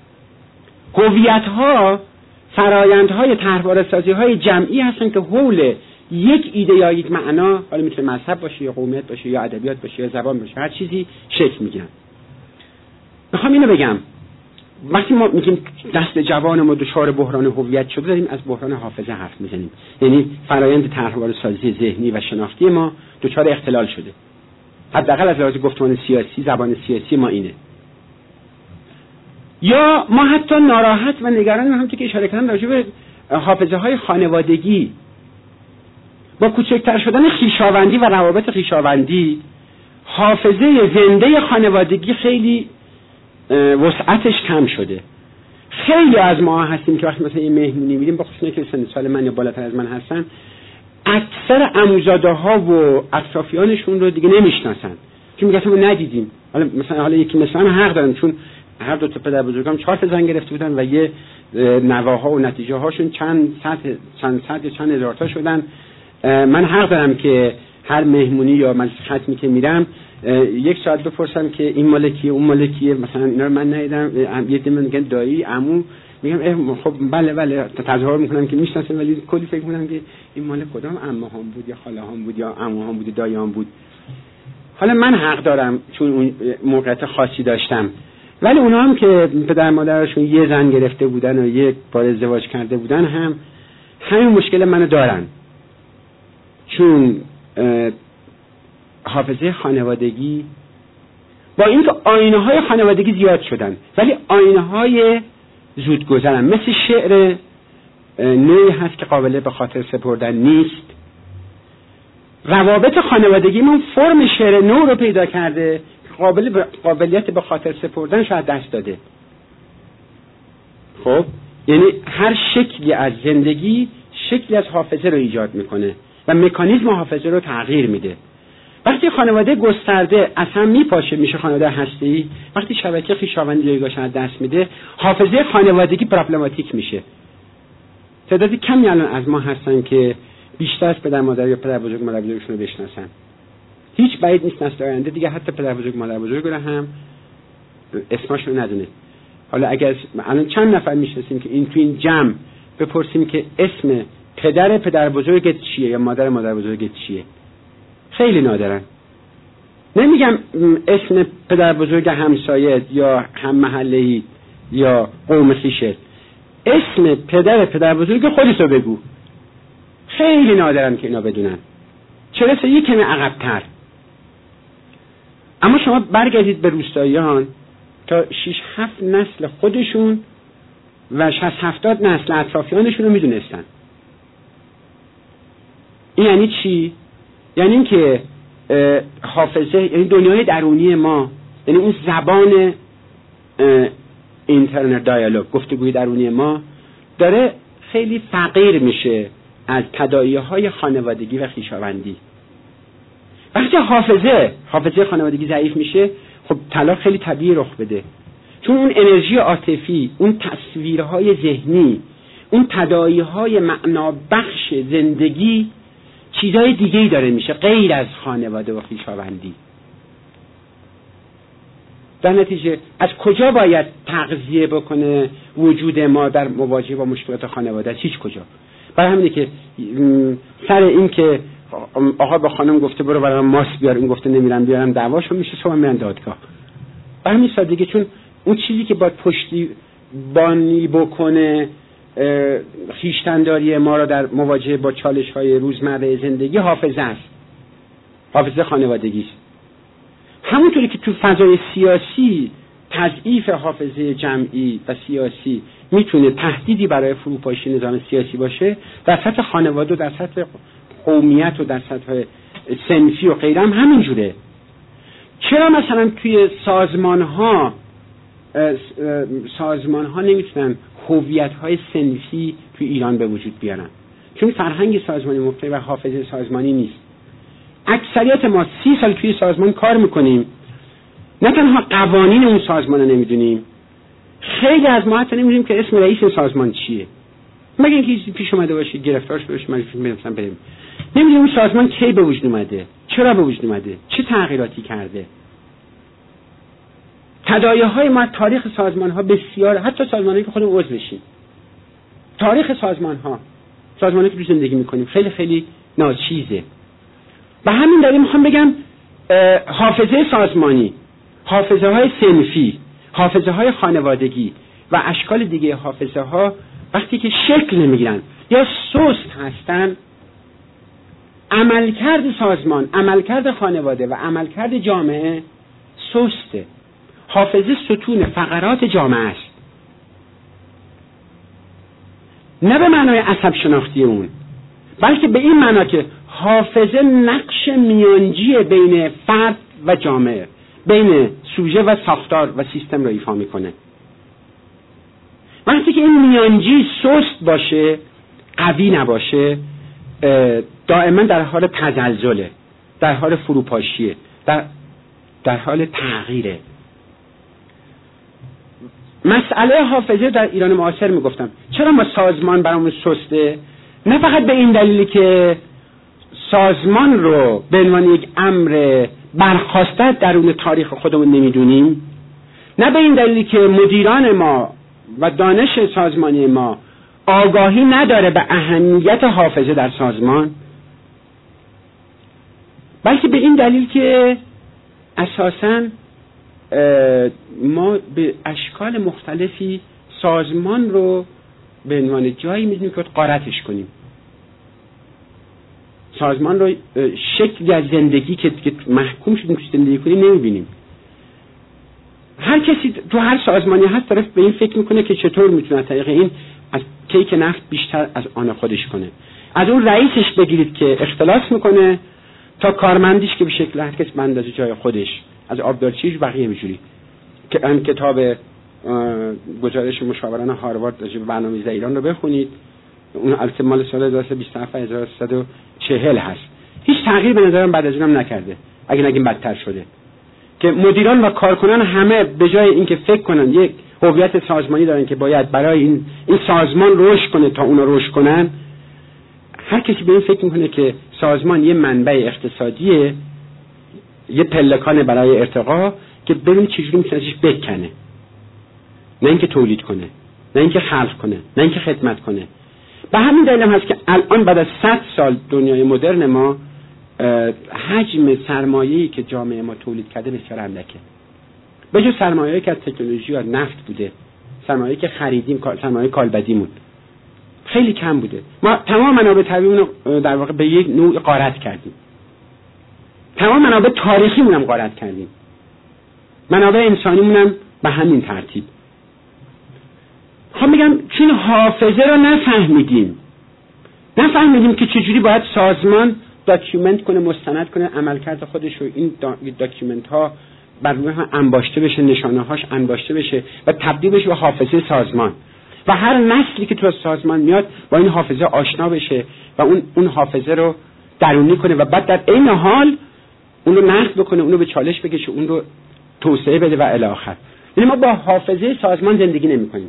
هویت‌ها فرآیندهای طرحواره سازی‌های جمعی هستن که حول یک ایده یا یک معنا، حالا میتونه مذهب باشه یا قومیت باشه یا ادبیات باشه یا زبان باشه، هر چیزی شکل میگیرن. میخوام اینو بگم، وقتی ما میگیم دست جوان ما دچار بحران هویت شده، داریم از بحران حافظه حرف میزنیم. یعنی فرآیند طرحواره سازی ذهنی و شناختی ما دچار اختلال شده، حداقل از لحاظ گفتمان سیاسی، زبان سیاسی ما اینه. یا ما حتی ناراحت و نگران هم که اشاره کردم راجع به حافظه های خانوادگی، با کوچکتر شدن خویشاوندی و روابط خویشاوندی حافظه زنده خانوادگی خیلی وسعتش کم شده. خیلی از ما هستیم که وقتی مثلا یه مهمونی میریم، بخصوص که سن سال من یا بالاتر از من هستن، اکثر عموزاده ها و اطرافیانشون رو دیگه نمیشناسن، چون میگن ما ندیدیم. حالا مثلا حالا یکی مثلا حق دارن، چون هر دو تا پدر بزرگام چهار تا زن گرفته بودن و یه نواها و نتیجه هاشون چند صد چند صد یا چند هزار تا شدن. من حق دارم که هر مهمونی یا مجلس ختمی که میرم یک ساعت بپرسم که این مال کیه اون مال کیه، مثلا اینا رو من ندیدم، یه دیگه میگن دایی عمو، میگم خب بله بله تظاهر میکنم که میشناسم، ولی کلی فکر میکنم که این مال کدام عمه هام بود یا خاله هام بود یا عمو هام بود دایی هام بود. حالا من حق دارم چون اون موقعیت خاصی داشتم، ولی اونا هم که پدر مادرشون یه زن گرفته بودن و یک بار ازدواج کرده بودن هم همین مشکل منو دارن، چون حافظه خانوادگی با اینکه آینه های خانوادگی زیاد شدن ولی آینه های زود گذرن، مثل شعر نوعی هست که قابل به خاطر سپردن نیست. روابط خانوادگی من فرم شعر نو رو پیدا کرده که قابل قابلیت به خاطر سپردن شاید دست داده. خب یعنی هر شکلی از زندگی شکلی از حافظه رو ایجاد میکنه و مکانیزم حافظه رو تغییر میده. وقتی خانواده گسترده از هم میپاشه میشه خانواده هسته‌ای، وقتی شبکه خویشاوندی جایگاهش از دست میده حافظه خانوادگی پرابلماتیک میشه. تعداد کمی الان از ما هستن که بیشتر از پدر مادر یا پدر بزرگ مادر بزرگشون رو بشناسن. هیچ بعید نیست نسل آینده دیگه حتی پدر بزرگ مادر بزرگ رو هم اسمشون ندونه. حالا اگر الان چند نفر میشناسیم که این تو این جمع بپرسیم که اسم پدر پدر بزرگت چیه یا مادر مادر بزرگت چیه؟ خیلی نادرن. نمیگم اسم پدر بزرگ همسایه یا هم محله‌ای یا قوم خویشت، اسم پدر پدر بزرگ خودتو بگو. خیلی نادرن که اینا بدونن، چرا سه یک کمی عقب‌تر. اما شما برگردید به روستاییان تا شش هفت نسل خودشون و شصت هفتاد نسل اطرافیانشون رو میدونستن. این یعنی چی؟ یعنی این که حافظه، یعنی دنیای درونی ما، یعنی اون زبان اینترنال دیالوگ، گفتگوی درونی ما داره خیلی فقیر میشه از تداعی‌های خانوادگی و خویشاوندی. وقتی حافظه حافظه خانوادگی ضعیف میشه، خب طلاق خیلی طبیعی رخ بده، چون اون انرژی عاطفی، اون تصویرهای ذهنی، اون تداعی‌های معنابخش زندگی چیزای دیگه‌ای داره میشه غیر از خانواده و خویشاوندی. در نتیجه از کجا باید تغذیه بکنه وجود ما در مواجهه با مشکلات خانواده؟ هیچ کجا. برای همینه که سر این که آقا با خانم گفته برو برای ماست بیار، این گفته نمیرم بیارم، دعواشون میشه، صبح میرن دادگاه. برای همین سادگی، چون اون چیزی که باید پشتی بانی بکنه خیشتنداری ما را در مواجهه با چالش های روزمره زندگی حافظه است، حافظه خانوادگی است. همونطوری که تو فضای سیاسی تضعیف حافظه جمعی و سیاسی میتونه تهدیدی برای فروپاشی نظام سیاسی باشه، در سطح خانواده و در سطح قومیت و در سطح صنفی و غیره هم همینجوره. چرا مثلا توی سازمان ها سازمان ها نمیتونن هویت های صنفی توی ایران به وجود بیارن؟ چون فرهنگ سازمانی مبتنی بر حافظه سازمانی نیست. اکثریت ما سی سال توی سازمان کار میکنیم، نه تنها قوانین اون سازمان رو نمیدونیم، خیلی از ما حتی نمیدونیم که اسم رئیس سازمان چیه، مگه اینکه چیزی پیش اومده باشه گرفتار شده باشه مجبور مثلا بریم. نمیدونیم اون سازمان کی به وجود اومده، چرا به وجود اومده، چه تغییراتی کرده. تداعی‌های ما تاریخ سازمان‌ها بسیار، حتی سازمان‌هایی که خودمون عضو بشیم، تاریخ سازمان‌ها، سازمانی که توی زندگی می‌کنیم خیلی خیلی ناچیزه. و همین دلیل میخوام بگم حافظه سازمانی، حافظه های صنفی، حافظه های خانوادگی و اشکال دیگه حافظه ها وقتی که شکل نمیگیرن یا سست هستن، عملکرد سازمان، عملکرد خانواده و عملکرد جامعه سسته. حافظه ستون فقرات جامعه است، نه به معنای عصب شناختی اون، بلکه به این معنا که حافظه نقش میانجی بین فرد و جامعه، بین سوژه و ساختار و سیستم را ایفا میکنه. وقتی که این میانجی سست باشه، قوی نباشه، دائما در حال تزلزله، در حال فروپاشیه، در در حال تغییره. مسئله حافظه در ایران معاصر میگفتم چرا ما سازمان برامون سسته؟ نه فقط به این دلیلی که سازمان رو به عنوان یک امر برخواسته درون تاریخ خودمون نمیدونیم، نه به این دلیلی که مدیران ما و دانش سازمانی ما آگاهی نداره به اهمیت حافظه در سازمان، بلکه به این دلیل که اساساً ما به اشکال مختلفی سازمان رو به عنوان جایی می‌دونیم که غارتش کنیم. سازمان رو شکلی از زندگی که محکوم شدیم که زندگی کنیم نمی‌بینیم. هر کسی تو هر سازمانی هست طرف به این فکر میکنه که چطور میتونه طریق این از کیک نفت بیشتر از آن خودش کنه. از اون رئیسش بگیرید که اختلاس میکنه تا کارمندیش که به شکل هر کس بندازه جای خودش، از آبدارچیش بقیه میجوری. که این کتاب گزارش مشاوران هاروارد راجع به برنامه‌ریزی ایران رو بخونید، اون البته مال سال هزار و سیصد و بیست و هفت هزار و سیصد و چهل هست. هیچ تغییر به نظرم بعد از اونم نکرده، اگه نگیم بدتر شده، که مدیران و کارکنان همه به جای اینکه فکر کنن یک هویت سازمانی دارن که باید برای این این سازمان رشد کنه تا اونا رشد کنن، هر کسی به این فکر میکنه که سازمان یه منبع اقتصادیه، یه پلکان برای ارتقا که ببینید چجوری میتونه ازش بکنه، نه اینکه تولید کنه، نه اینکه خلق کنه، نه اینکه خدمت کنه. به همین دلیل هم هست که الان بعد از صد سال دنیای مدرن ما حجم سرمایه‌ای که جامعه ما تولید کرده بسیار اندکه. به جز سرمایه‌ای که از تکنولوژی و نفت بوده، سرمایه‌ای که خریدیم، سرمایه کالبدیمون خیلی کم بوده. ما تمام منابع طبیعیمون رو در واقع به یک نوع غارت کردیم. تمام منابع تاریخیمون هم غارت کردیم. منابع انسانیمون هم به همین ترتیب. خب میگم چون حافظه رو نفهمیدیم، نفهمیدیم که چجوری باید سازمان داکیومنت کنه، مستند کنه عملکرد خودش رو، این دا... داکیومنت ها بر روی هم انباشته بشه، نشانه هاش انباشته بشه و تبدیل بشه به حافظه سازمان و هر نسلی که تو سازمان میاد با این حافظه آشنا بشه و اون اون حافظه رو درونی کنه و بعد در عین حال اون رو نقد بکنه، اون رو به چالش بکشه، اون رو توسعه بده و الی آخر. یعنی ما با حافظه سازمان زندگی نمی‌کنیم.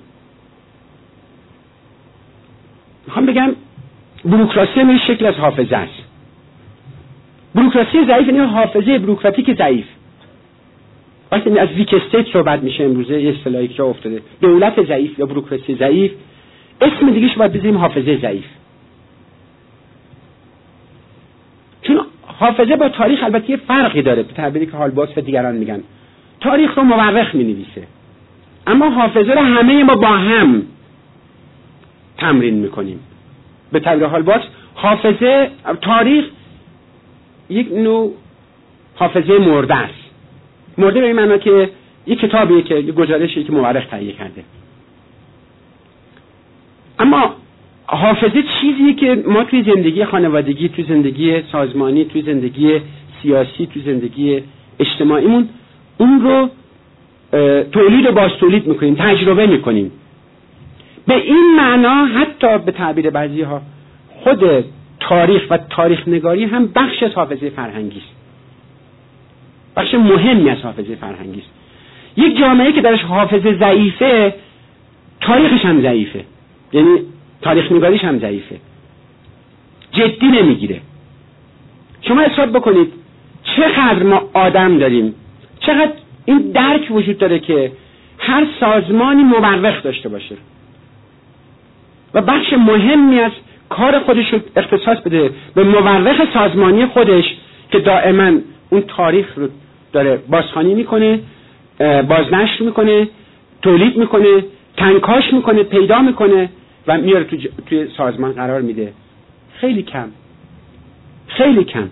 میخوام بگم بوروکراسی هم یک شکل از حافظه است. بوروکراسی ضعیف یعنی حافظه بوروکراتیک ضعیف. وقتی از ویک استیت صحبت میشه امروزه، یه اصطلاحی که افتاده، دولت ضعیف یا بوروکراسی ضعیف، اسم دیگه‌ش باید بذاریم حافظه ضعیف. چون حافظه با تاریخ البته یه فرقی داره، به تعبیری که هالباس و دیگران میگن تاریخ رو مورخ مینویسه، اما حافظه رو همه ما با هم تمرین میکنیم. به تعبیر هالباس حافظه تاریخ یک نوع حافظه مرده است. مرده به این معنی که یک کتابیه که یک گزارشی که مورخ تهیه کرده. اما حافظه چیزیه که ما توی زندگی خانوادگی، توی زندگی سازمانی، توی زندگی سیاسی، توی زندگی اجتماعیمون اون رو تولید و باز تولید میکنیم، تجربه میکنیم. به این معنا حتی به تعبیر بعضی ها خود تاریخ و تاریخ نگاری هم بخش از حافظه فرهنگی است، بخش مهمی از حافظه فرهنگی است. یک جامعه که درش حافظه ضعیفه، تاریخش هم ضعیفه، یعنی تاریخ نگاریش هم ضعیفه، جدی نمیگیره. شما حساب بکنید چقدر ما آدم داریم، چقدر این درک وجود داره که هر سازمانی مورخ داشته باشه و بخش مهمی از کار خودش رو اختصاص بده به مورخ سازمانی خودش که دائما اون تاریخ رو داره بازخوانی میکنه، بازنشر میکنه، تولید میکنه، کنکاش میکنه، پیدا میکنه و میاره تو ج... توی سازمان قرار میده. خیلی کم، خیلی کم.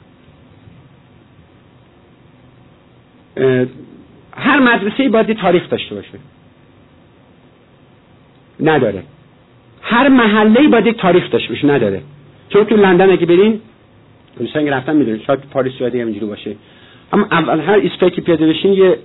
هر مدرسه‌ای باید تاریخ داشته باشه، نداره. هر محله‌ای باید یک تاریخ داشته باشه، نداره. چون تو لندن اگه برین، دوستان که رفتن میدونن، شاید پاریس شاید همینجوری باشه، اما اول هر ایستگاهی که پیاده بشین یه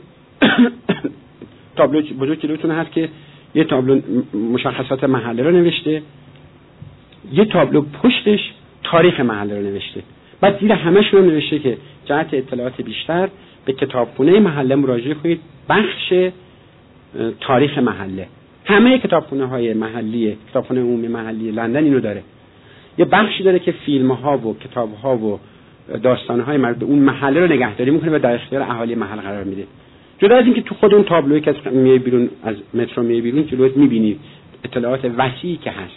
تابلو بزرگ جلوتون هست که یه تابلو مشخصات محله رو نوشته، یه تابلو پشتش تاریخ محله رو نوشته، بعد زیر همه‌شون رو نوشته که جهت اطلاعات بیشتر به کتابخونه محله مراجعه کنید، بخش تاریخ محله. همه کتابخونه‌های محلی، کتابخونه عمومی محلی لندن اینو داره. یه بخشی داره که فیلم ها و کتاب ها و داستان های مربوط به اون محله رو نگهداری میکنه و در اختیار اهالی محل قرار میده. جدا از اینکه تو خود اون تابلویی که از میای بیرون از مترو میای بیرون جلوت میبینید اطلاعات وسیعی که هست.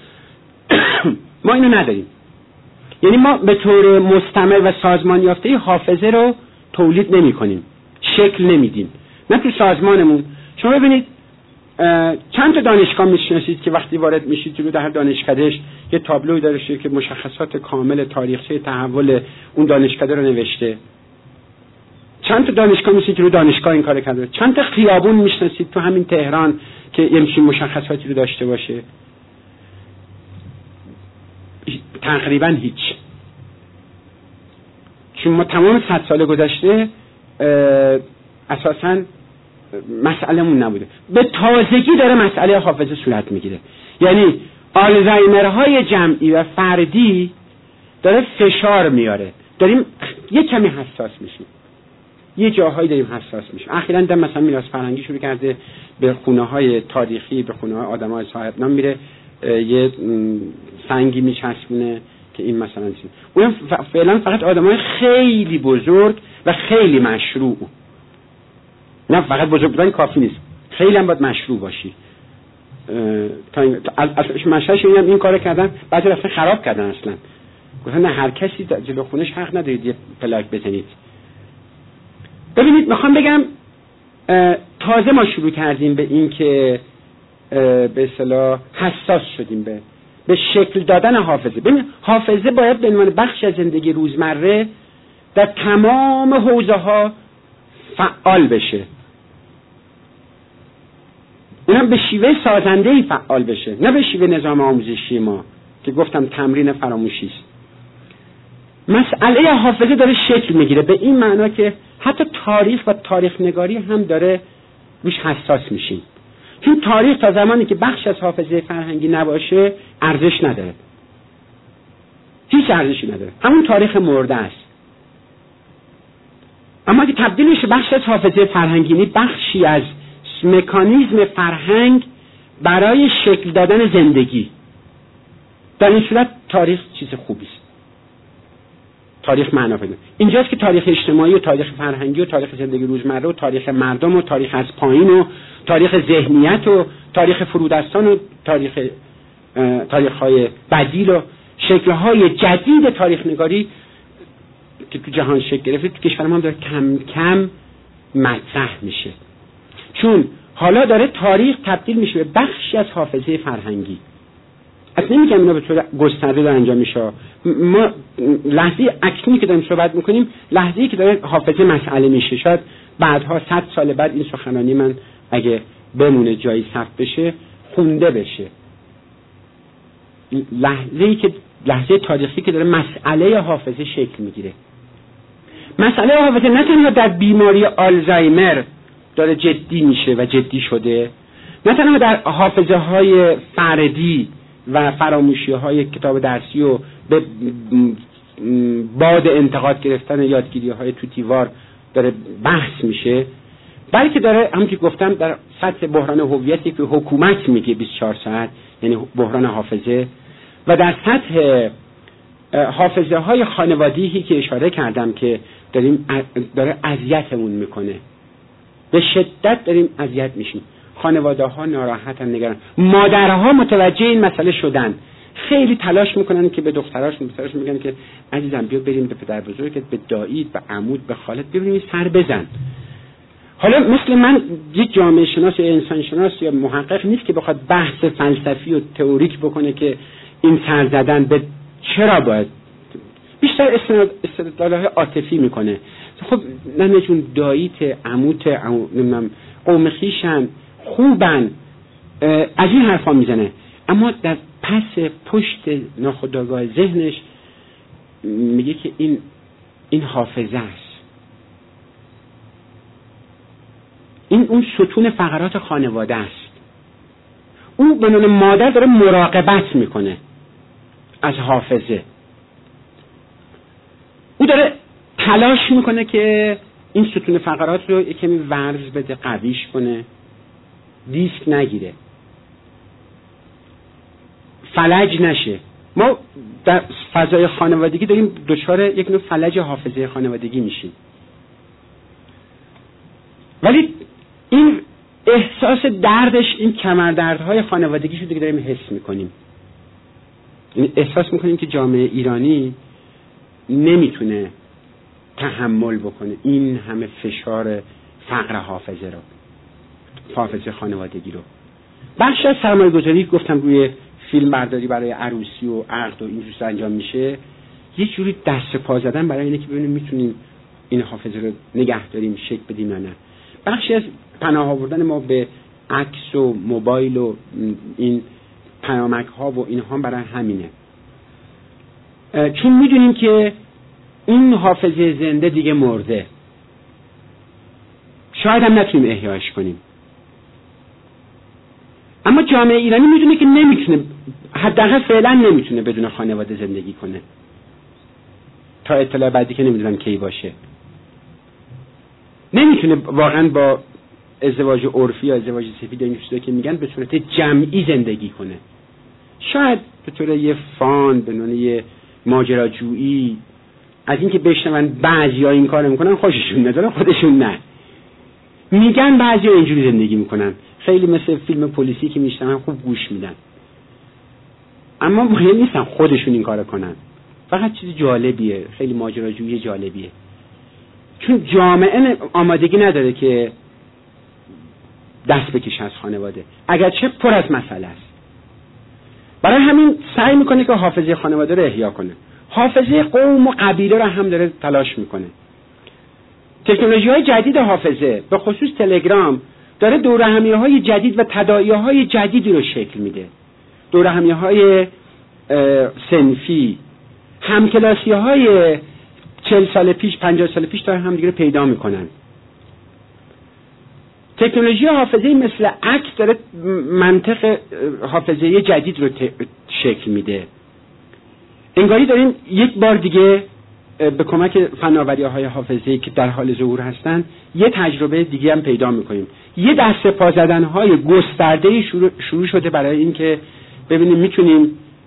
ما اینو نداریم. یعنی ما به طور مستمر و سازمان یافته حافظه رو تولید نمی کنیم، شکل نمیدیم. نه تو سازمانمون. شما ببینید چند تا دانشگاه میشناسید که وقتی وارد میشید جلو در هر دانشکدهش یه تابلوی داره که مشخصات کامل تاریخچه تحول اون دانشکده رو نوشته. چند تا دانشگاه میشناسید که رو دانشگاه این کار کرده. چند تا خیابون میشناسید تو همین تهران که همچین مشخصاتی رو داشته باشه. تقریبا هیچ. چون ما تمام صد سال گذشته اساساً مسئله‌مون نبوده. به تازگی داره مسئله حافظه صورت میگیره. یعنی آلزایمرهای جمعی و فردی داره فشار میاره. داریم یه کمی حساس میشیم. یه جاهایی داریم حساس میشیم. اخیراً در مثلا میراث فرهنگی شروع کرده به خونه‌های تاریخی، به خونه‌های آدمای صاحب نام میره، یه سنگی میچسبونه که این مثلا چیز. اون فعلا فقط آدمای خیلی بزرگ و خیلی مشروع. نه فقط بزرگ بودن کافی نیست، خیلی هم باید مشروع باشی. تا این اصلاش مشهش اینم این کارو کردن، بعضی اصلا خراب کردن اصلا. گفتن نه هر کسی جلو خونش حق ندارید یه پلاک بزنید. ببینید میخوام بگم تازه ما شروع کردیم به این که به اصطلاح حساس شدیم به به شکل دادن حافظه. ببین حافظه باید به عنوان بخش از زندگی روزمره در تمام حوزه ها فعال بشه. اونم به شیوه سازنده‌ای فعال بشه، نه به شیوه نظام آموزشی ما که گفتم تمرین فراموشی است. مسئله حافظه داره شکل میگیره به این معنا که حتی تاریخ و تاریخ نگاری هم داره روش حساس میشیم. چون تاریخ تا زمانی که بخش از حافظه فرهنگی نباشه ارزش نداره، هیچ ارزشی نداره، همون تاریخ مرده است. اما اگه تبدیل بشه بخش از حافظه فرهنگی، یعنی بخشی از مکانیزم فرهنگ برای شکل دادن زندگی، در این صورت تاریخ چیز خوبی است. تاریخ معنا پیدا. اینجاست که تاریخ اجتماعی و تاریخ فرهنگی و تاریخ زندگی روزمره و تاریخ مردم و تاریخ از پایین و تاریخ ذهنیت و تاریخ فرودستان و تاریخ تاریخ‌های بدیل و شکل‌های جدید تاریخ نگاری که تو جهان شکل گرفته تو کشور ما داره کم کم مطرح میشه. چون حالا داره تاریخ تبدیل میشه به بخشی از حافظه فرهنگی. اصلا نمیگم اینا به طور گسترده داره انجام میشه. ما لحظه اکنونی که داریم صحبت میکنیم لحظه‌ای که داره حافظه مسئله میشه. شاید بعدها صد سال بعد این سخنرانی من اگه بمونه جایی ثبت بشه خونده بشه. لحظه‌ای که لحظه تاریخی که داره مسئله حافظه شکل میگیره. مسئله حافظه نه تنها در بیماری آلزایمر داره جدی میشه و جدی شده، نه تنها در حافظه های فردی و فراموشی های کتاب درسی و به باد انتقاد گرفتن یادگیری های توتیوار داره بحث میشه، بلکه داره همون که گفتم در سطح بحران هویتی که حکومت میگه بیست و چهار ساعت، یعنی بحران حافظه، و در سطح حافظه های خانوادگی که اشاره کردم که داریم داره اذیتمون میکنه، به شدت داریم اذیت میشیم. خانواده ها ناراحتن، نگران. مادرها متوجه این مسئله شدن، خیلی تلاش میکنن که به دختراشون پسراشون میگن که عزیزم بیا بریم به پدر بزرگت، به داییت، به عمود، به خالت، ببینیم سر بزن. حالا مثل من یک جامعه شناس یا انسان شناس یا محقق نیست که بخواد بحث فلسفی و تئوریک بکنه که این سر زدن به چرا باید، بیشتر استدلال‌های عاطفی میکنه. خب نه جون داییت، عموت، نمیدونم قوم خویشن، خوبن، از این حرفا میزنه، اما در پس پشت ناخودآگاه ذهنش میگه که این این حافظه است، این اون ستون فقرات خانواده است. او به عنوان مادر داره مراقبت میکنه از حافظه، او داره تلاش میکنه که این ستون فقرات رو یک کمی ورز بده، قویش کنه، دیسک نگیره، فلج نشه. ما در فضای خانوادگی داریم دچار یک نوع فلج حافظه خانوادگی میشیم. ولی این احساس دردش، این کمردردهای خانوادگی شده که داریم حس میکنیم. این احساس میکنیم که جامعه ایرانی نمیتونه تحمل بکنه این همه فشار فقر حافظه رو، حافظه خانوادگی رو. بخش از سرمایه گذاری گفتم روی فیلم برداری برای عروسی و عقد و این چیزا انجام میشه، یه جوری دست پا زدن برای اینه که ببینیم میتونیم این حافظه رو نگه داریم، شکل بدیم یا نه. بخشی از پناه آوردن ما به عکس و موبایل و این پیامک ها و اینها برای همینه، چون میدونیم که این حافظه زنده دیگه مرده، شاید هم نتونیم احیاش کنیم. اما جامعه ایرانی میدونه که نمیتونه، حداقل فعلا نمیتونه بدون خانواده زندگی کنه، تا اطلاع بعدی که نمیدونم کی باشه. نمیتونه واقعا با ازدواج عرفی یا ازدواج سفید این چیزا که میگن به صورت جمعی زندگی کنه. شاید به طور یه فان، به نوع یه ماجراجویی، از اینکه بشنون بعضیا این کارو میکنن خوششون نداره، خودشون نه. میگن بعضیا اینجوری زندگی میکنن، خیلی مثل فیلم پلیسی که میشنن خوب گوش میدن، اما مهم نیستن خودشون این کارو کنن. فقط چیز جالبیه، خیلی ماجراجویی جالبیه، چون جامعه آمادگی نداره که دست بکشه از خانواده، اگرچه پر از مسئله است. برای همین سعی میکنه که حافظه خانواده رو احیا کنه، حافظه قوم و قبیله رو هم داره تلاش میکنه. تکنولوژی های جدید حافظه، به خصوص تلگرام، داره دورهمیه های جدید و تداعیه های جدیدی رو شکل میده. دورهمیه های صنفی، همکلاسی های چهل سال پیش، پنجاه سال پیش داره هم دیگه پیدا میکنن. تکنولوژی حافظه مثل عکس داره منطق حافظه جدید رو شکل میده. انگاری داریم یک بار دیگه به کمک فناوری‌های حافظه‌ای که در حال ظهور هستن یه تجربه دیگه هم پیدا میکنیم. یه دست پا زدن‌های گسترده‌ای شروع, شروع شده برای این که ببینیم میتونیم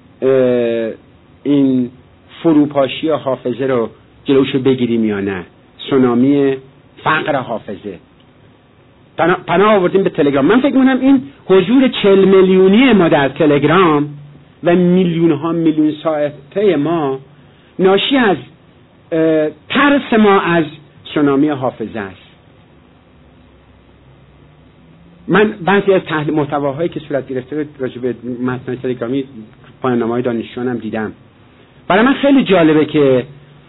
این فروپاشی حافظه رو جلوشو بگیریم یا نه. سونامی فقر حافظه. پناه, پناه آوردیم به تلگرام. من فکر می‌کنم این حضور چهل میلیونی ما در تلگرام و میلیون ها میلیون ساعته ما ناشی از ترس ما از سونامی حافظه است. من بعضی از تحلیل محتواهایی که صورت گرفته راجع به متن تلگرامی پایان‌نامه‌های دانشجویانم دیدم. برای من خیلی جالبه که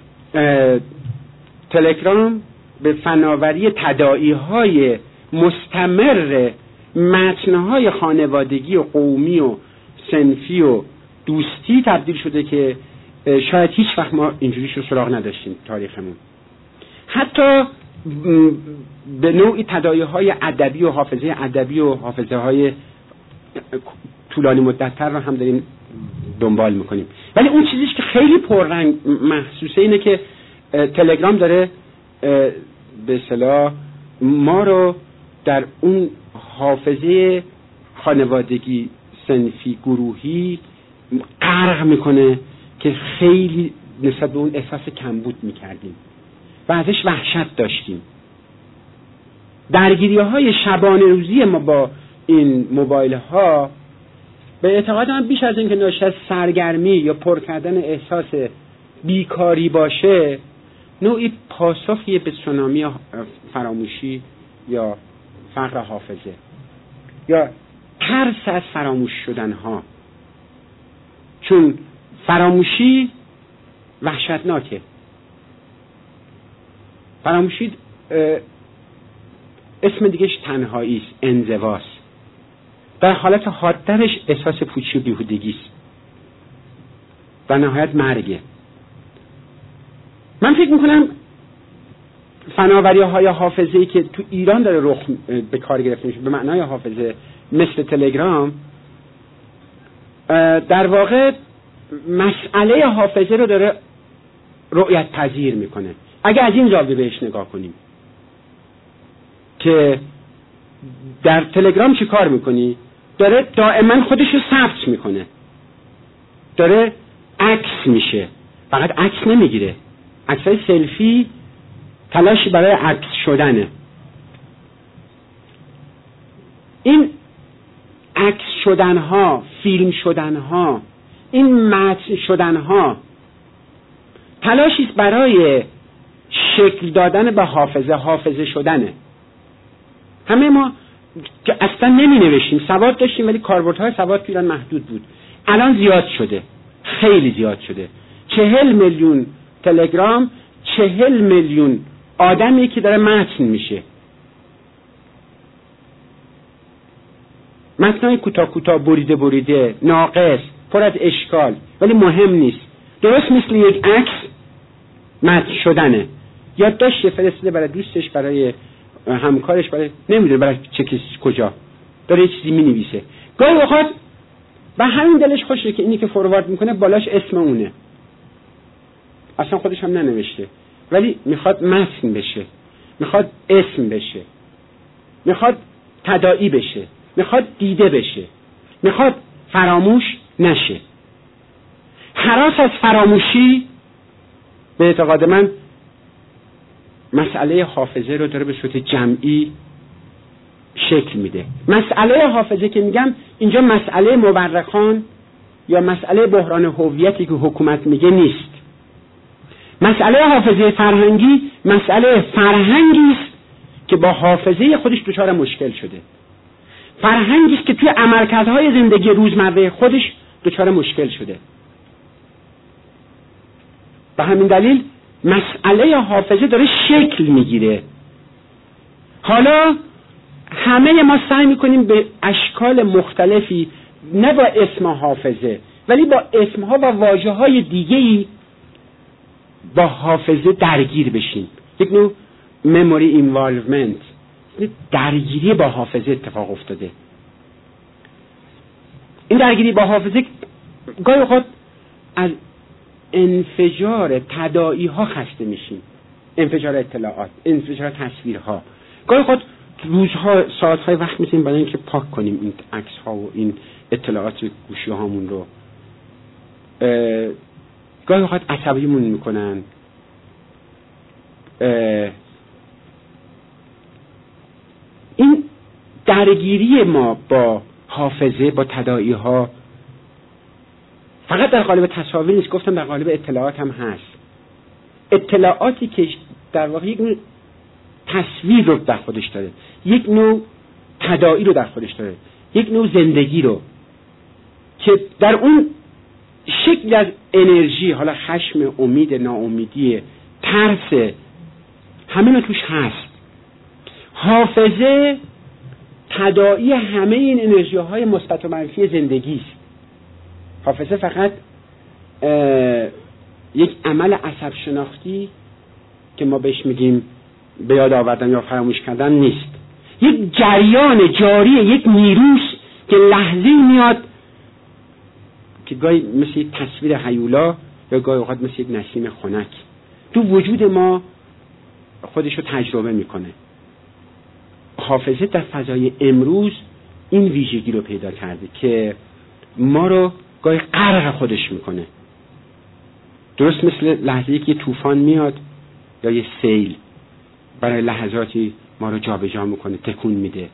تلگرام به فناوری تداعی‌های مستمر متن‌های خانوادگی و قومی و صنفی و دوستی تبدیل شده که شاید هیچ وقت ما اینجوریش رو سراغ نداشتیم تاریخمون. حتی به نوعی تداعی‌های ادبی و حافظه ادبی و حافظه‌های طولانی مدت‌تر رو هم داریم دنبال میکنیم. ولی اون چیزیش که خیلی پررنگ محسوسه اینه که تلگرام داره به اصطلاح ما رو در اون حافظه خانوادگی صنفی گروهی غرق میکنه که خیلی نسبت به اون احساس کمبود میکردیم و ازش وحشت داشتیم. درگیری های شبانه روزی ما با این موبایل ها به اعتقاد من بیش از این که ناشی از سرگرمی یا پر کردن احساس بیکاری باشه، نوعی پاسخی به سونامی فراموشی یا فقر حافظه یا ترس از فراموش شدن ها. چون فراموشی وحشتناکه. فراموشی اسم دیگهش تنهایی است، انزواست. در حالت حادترش احساس پوچی و بیهودگی است. در نهایت مرگه. من فکر میکنم فناوری های حافظه‌ای که تو ایران داره رخ به کار گرفته میشه به معنای حافظه مثل تلگرام، در واقع مسئله حافظه رو داره رؤیت پذیر میکنه. اگه از این زاویه بهش نگاه کنیم که در تلگرام چی کار میکنی؟ داره دائما خودش رو ثبت میکنه، داره عکس میشه، فقط عکس نمیگیره. عکسای سلفی تلاشی برای عکس شدنه. این عکس شدنها، فیلم شدنها، این متن شدنها تلاشی است برای شکل دادن به حافظه، حافظه شدنه. همه ما که اصلا نمی نوشتیم، سواد داشتیم ولی کاربردهای سواد تو ایران محدود بود. الان زیاد شده، خیلی زیاد شده. چهل میلیون تلگرام، چهل میلیون آدمی که داره متن میشه، متنای کوتاه کوتاه، بریده بریده، ناقص، پر از اشکال، ولی مهم نیست. درست مثل یک عکس متن شدنه. یادداشت فرستاده برای دوستش، برای همکارش، برای نمیدونه برای چه کسی کجا داره یه چیزی مینویسه. گاهی اوقات به همین دلش خوشه که اینی که فوروارد میکنه بالاش اسم اونه، اصلا خودش هم ننوشته، ولی میخواد متن بشه، میخواد اسم بشه، میخواد تداعی بشه، میخواد دیده بشه، میخواد فراموش نشه. هراس از فراموشی به اعتقاد من مسئله حافظه رو داره به صورت جمعی شکل میده. مسئله حافظه که میگم اینجا مسئله مورخان یا مسئله بحران هویتی که حکومت میگه نیست. مسئله حافظه فرهنگی مسئله فرهنگی است که با حافظه خودش دچار مشکل شده. فرهنگی است که توی عملکردهای زندگی روزمره خودش دچار مشکل شده. به همین دلیل مسئله حافظه داره شکل میگیره. حالا همه ما سعی میکنیم به اشکال مختلفی، نه با اسم حافظه ولی با اسمها و واژه های دیگه‌ای با حافظه درگیر بشیم. یک نوع memory involvement، درگیری با حافظه اتفاق افتاده. این درگیری با حافظه گاهی اوقات از انفجار تداعی ها خسته میشیم، انفجار اطلاعات، انفجار تصویرها. گاهی اوقات روزها، ساعتهای وقت می‌ذاریم برای اینکه پاک کنیم این عکس ها و این اطلاعات گوشی هامون رو. گاهی اوقات عصبیمون میکنن. این درگیری ما با حافظه، با تداعی ها فقط در قالب تصاویر نیست، گفتم در قالب اطلاعات هم هست. اطلاعاتی که در واقع یک نوع تصویر رو در خودش داره، یک نوع تداعی رو در خودش داره، یک نوع زندگی رو که در اون شکل از انرژی، حالا خشم، امید، ناامیدی، ترس، همه اینا توش هست. حافظه تداعی همه این انرژی های مثبت و منفی زندگی است. حافظه فقط یک عمل عصب شناختی که ما بهش میگیم به یاد آوردن یا فراموش کردن نیست. یک جریان جاری، یک نیروست که لحظه‌ای میاد که گاهی مثل یک تصویر هیولا یا گاهی اوقات مثل یک نسیم خنک تو وجود ما خودشو تجربه میکنه. حافظه در فضای امروز این ویژگی رو پیدا کرده که ما رو گاهی غرق خودش میکنه. درست مثل لحظه‌ای که یه طوفان میاد یا یه سیل برای لحظاتی ما رو جابجا میکنه، تکون میده.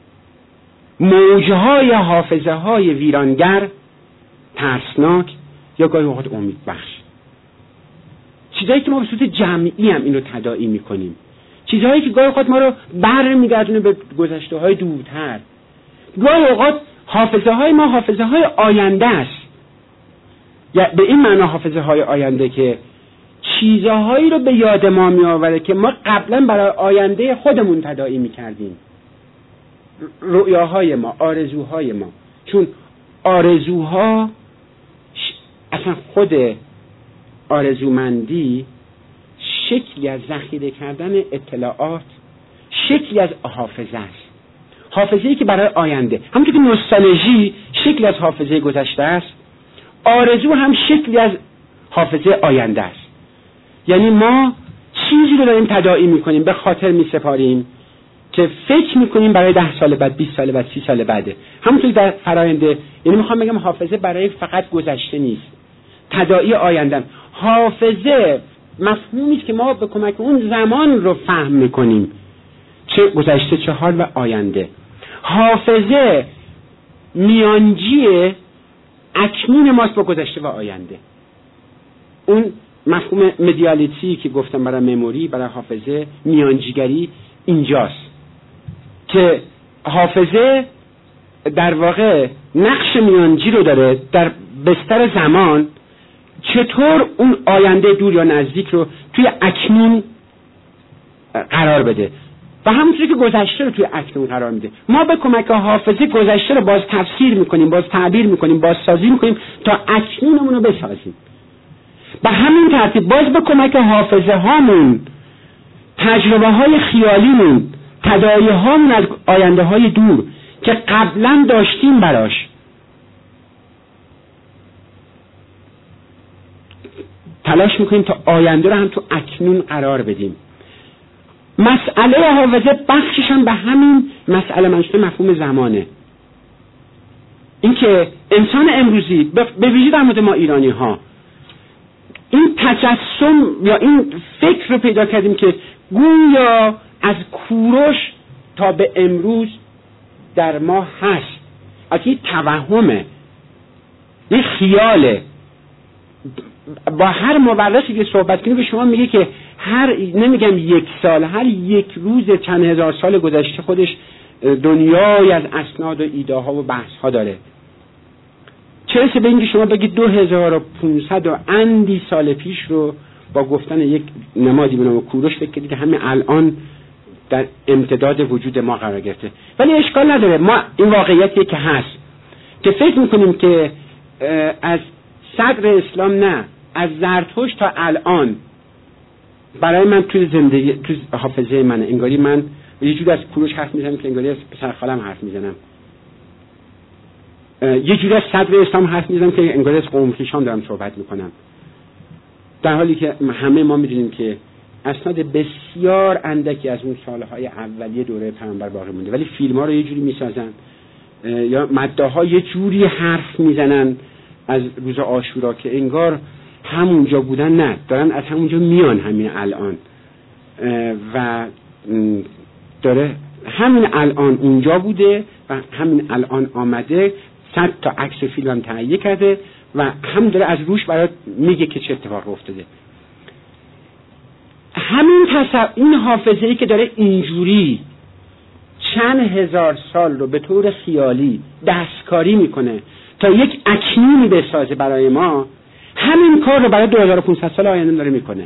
موجهای حافظه های ویرانگر، ترسناک یا گاهی اوقات امید بخش. چیزایی که ما به صورت جمعی هم این رو تداعی میکنیم، چیزهایی که گاهی اوقات ما رو بر میگردونه به گذشته های دورتر. گاهی اوقات حافظه های ما حافظه های آینده است، یا به این معنا حافظه های آینده که چیزهایی رو به یاد ما می آوره که ما قبلا برای آینده خودمون تداعی می کردیم. رؤیاهای ما، آرزوهای ما. چون آرزوها اصلا خود آرزومندی شکلی از ذخیره کردن اطلاعات، شکلی از حافظه است. حافظه‌ای که برای آینده، همونطور که نوستالژی شکلی از حافظه گذشته است، آرزو هم شکلی از حافظه آینده است. یعنی ما چیزی رو داریم تداعی میکنیم، به خاطر میسپاریم که فکر میکنیم برای ده سال بعد، بیست سال بعد، سی سال بعده. همونطور در فراینده، یعنی میخوام بگم حافظه برای فقط گذشته نیست، تداعی آیندم. حافظه مفهومی است که ما به کمک اون زمان رو فهم میکنیم، چه گذشته چه حال و آینده. حافظه میانجی اکنون ماست با گذشته و آینده. اون مفهوم مدیالیتی که گفتم برای مموری، برای حافظه میانجیگری اینجاست که حافظه در واقع نقش میانجی رو داره در بستر زمان، چطور اون آینده دور یا نزدیک رو توی اکنون قرار بده و همونطوری که گذشته رو توی اکنون قرار میده. ما به کمک حافظه گذشته رو باز تفسیر میکنیم، باز تعبیر میکنیم، باز سازی میکنیم تا اکنونمون رو بسازیم. به همین ترتیب باز به کمک حافظه هامون، تجربه های خیالیمون، تداعی هامون از آینده های دور که قبلا داشتیم براش تلاش میکنیم تا آینده رو هم تو اکنون قرار بدیم. مسئله حافظه بخشش هم به همین مسئله منشأ مفهوم زمانه. اینکه انسان امروزی به ویژه در مورد ما ایرانی ها این تجسم یا این فکر رو پیدا کردیم که گویا از کوروش تا به امروز در ما هست، از این توهمه، این خیاله. با هر مورخی که صحبت کنی به شما میگه که هر نمیگم یک سال، هر یک روز چند هزار سال گذشته خودش دنیای از اسناد و ایده ها و بحث ها داره. چه رسه به اینکه شما بگید دو هزار و پونصد و اندی سال پیش رو با گفتن یک نمادی به نام کوروش فکر کردید که همین الان در امتداد وجود ما قرار گرفته. ولی اشکال نداره، ما این واقعیتیه که هست که فکر میکنیم که از صدر اسلام نه، از زرتشت تا الان برای من توی زندگی توی حافظه منه. انگاری من یه جوری از کوروش حرف میزنم که انگاری از پسر خالم حرف میزنم، یه جوری از صدر اسلام حرف میزنم که انگاری از قوم خویشام دارم صحبت میکنم، در حالی که همه ما میدونیم که اسناد بسیار اندکی از اون سالهای اولیه دوره پیامبر باقی مونده، ولی فیلم ها رو یه جوری میسازن یا مداها یه جوری حرف میزنن از روز عاشورا که انگار همونجا بودن، نه دارن از همونجا میان همین الان و داره همین الان اونجا بوده و همین الان آمده، صد تا عکس فیلم هم تهیه کرده و هم داره از روش برات میگه که چه اتفاق افتاده. همین تصور، این حافظه‌ای که داره اینجوری چند هزار سال رو به طور خیالی دستکاری میکنه تا یک اکنونی بسازه برای ما، همین کار رو برای دو هزار و پانصد سال آینده داره میکنه.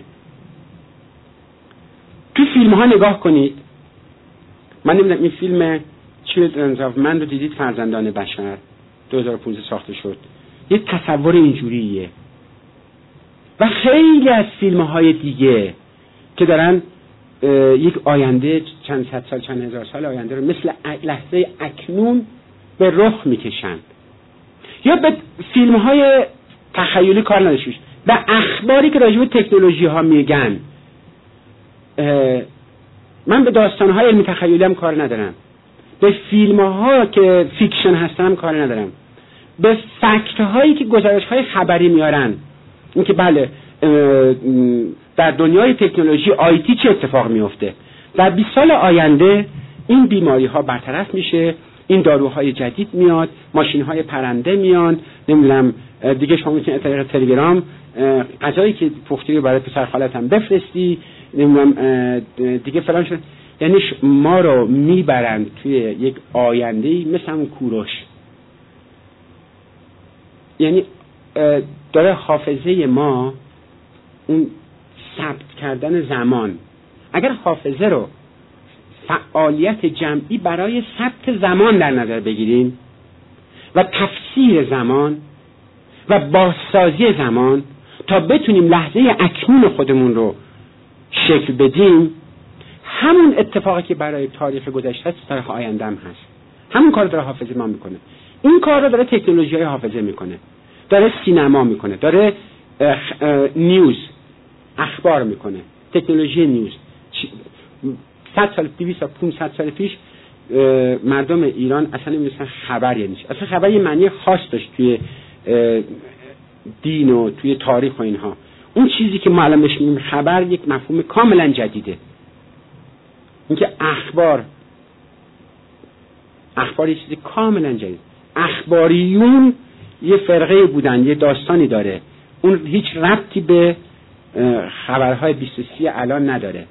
تو فیلم ها نگاه کنید، من نمیدونم این فیلم Children of Man رو دیدید، فرزندان بشر دو هزار و پانزده ساخته شد، یه تصور اینجوریه و خیلی از فیلم های دیگه که دارن یک آینده چند صد سال چند هزار سال آینده رو مثل لحظه اکنون به رخ میکشن. یا به فیلم های تخیلی کار نداشتید، به اخباری که راجع به تکنولوژی ها میگن. من به داستان های علمی تخیلی هم کار ندارم، به فیلم ها که فیکشن هستن هم کار ندارم، به فکت هایی که گزارش های خبری میارن، اینکه بله در دنیای تکنولوژی آیتی چه اتفاق میفته، در بیست سال آینده این بیماری ها برطرف میشه، این داروهای جدید میاد، ماشین های پرنده میان، نمیدونم دیگه شما میتونید از طریق تلگرام غذایی که پختی رو برای پسر خالت هم بفرستی، نمیدونم دیگه فلان شد. یعنی ما رو میبرند توی یک آینده‌ای مثل اون کوروش. یعنی داره حافظه ما اون ثبت کردن زمان، اگر حافظه رو فعالیت جمعی برای ثبت زمان در نظر بگیریم و تفسیر زمان و بازسازی زمان تا بتونیم لحظه اکنون خودمون رو شکل بدیم، همون اتفاقی که برای تاریخ گذشته است تاریخ آینده هم هست. همون کار داره حافظه ما میکنه. این کار رو داره تکنولوژی های حافظه میکنه، داره سینما میکنه، داره اخ... نیوز اخبار میکنه، تکنولوژی نیوز. صد سال دویست تا پانصد سال پیش مردم ایران اصلا نمی‌دونستن خبر یعنی چی. اصلا خبر یه معنی خاص داشت توی دین و توی تاریخ و اینها، اون چیزی که ما الان بهش میگیم خبر یک مفهوم کاملا جدیده. اینکه اخبار اخبار یه چیزی کاملا جدید. اخباریون یه فرقه بودن، یه داستانی داره، اون هیچ ربطی به خبرهای بیست و سی الان نداره.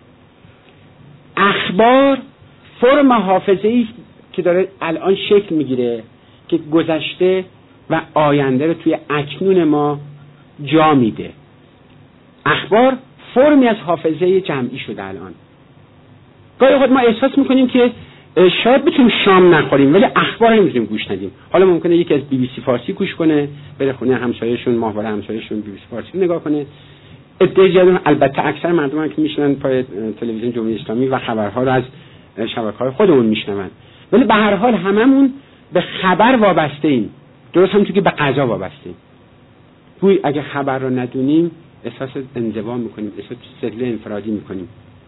اخبار فرم حافظه‌ای که داره الان شکل میگیره که گذشته و آینده رو توی اکنون ما جا میده. اخبار فرمی از حافظه جمعی شده الان. گاهی اوقات ما احساس میکنیم که شاید بتونیم شام نخوریم ولی اخبار نمیتونیم گوش ندیم. حالا ممکنه یکی از بی بی سی فارسی گوش کنه، بره خونه همسایه‌شون، ماهواره همسایه‌شون بی بی سی فارسی نگاه کنه. عده زیاد، البته اکثر مردم هم که میشنن پای تلویزیون جمهوری اسلامی و خبرها رو از شبکه‌های خودمون میشنون. ولی به هر حال هممون به خبر وابسته ایم. درست همونطور که به غذا وابسته ایم. گویا اگه خبر رو ندونیم احساس انزوا میکنیم، احساس سلسله انفرادی میکنیم.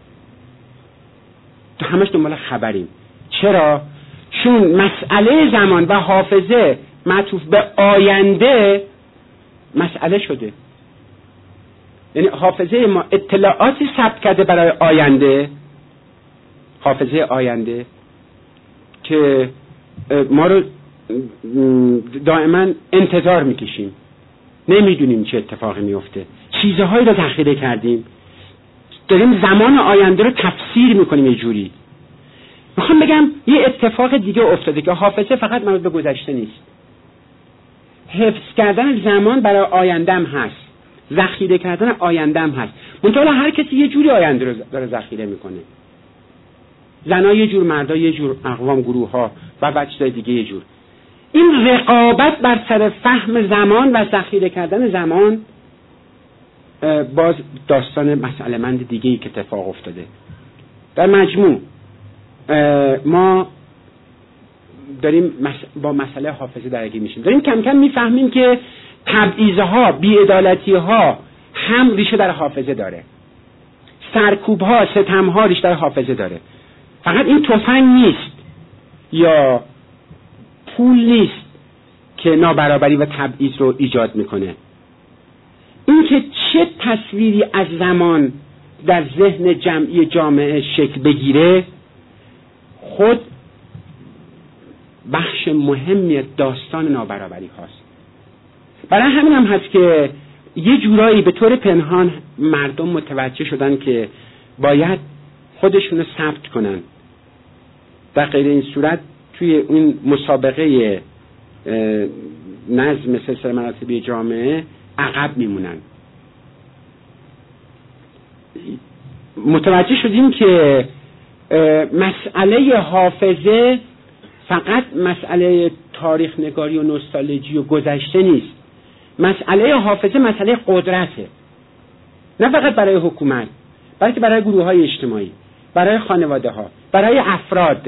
تو همش دنبال خبریم. چرا؟ چون مسئله زمان و حافظه معطوف به آینده مسئله شده. یعنی حافظه ما اطلاعاتی ثبت کرده برای آینده، حافظه آینده که ما رو دائما انتظار میکشیم، نمیدونیم چه اتفاقی میفته، چیزهایی رو ذخیره کردیم، داریم زمان آینده رو تفسیر میکنیم. یه جوری میخوام بگم یه اتفاق دیگه افتاده که حافظه فقط مربوط به گذشته نیست. حفظ کردن زمان برای آینده هم هست، ذخیره کردن آینده هم هست. منتها هر کسی یه جوری آینده رو داره ذخیره میکنه. زنا یه جور، مردا یه جور، اقوام، گروه ها و بچه‌های دیگه یه جور. این رقابت بر سر فهم زمان و ذخیره کردن زمان باز داستان مسئله مند دیگه ای که اتفاق افتاده. در مجموع ما داریم با مسئله حافظه درگیر میشیم، داریم کم کم میفهمیم که تبعیض‌ها، بی‌عدالتی‌ها هم ریشه در حافظه داره، سرکوب‌ها، ستم‌ها ریشه در حافظه داره. فقط این تفنگ نیست یا پول نیست که نابرابری و تبعیض رو ایجاد میکنه. این که چه تصویری از زمان در ذهن جمعی جامعه شکل بگیره خود بخش مهمی داستان نابرابری هاست. برای همین هم هست که یه جورایی به طور پنهان مردم متوجه شدن که باید خودشونو ثبت کنن، در غیر این صورت توی اون مسابقه نظم سلسله مراتبی جامعه عقب میمونن. متوجه شدیم که مسئله حافظه فقط مسئله تاریخ نگاری و نوستالژی و گذشته نیست. مسئله حافظه مسئله قدرته، نه فقط برای حکومت، بلکه برای گروه های اجتماعی، برای خانواده ها، برای افراد.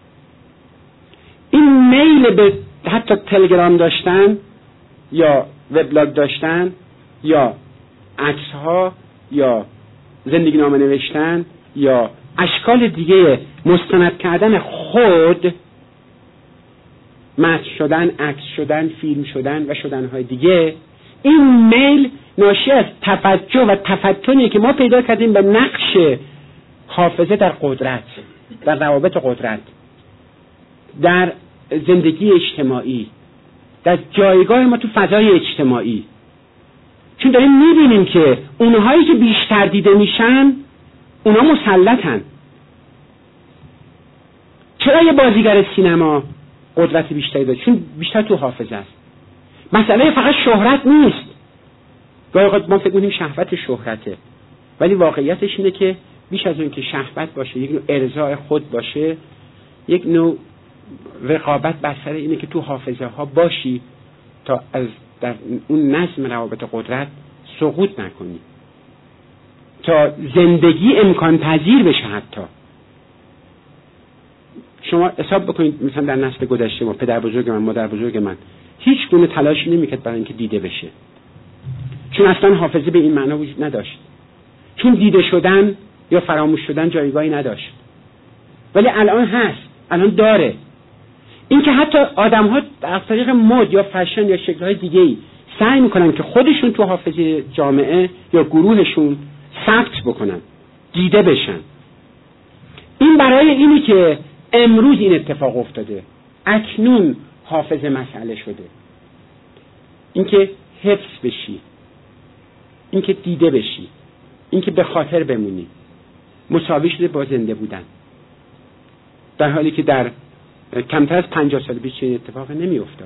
این میل به حتی تلگرام داشتن یا وبلاگ داشتن یا عکس ها یا زندگی نامه نوشتن یا اشکال دیگه مستند کردن خود، متن شدن، عکس شدن، فیلم شدن و شدنهای دیگه، این میل ناشی از توجه و تفتنی که ما پیدا کردیم به نقش حافظه در قدرت، در روابط قدرت، در زندگی اجتماعی، در جایگاه ما تو فضای اجتماعی. چون داریم میبینیم که اونهایی که بیشتر دیده میشن اونا مسلطن. چرا یه بازیگر سینما قدرت بیشتری داره؟ چون بیشتر تو حافظه است. مسئله فقط شهرت نیست. گاهی اوقات ما فکر می‌کنیم شهوت شهرته، ولی واقعیتش اینه که بیش از اون که شهوت باشه، یک نوع ارضاء خود باشه، یک نوع رقابت بر سر اینه که تو حافظه ها باشی تا از در اون نظم روابط قدرت سقوط نکنی، تا زندگی امکان پذیر بشه. حتی شما حساب بکنید مثلا در نسل گذشته ما، پدر بزرگ من، مادر بزرگ من هیچ گونه تلاشی نمیکرد برای اینکه دیده بشه، چون اصلا حافظه به این معنا وجود نداشت، چون دیده شدن یا فراموش شدن جایگاهی نداشت. ولی الان هست، الان داره. این که حتی آدم ها از طریق مد یا فشن یا شکل‌های دیگه‌ای سعی میکنن که خودشون تو حافظه جامعه یا گروهشون ثبت بکنن، دیده بشن. این برای اینی که امروز این اتفاق افتاده، اکنون حافظه مسئله شده، اینکه حفظ بشی، اینکه دیده بشی، اینکه به خاطر بمونی، مساوی شده با زنده بودن، در حالی که در کمتر از پنجاه سال پیش این اتفاق نمی افتاد.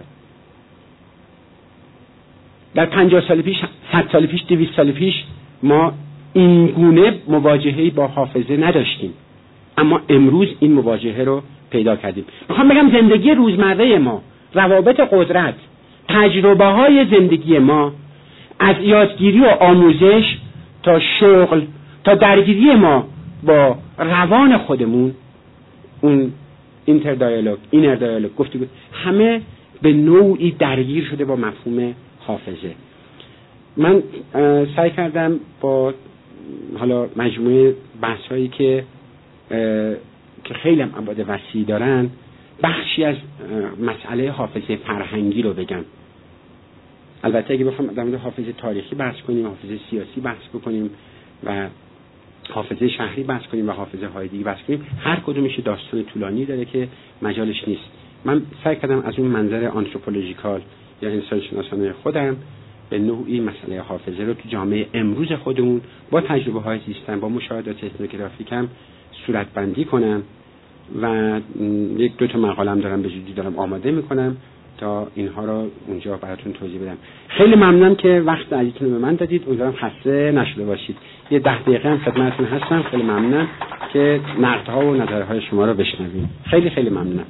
در پنجاه سال پیش، صد سال پیش، دویست سال پیش ما این گونه مواجهه‌ای با حافظه نداشتیم، اما امروز این مواجهه رو پیدا کردیم. میخوام بگم زندگی روزمره ما، روابط قدرت، تجربه های زندگی ما، از یادگیری و آموزش تا شغل تا درگیری ما با روان خودمون، اون اینتر دیالوگ، اینر دیالوگ، گفتگو، همه به نوعی درگیر شده با مفهوم حافظه. من سعی کردم با حالا مجموعه بحث‌هایی که که خیلی هم ابعاد وسیع دارن، بخشی از مسئله حافظه فرهنگی رو بگم. البته اگه بخوام در مورد حافظه تاریخی بحث کنیم، حافظه سیاسی بحث بکنیم و حافظه شهری بحث کنیم و حافظه های دیگه بحث کنیم، هر کدومش داستان طولانی داره که مجالش نیست. من سعی کردم از اون منظر آنتروپولوژیکال یا انسان شناسانه خودم به نوعی مسئله حافظه رو تو جامعه امروز خودمون با تجربه های زیستن، با مشاهدات ethnographic صورت بندی کنم و یک دو تا مقالم دارم به زودی دارم آماده میکنم تا اینها رو اونجا براتون توضیح بدم. خیلی ممنونم که وقت عزیزتون رو به من دادید. امیدوارم خسته نشده باشید. یه ده دقیقه هم خدمتتون هستم. خیلی ممنونم که نقدها و نظرهای شما رو بشنویم. خیلی خیلی ممنونم.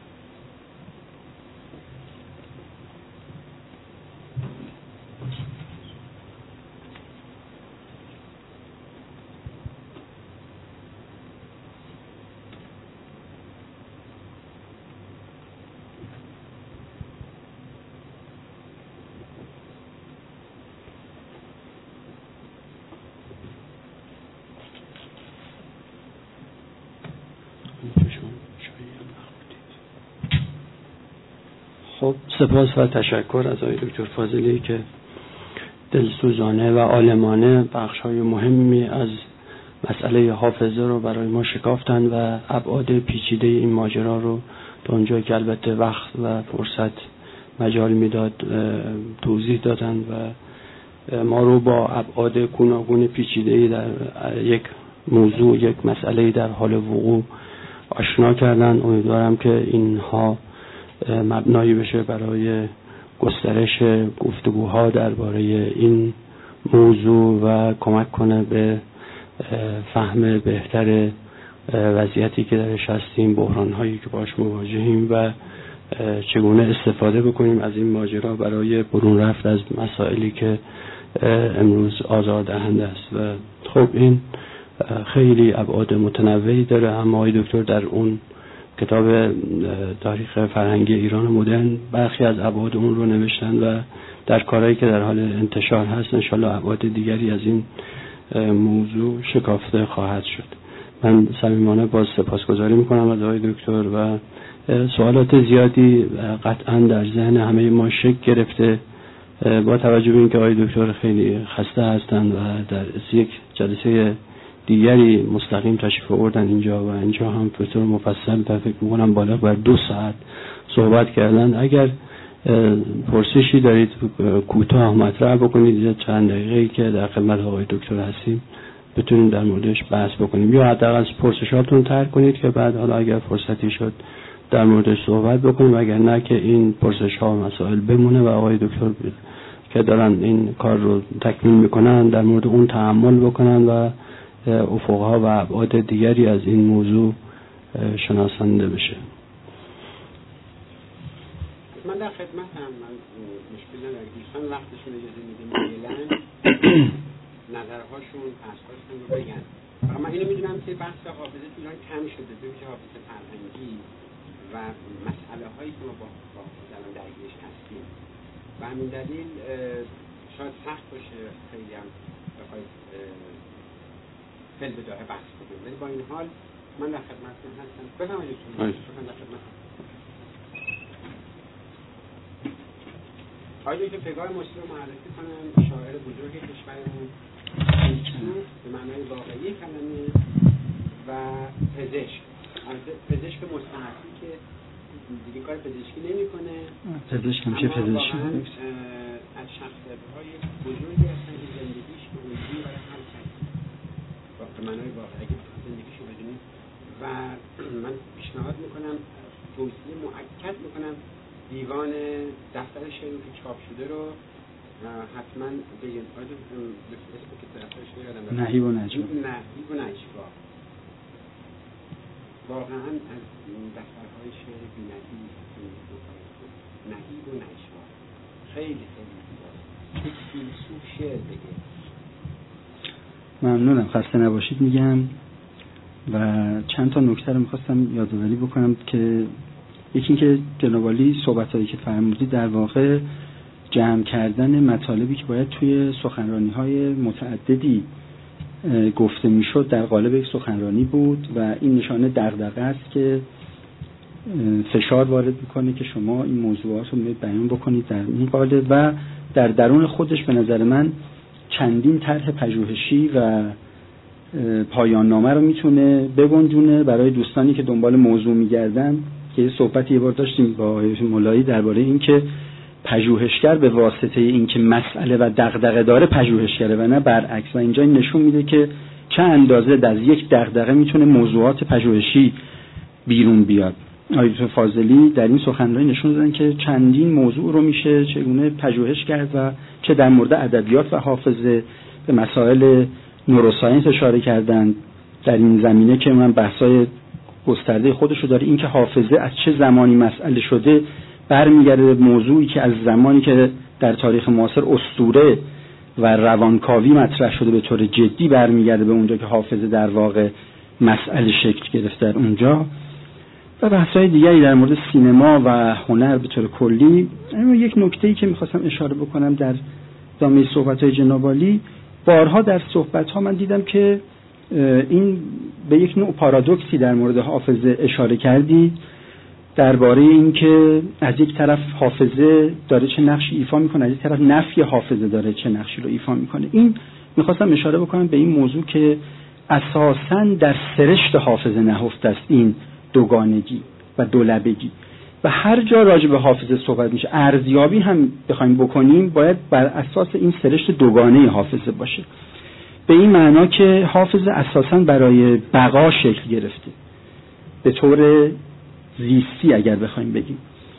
خب سپاس و تشکر از آقای دکتر فاضلی که دلسوزانه و عالمانه بخش‌های مهمی از مسئله حافظه رو برای ما شکافتن و ابعاد پیچیده این ماجرا رو تا اونجایی که البته وقت و فرصت مجال میداد توضیح دادن و ما رو با ابعاد گوناگون پیچیده در یک موضوع، یک مسئله در حال وقوع آشنا کردن. امیدوارم که اینها مبنایی بشه برای گسترش گفتگوها درباره این موضوع و کمک کنه به فهم بهتر وضعیتی که درش هستیم، بحران‌هایی که باش مواجهیم و چگونه استفاده بکنیم از این ماجرا برای برون رفت از مسائلی که امروز آزاردهنده است. و خب این خیلی ابعاد متنوعی داره، اما آقای دکتر در اون کتاب تاریخ فرهنگی ایران مدرن برخی از ابعاد اون رو نوشتن و در کارهایی که در حال انتشار هست انشالله ابعاد دیگری از این موضوع شکافته خواهد شد. من صمیمانه باز سپاسگزاری میکنم از آقای دکتر و سوالات زیادی قطعا در ذهن همه ما شکل گرفته با توجه به اینکه آقای دکتر خیلی خسته هستند و در یک جلسه دیگری مستقیم تشریف آوردن اینجا و اینجا هم به طور مفصل تا فکر می‌کنم بالا بر دو ساعت صحبت کردن. اگر پرسشی دارید کوتاه مطرح بکنید، چند دقیقه‌ای که در خدمت آقای دکتر هستیم بتونیم در موردش بحث بکنیم، یا حداقل پرسشاتون طرح کنید که بعد حالا اگر فرصتی شد در موردش صحبت بکنیم، اگر نه که این پرسش‌ها و مسائل بمونه و آقای دکتر که دارن این کار رو تکمیل میکنن در مورد اون تأمل بکنن و افقها و ابعاد دیگری از این موضوع شناسانده بشه. من در خدمتم، من مشکل ندارم. دوستان وقتشون اجازه میدیم میلن نظرهاشون بحث‌هاشون رو بگن. اما اینو میدونم که بحث حافظه تو ایران کم شده، به ویژه حافظه فرهنگی و مسئله هایی که ما با حافظه الان درگیرش هستیم. و همین دلیل شاید سخت باشه خیلی هم بخواید فل بداهه بحث کنیم، ولی با این حال من در خدمتتون هستم. بفرمایید دکتر. من در خدمتتون. آقای دکتر پگاه مصری رو معرفی کنم، شاعر بزرگ کشورمون به معنای واقعی کلمه و پزشک، پزشک مستحقی که دیگه کار پزشکی نمی‌کنه. پزشک میشه پزشکی از شخصیت‌های بزرگی هستن که زندگیش به وجودی برای هر کسی به معنای واقعی اگه زندگیشو بدونید و من پیشنهاد میکنم، توصیه مؤکد میکنم دیوان دفتر شعری که چاپ شده رو حتما بگید. اسم که دفتر شعری یادم رفت، نهیب و نجوا. نهیب و نجوا واقعا از دفترهای شعر بی‌نظیر نهیب و نجوا خیلی خیلی زیباست. یک فیلسوف شعر بگه. ممنونم، خسته نباشید میگم. و چند تا نکته رو میخواستم یادآوری بکنم که یکی این که جناب عالی صحبتایی که فرمودید در واقع جمع کردن مطالبی که باید توی سخنرانی‌های متعددی گفته میشد در قالب یک سخنرانی بود و این نشانه دغدغه است که فشار وارد میکنه که شما این موضوعات رو بیان بکنید در این قالب و در درون خودش به نظر من چندین طرح پژوهشی و پایان نامه رو میتونه بگنجونه برای دوستانی که دنبال موضوع میگردن. که یه صحبتی یه بار داشتیم با آقای مولایی درباره این که پژوهشگر به واسطه این که مسئله و دغدغه داره پژوهشگره و نه برعکس، و اینجا این نشون میده که چه اندازه در یک دغدغه میتونه موضوعات پژوهشی بیرون بیاد. آقای فاضلی در این سخنرانی نشون دادن که چندین موضوع رو میشه چگونه پژوهش کرد و چه در مورد ادبیات و حافظه به مسائل نوروساینس اشاره کردن در این زمینه که من بحثای گسترده خودش رو داره. این که حافظه از چه زمانی مسئله شده برمیگرده به موضوعی که از زمانی که در تاریخ معاصر اسطوره و روانکاوی مطرح شده به طور جدی برمیگرده به اونجا که حافظه در واقع مسئله شکل گرفته در اونجا. و بحث‌های دیگری در مورد سینما و هنر به طور کلی. اما یک نکته‌ای که می‌خواستم اشاره بکنم در ادامه صحبت‌های جناب عالی، بارها در صحبت‌ها من دیدم که این به یک نوع پارادوکسی در مورد حافظه اشاره کردید درباره این که از یک طرف حافظه داره چه نقشی ایفا میکنه، از یک طرف نفی حافظه داره چه نقشی رو ایفا میکنه. این میخواستم اشاره بکنم به این موضوع که اساساً در سرشت حافظه نهفته است این دوگانگی و دولبگی و هر جا راجع به حافظه صحبت میشه ارزیابی هم بخوایم بکنیم باید بر اساس این سرشت دوگانه حافظه باشه. به این معنا که حافظه اساساً برای بقا شکل گرفته به طور زیستی، اگر بخوایم بگیم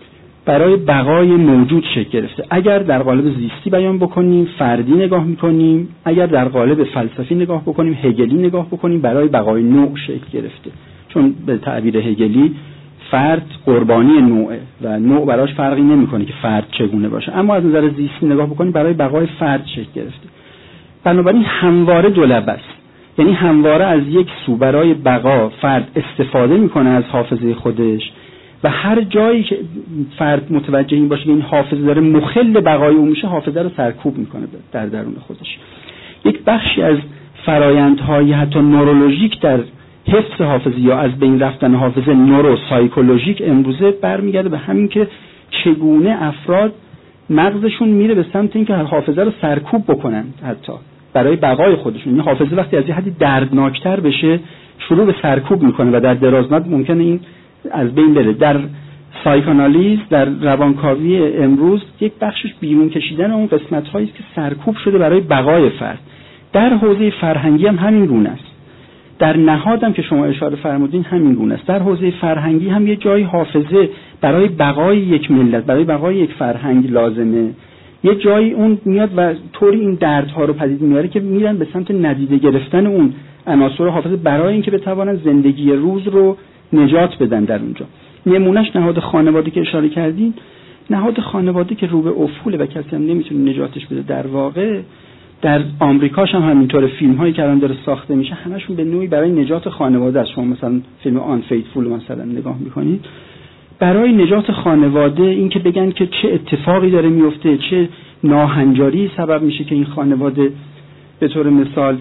برای بقای موجود شکل گرفته. اگر در قالب زیستی بیان بکنیم فردی نگاه میکنیم، اگر در قالب فلسفی نگاه بکنیم هگلی نگاه بکنیم برای بقای نوع شکل گرفته، چون به تعبیر هگلی فرد قربانی نوعه و نوع براش فرقی نمیکنه که فرد چگونه باشه. اما از نظر زیستی نگاه بکنیم برای بقای فرد شکل گرفته. بنابراین همواره دولبه است، یعنی همواره از یک سو برای بقا فرد استفاده میکنه از حافظه خودش و هر جایی که فرد متوجه این باشه که این حافظه داره مخل بقای اون میشه حافظه رو سرکوب میکنه در درون خودش. یک بخشی از فرایندهای حتی نورولوژیک در حفظ حافظه یا از بین رفتن حافظه نوروسایکولوژیک امروزه برمیگرده به همین که چگونه افراد مغزشون میره به سمت اینکه حافظه رو سرکوب بکنن حتی برای بقای خودشون. این حافظه وقتی از یه حدی دردناکتر بشه شروع به سرکوب میکنه و در درازمد ممکنه این از بین بره. در سایکوآنالیز در روانکاوی امروز یک بخشش بیرون کشیدن اون قسمت هایی است که سرکوب شده برای بقای فرد. در حوزه فرهنگی هم همین گونه است، در نهادم که شما اشاره فرمودین همین گونه است. در حوزه فرهنگی هم یه جای حافظه برای بقای یک ملت برای بقای یک فرهنگ لازمه، یه جایی اون میاد و طوری این دردها رو پدید میاره که میرن به سمت ندیده گرفتن اون عناصر حافظه برای اینکه بتوانن زندگی روز رو نجات بدن در اونجا. نمونهش نهاد خانواده که اشاره کردین، نهاد خانواده که رو به افوله و کسی هم نمیتونه نجاتش بده. در واقع در آمریکاش هم همینطور، فیلم هایی که الان داره ساخته میشه همشون به نوعی برای نجات خانواده است. شما مثلا فیلم آن فیتفول مثلا نگاه میکنید، برای نجات خانواده، این که بگن که چه اتفاقی داره میفته، چه ناهنجاری سبب میشه که این خانواده به طور مثال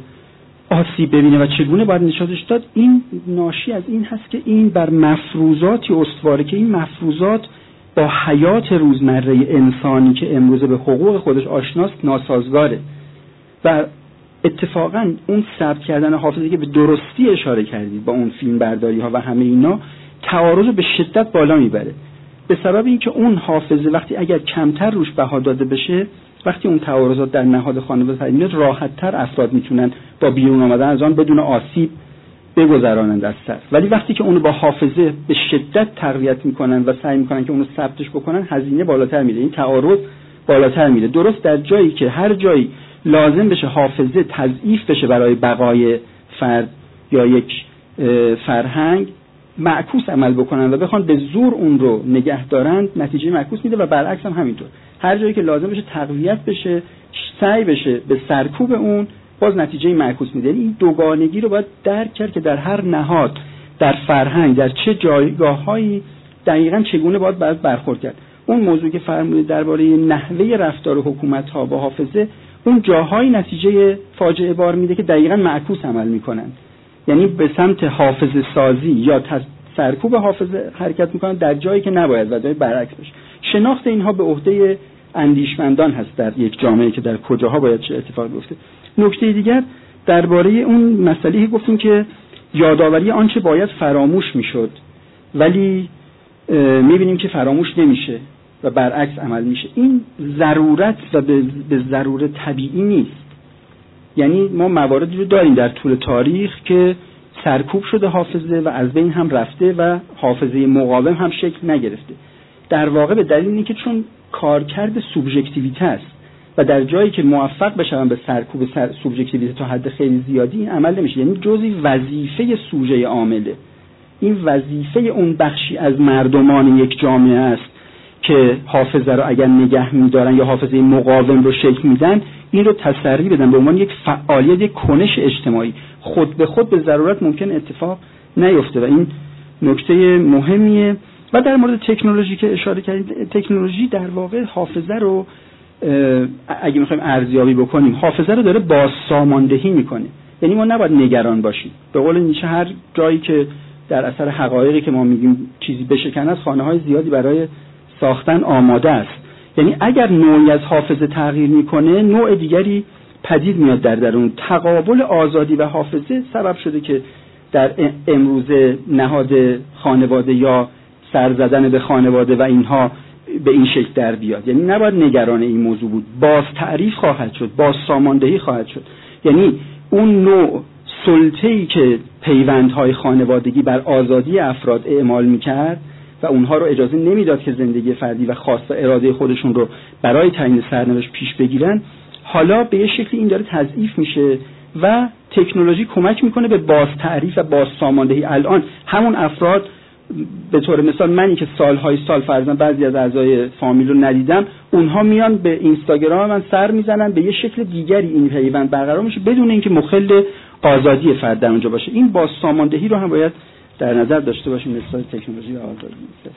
آسیب ببینه و چگونه باید نجاتش داد. این ناشی از این هست که این بر مفروضاتی استواره که این مفروضات با حیات روزمره انسانی که امروزه به حقوق خودش آشناست ناسازگاره. و اتفاقا اون ثبت کردن حافظه که به درستی اشاره کردید با اون فیلم برداری ها و همه اینا تعارض به شدت بالا میبره، به سبب اینکه اون حافظه وقتی اگر کمتر روش بها داده بشه، وقتی اون تعارضات در نهاد خانواده میاد، راحت تر افراد میتونن با بیرون آمدن از آن بدون آسیب بگذرانند از سر. ولی وقتی که اونو با حافظه به شدت تقویت میکنن و سعی میکنن که اونو ثبتش بکنن، هزینه بالاتر میره، این تعارض بالاتر میره. درست در جایی که هر جایی لازم بشه حافظه تضعیف بشه برای بقای فرد یا یک فرهنگ، معکوس عمل بکنن و بخوان به زور اون رو نگه دارن، نتیجه معکوس میده. و برعکس هم همینطور، هر جایی که لازم بشه تقویت بشه، سعی بشه به سرکوب اون، باز نتیجه معکوس میده. این دوگانگی رو باید درک کرد که در هر نهاد، در فرهنگ، در چه جایگاه‌هایی دقیقاً چگونه باید باید برخورد کرد. اون موضوعی که فرمودید درباره نحوه رفتار حکومت‌ها با حافظه، اون جاهای نتیجه فاجعه بار میده که دقیقاً معکوس عمل میکنن، یعنی به سمت حافظه سازی یا سرکوب حافظه حرکت میکنن در جایی که نباید و جای برعکس بشه. شناخت اینها به عهده اندیشمندان هست در یک جامعه که در کجاها باید چه اتفاقی بیفته. نکته دیگر درباره اون مسئله گفتیم که یادآوری آنچه باید فراموش میشد، ولی میبینیم که فراموش نمیشه و برعکس عمل میشه. این ضرورت و به ضرورت طبیعی نیست. یعنی ما مواردی رو داریم در طول تاریخ که سرکوب شده حافظه و از بین هم رفته و حافظه مقاوم هم شکل نگرفته. در واقع به دلیل اینه که چون کارکرد سوبژکتیویته است و در جایی که موفق بشن به سرکوب سر سوبژکتیویته تا حد خیلی زیادی، این عمل نمیشه. یعنی جزئی وظیفه سوژه عامله، این وظیفه اون بخشی از مردمان یک جامعه است که حافظه رو اگر نگه می‌دارن یا حافظه مقاوم رو شکل میدن، این رو تسری بدن به عنوان یک فعالیت، یک کنش اجتماعی. خود به خود به ضرورت ممکن اتفاق نیفته و این نکته مهمیه. و در مورد تکنولوژی که اشاره کردید، تکنولوژی در واقع حافظه رو اگه می‌خوایم ارزیابی بکنیم، حافظه رو داره بازساماندهی میکنه. یعنی ما نباید نگران باشیم. به قول نیچه هر جایی که در اثر حقایقی که ما میگیم چیزی بشکنه، از خانه‌های زیادی برای ساختن آماده است. یعنی اگر نوعی از حافظه تغییر میکنه، نوع دیگری پدید میاد در درون. تقابل آزادی و حافظه سبب شده که در امروزه نهاد خانواده یا سر زدن به خانواده و اینها به این شکل در بیاد. یعنی نباید نگران این موضوع بود. باز تعریف خواهد شد، باز ساماندهی خواهد شد. یعنی اون نوع سلطه‌ای که پیوندهای خانوادگی بر آزادی افراد اعمال میکرد و اونها رو اجازه نمیداد که زندگی فردی و خاص و اراده خودشون رو برای تعیین سرنوشت پیش بگیرن، حالا به یه شکلی این داره تضعیف میشه و تکنولوژی کمک میکنه به باز تعریف و باز ساماندهی. الان همون افراد، به طور مثال منی که سالهای سال فرضاً بعضی از اعضای فامیل رو ندیدم، اونها میان به اینستاگرام من سر میزنن، به یه شکل دیگری این پیوند برقرار میشه بدون اینکه مخل آزادی فرد در اونجا باشه. این باز ساماندهی رو هم باید در نظر داشته باشیم نسبت تکنولوژی و آزادی.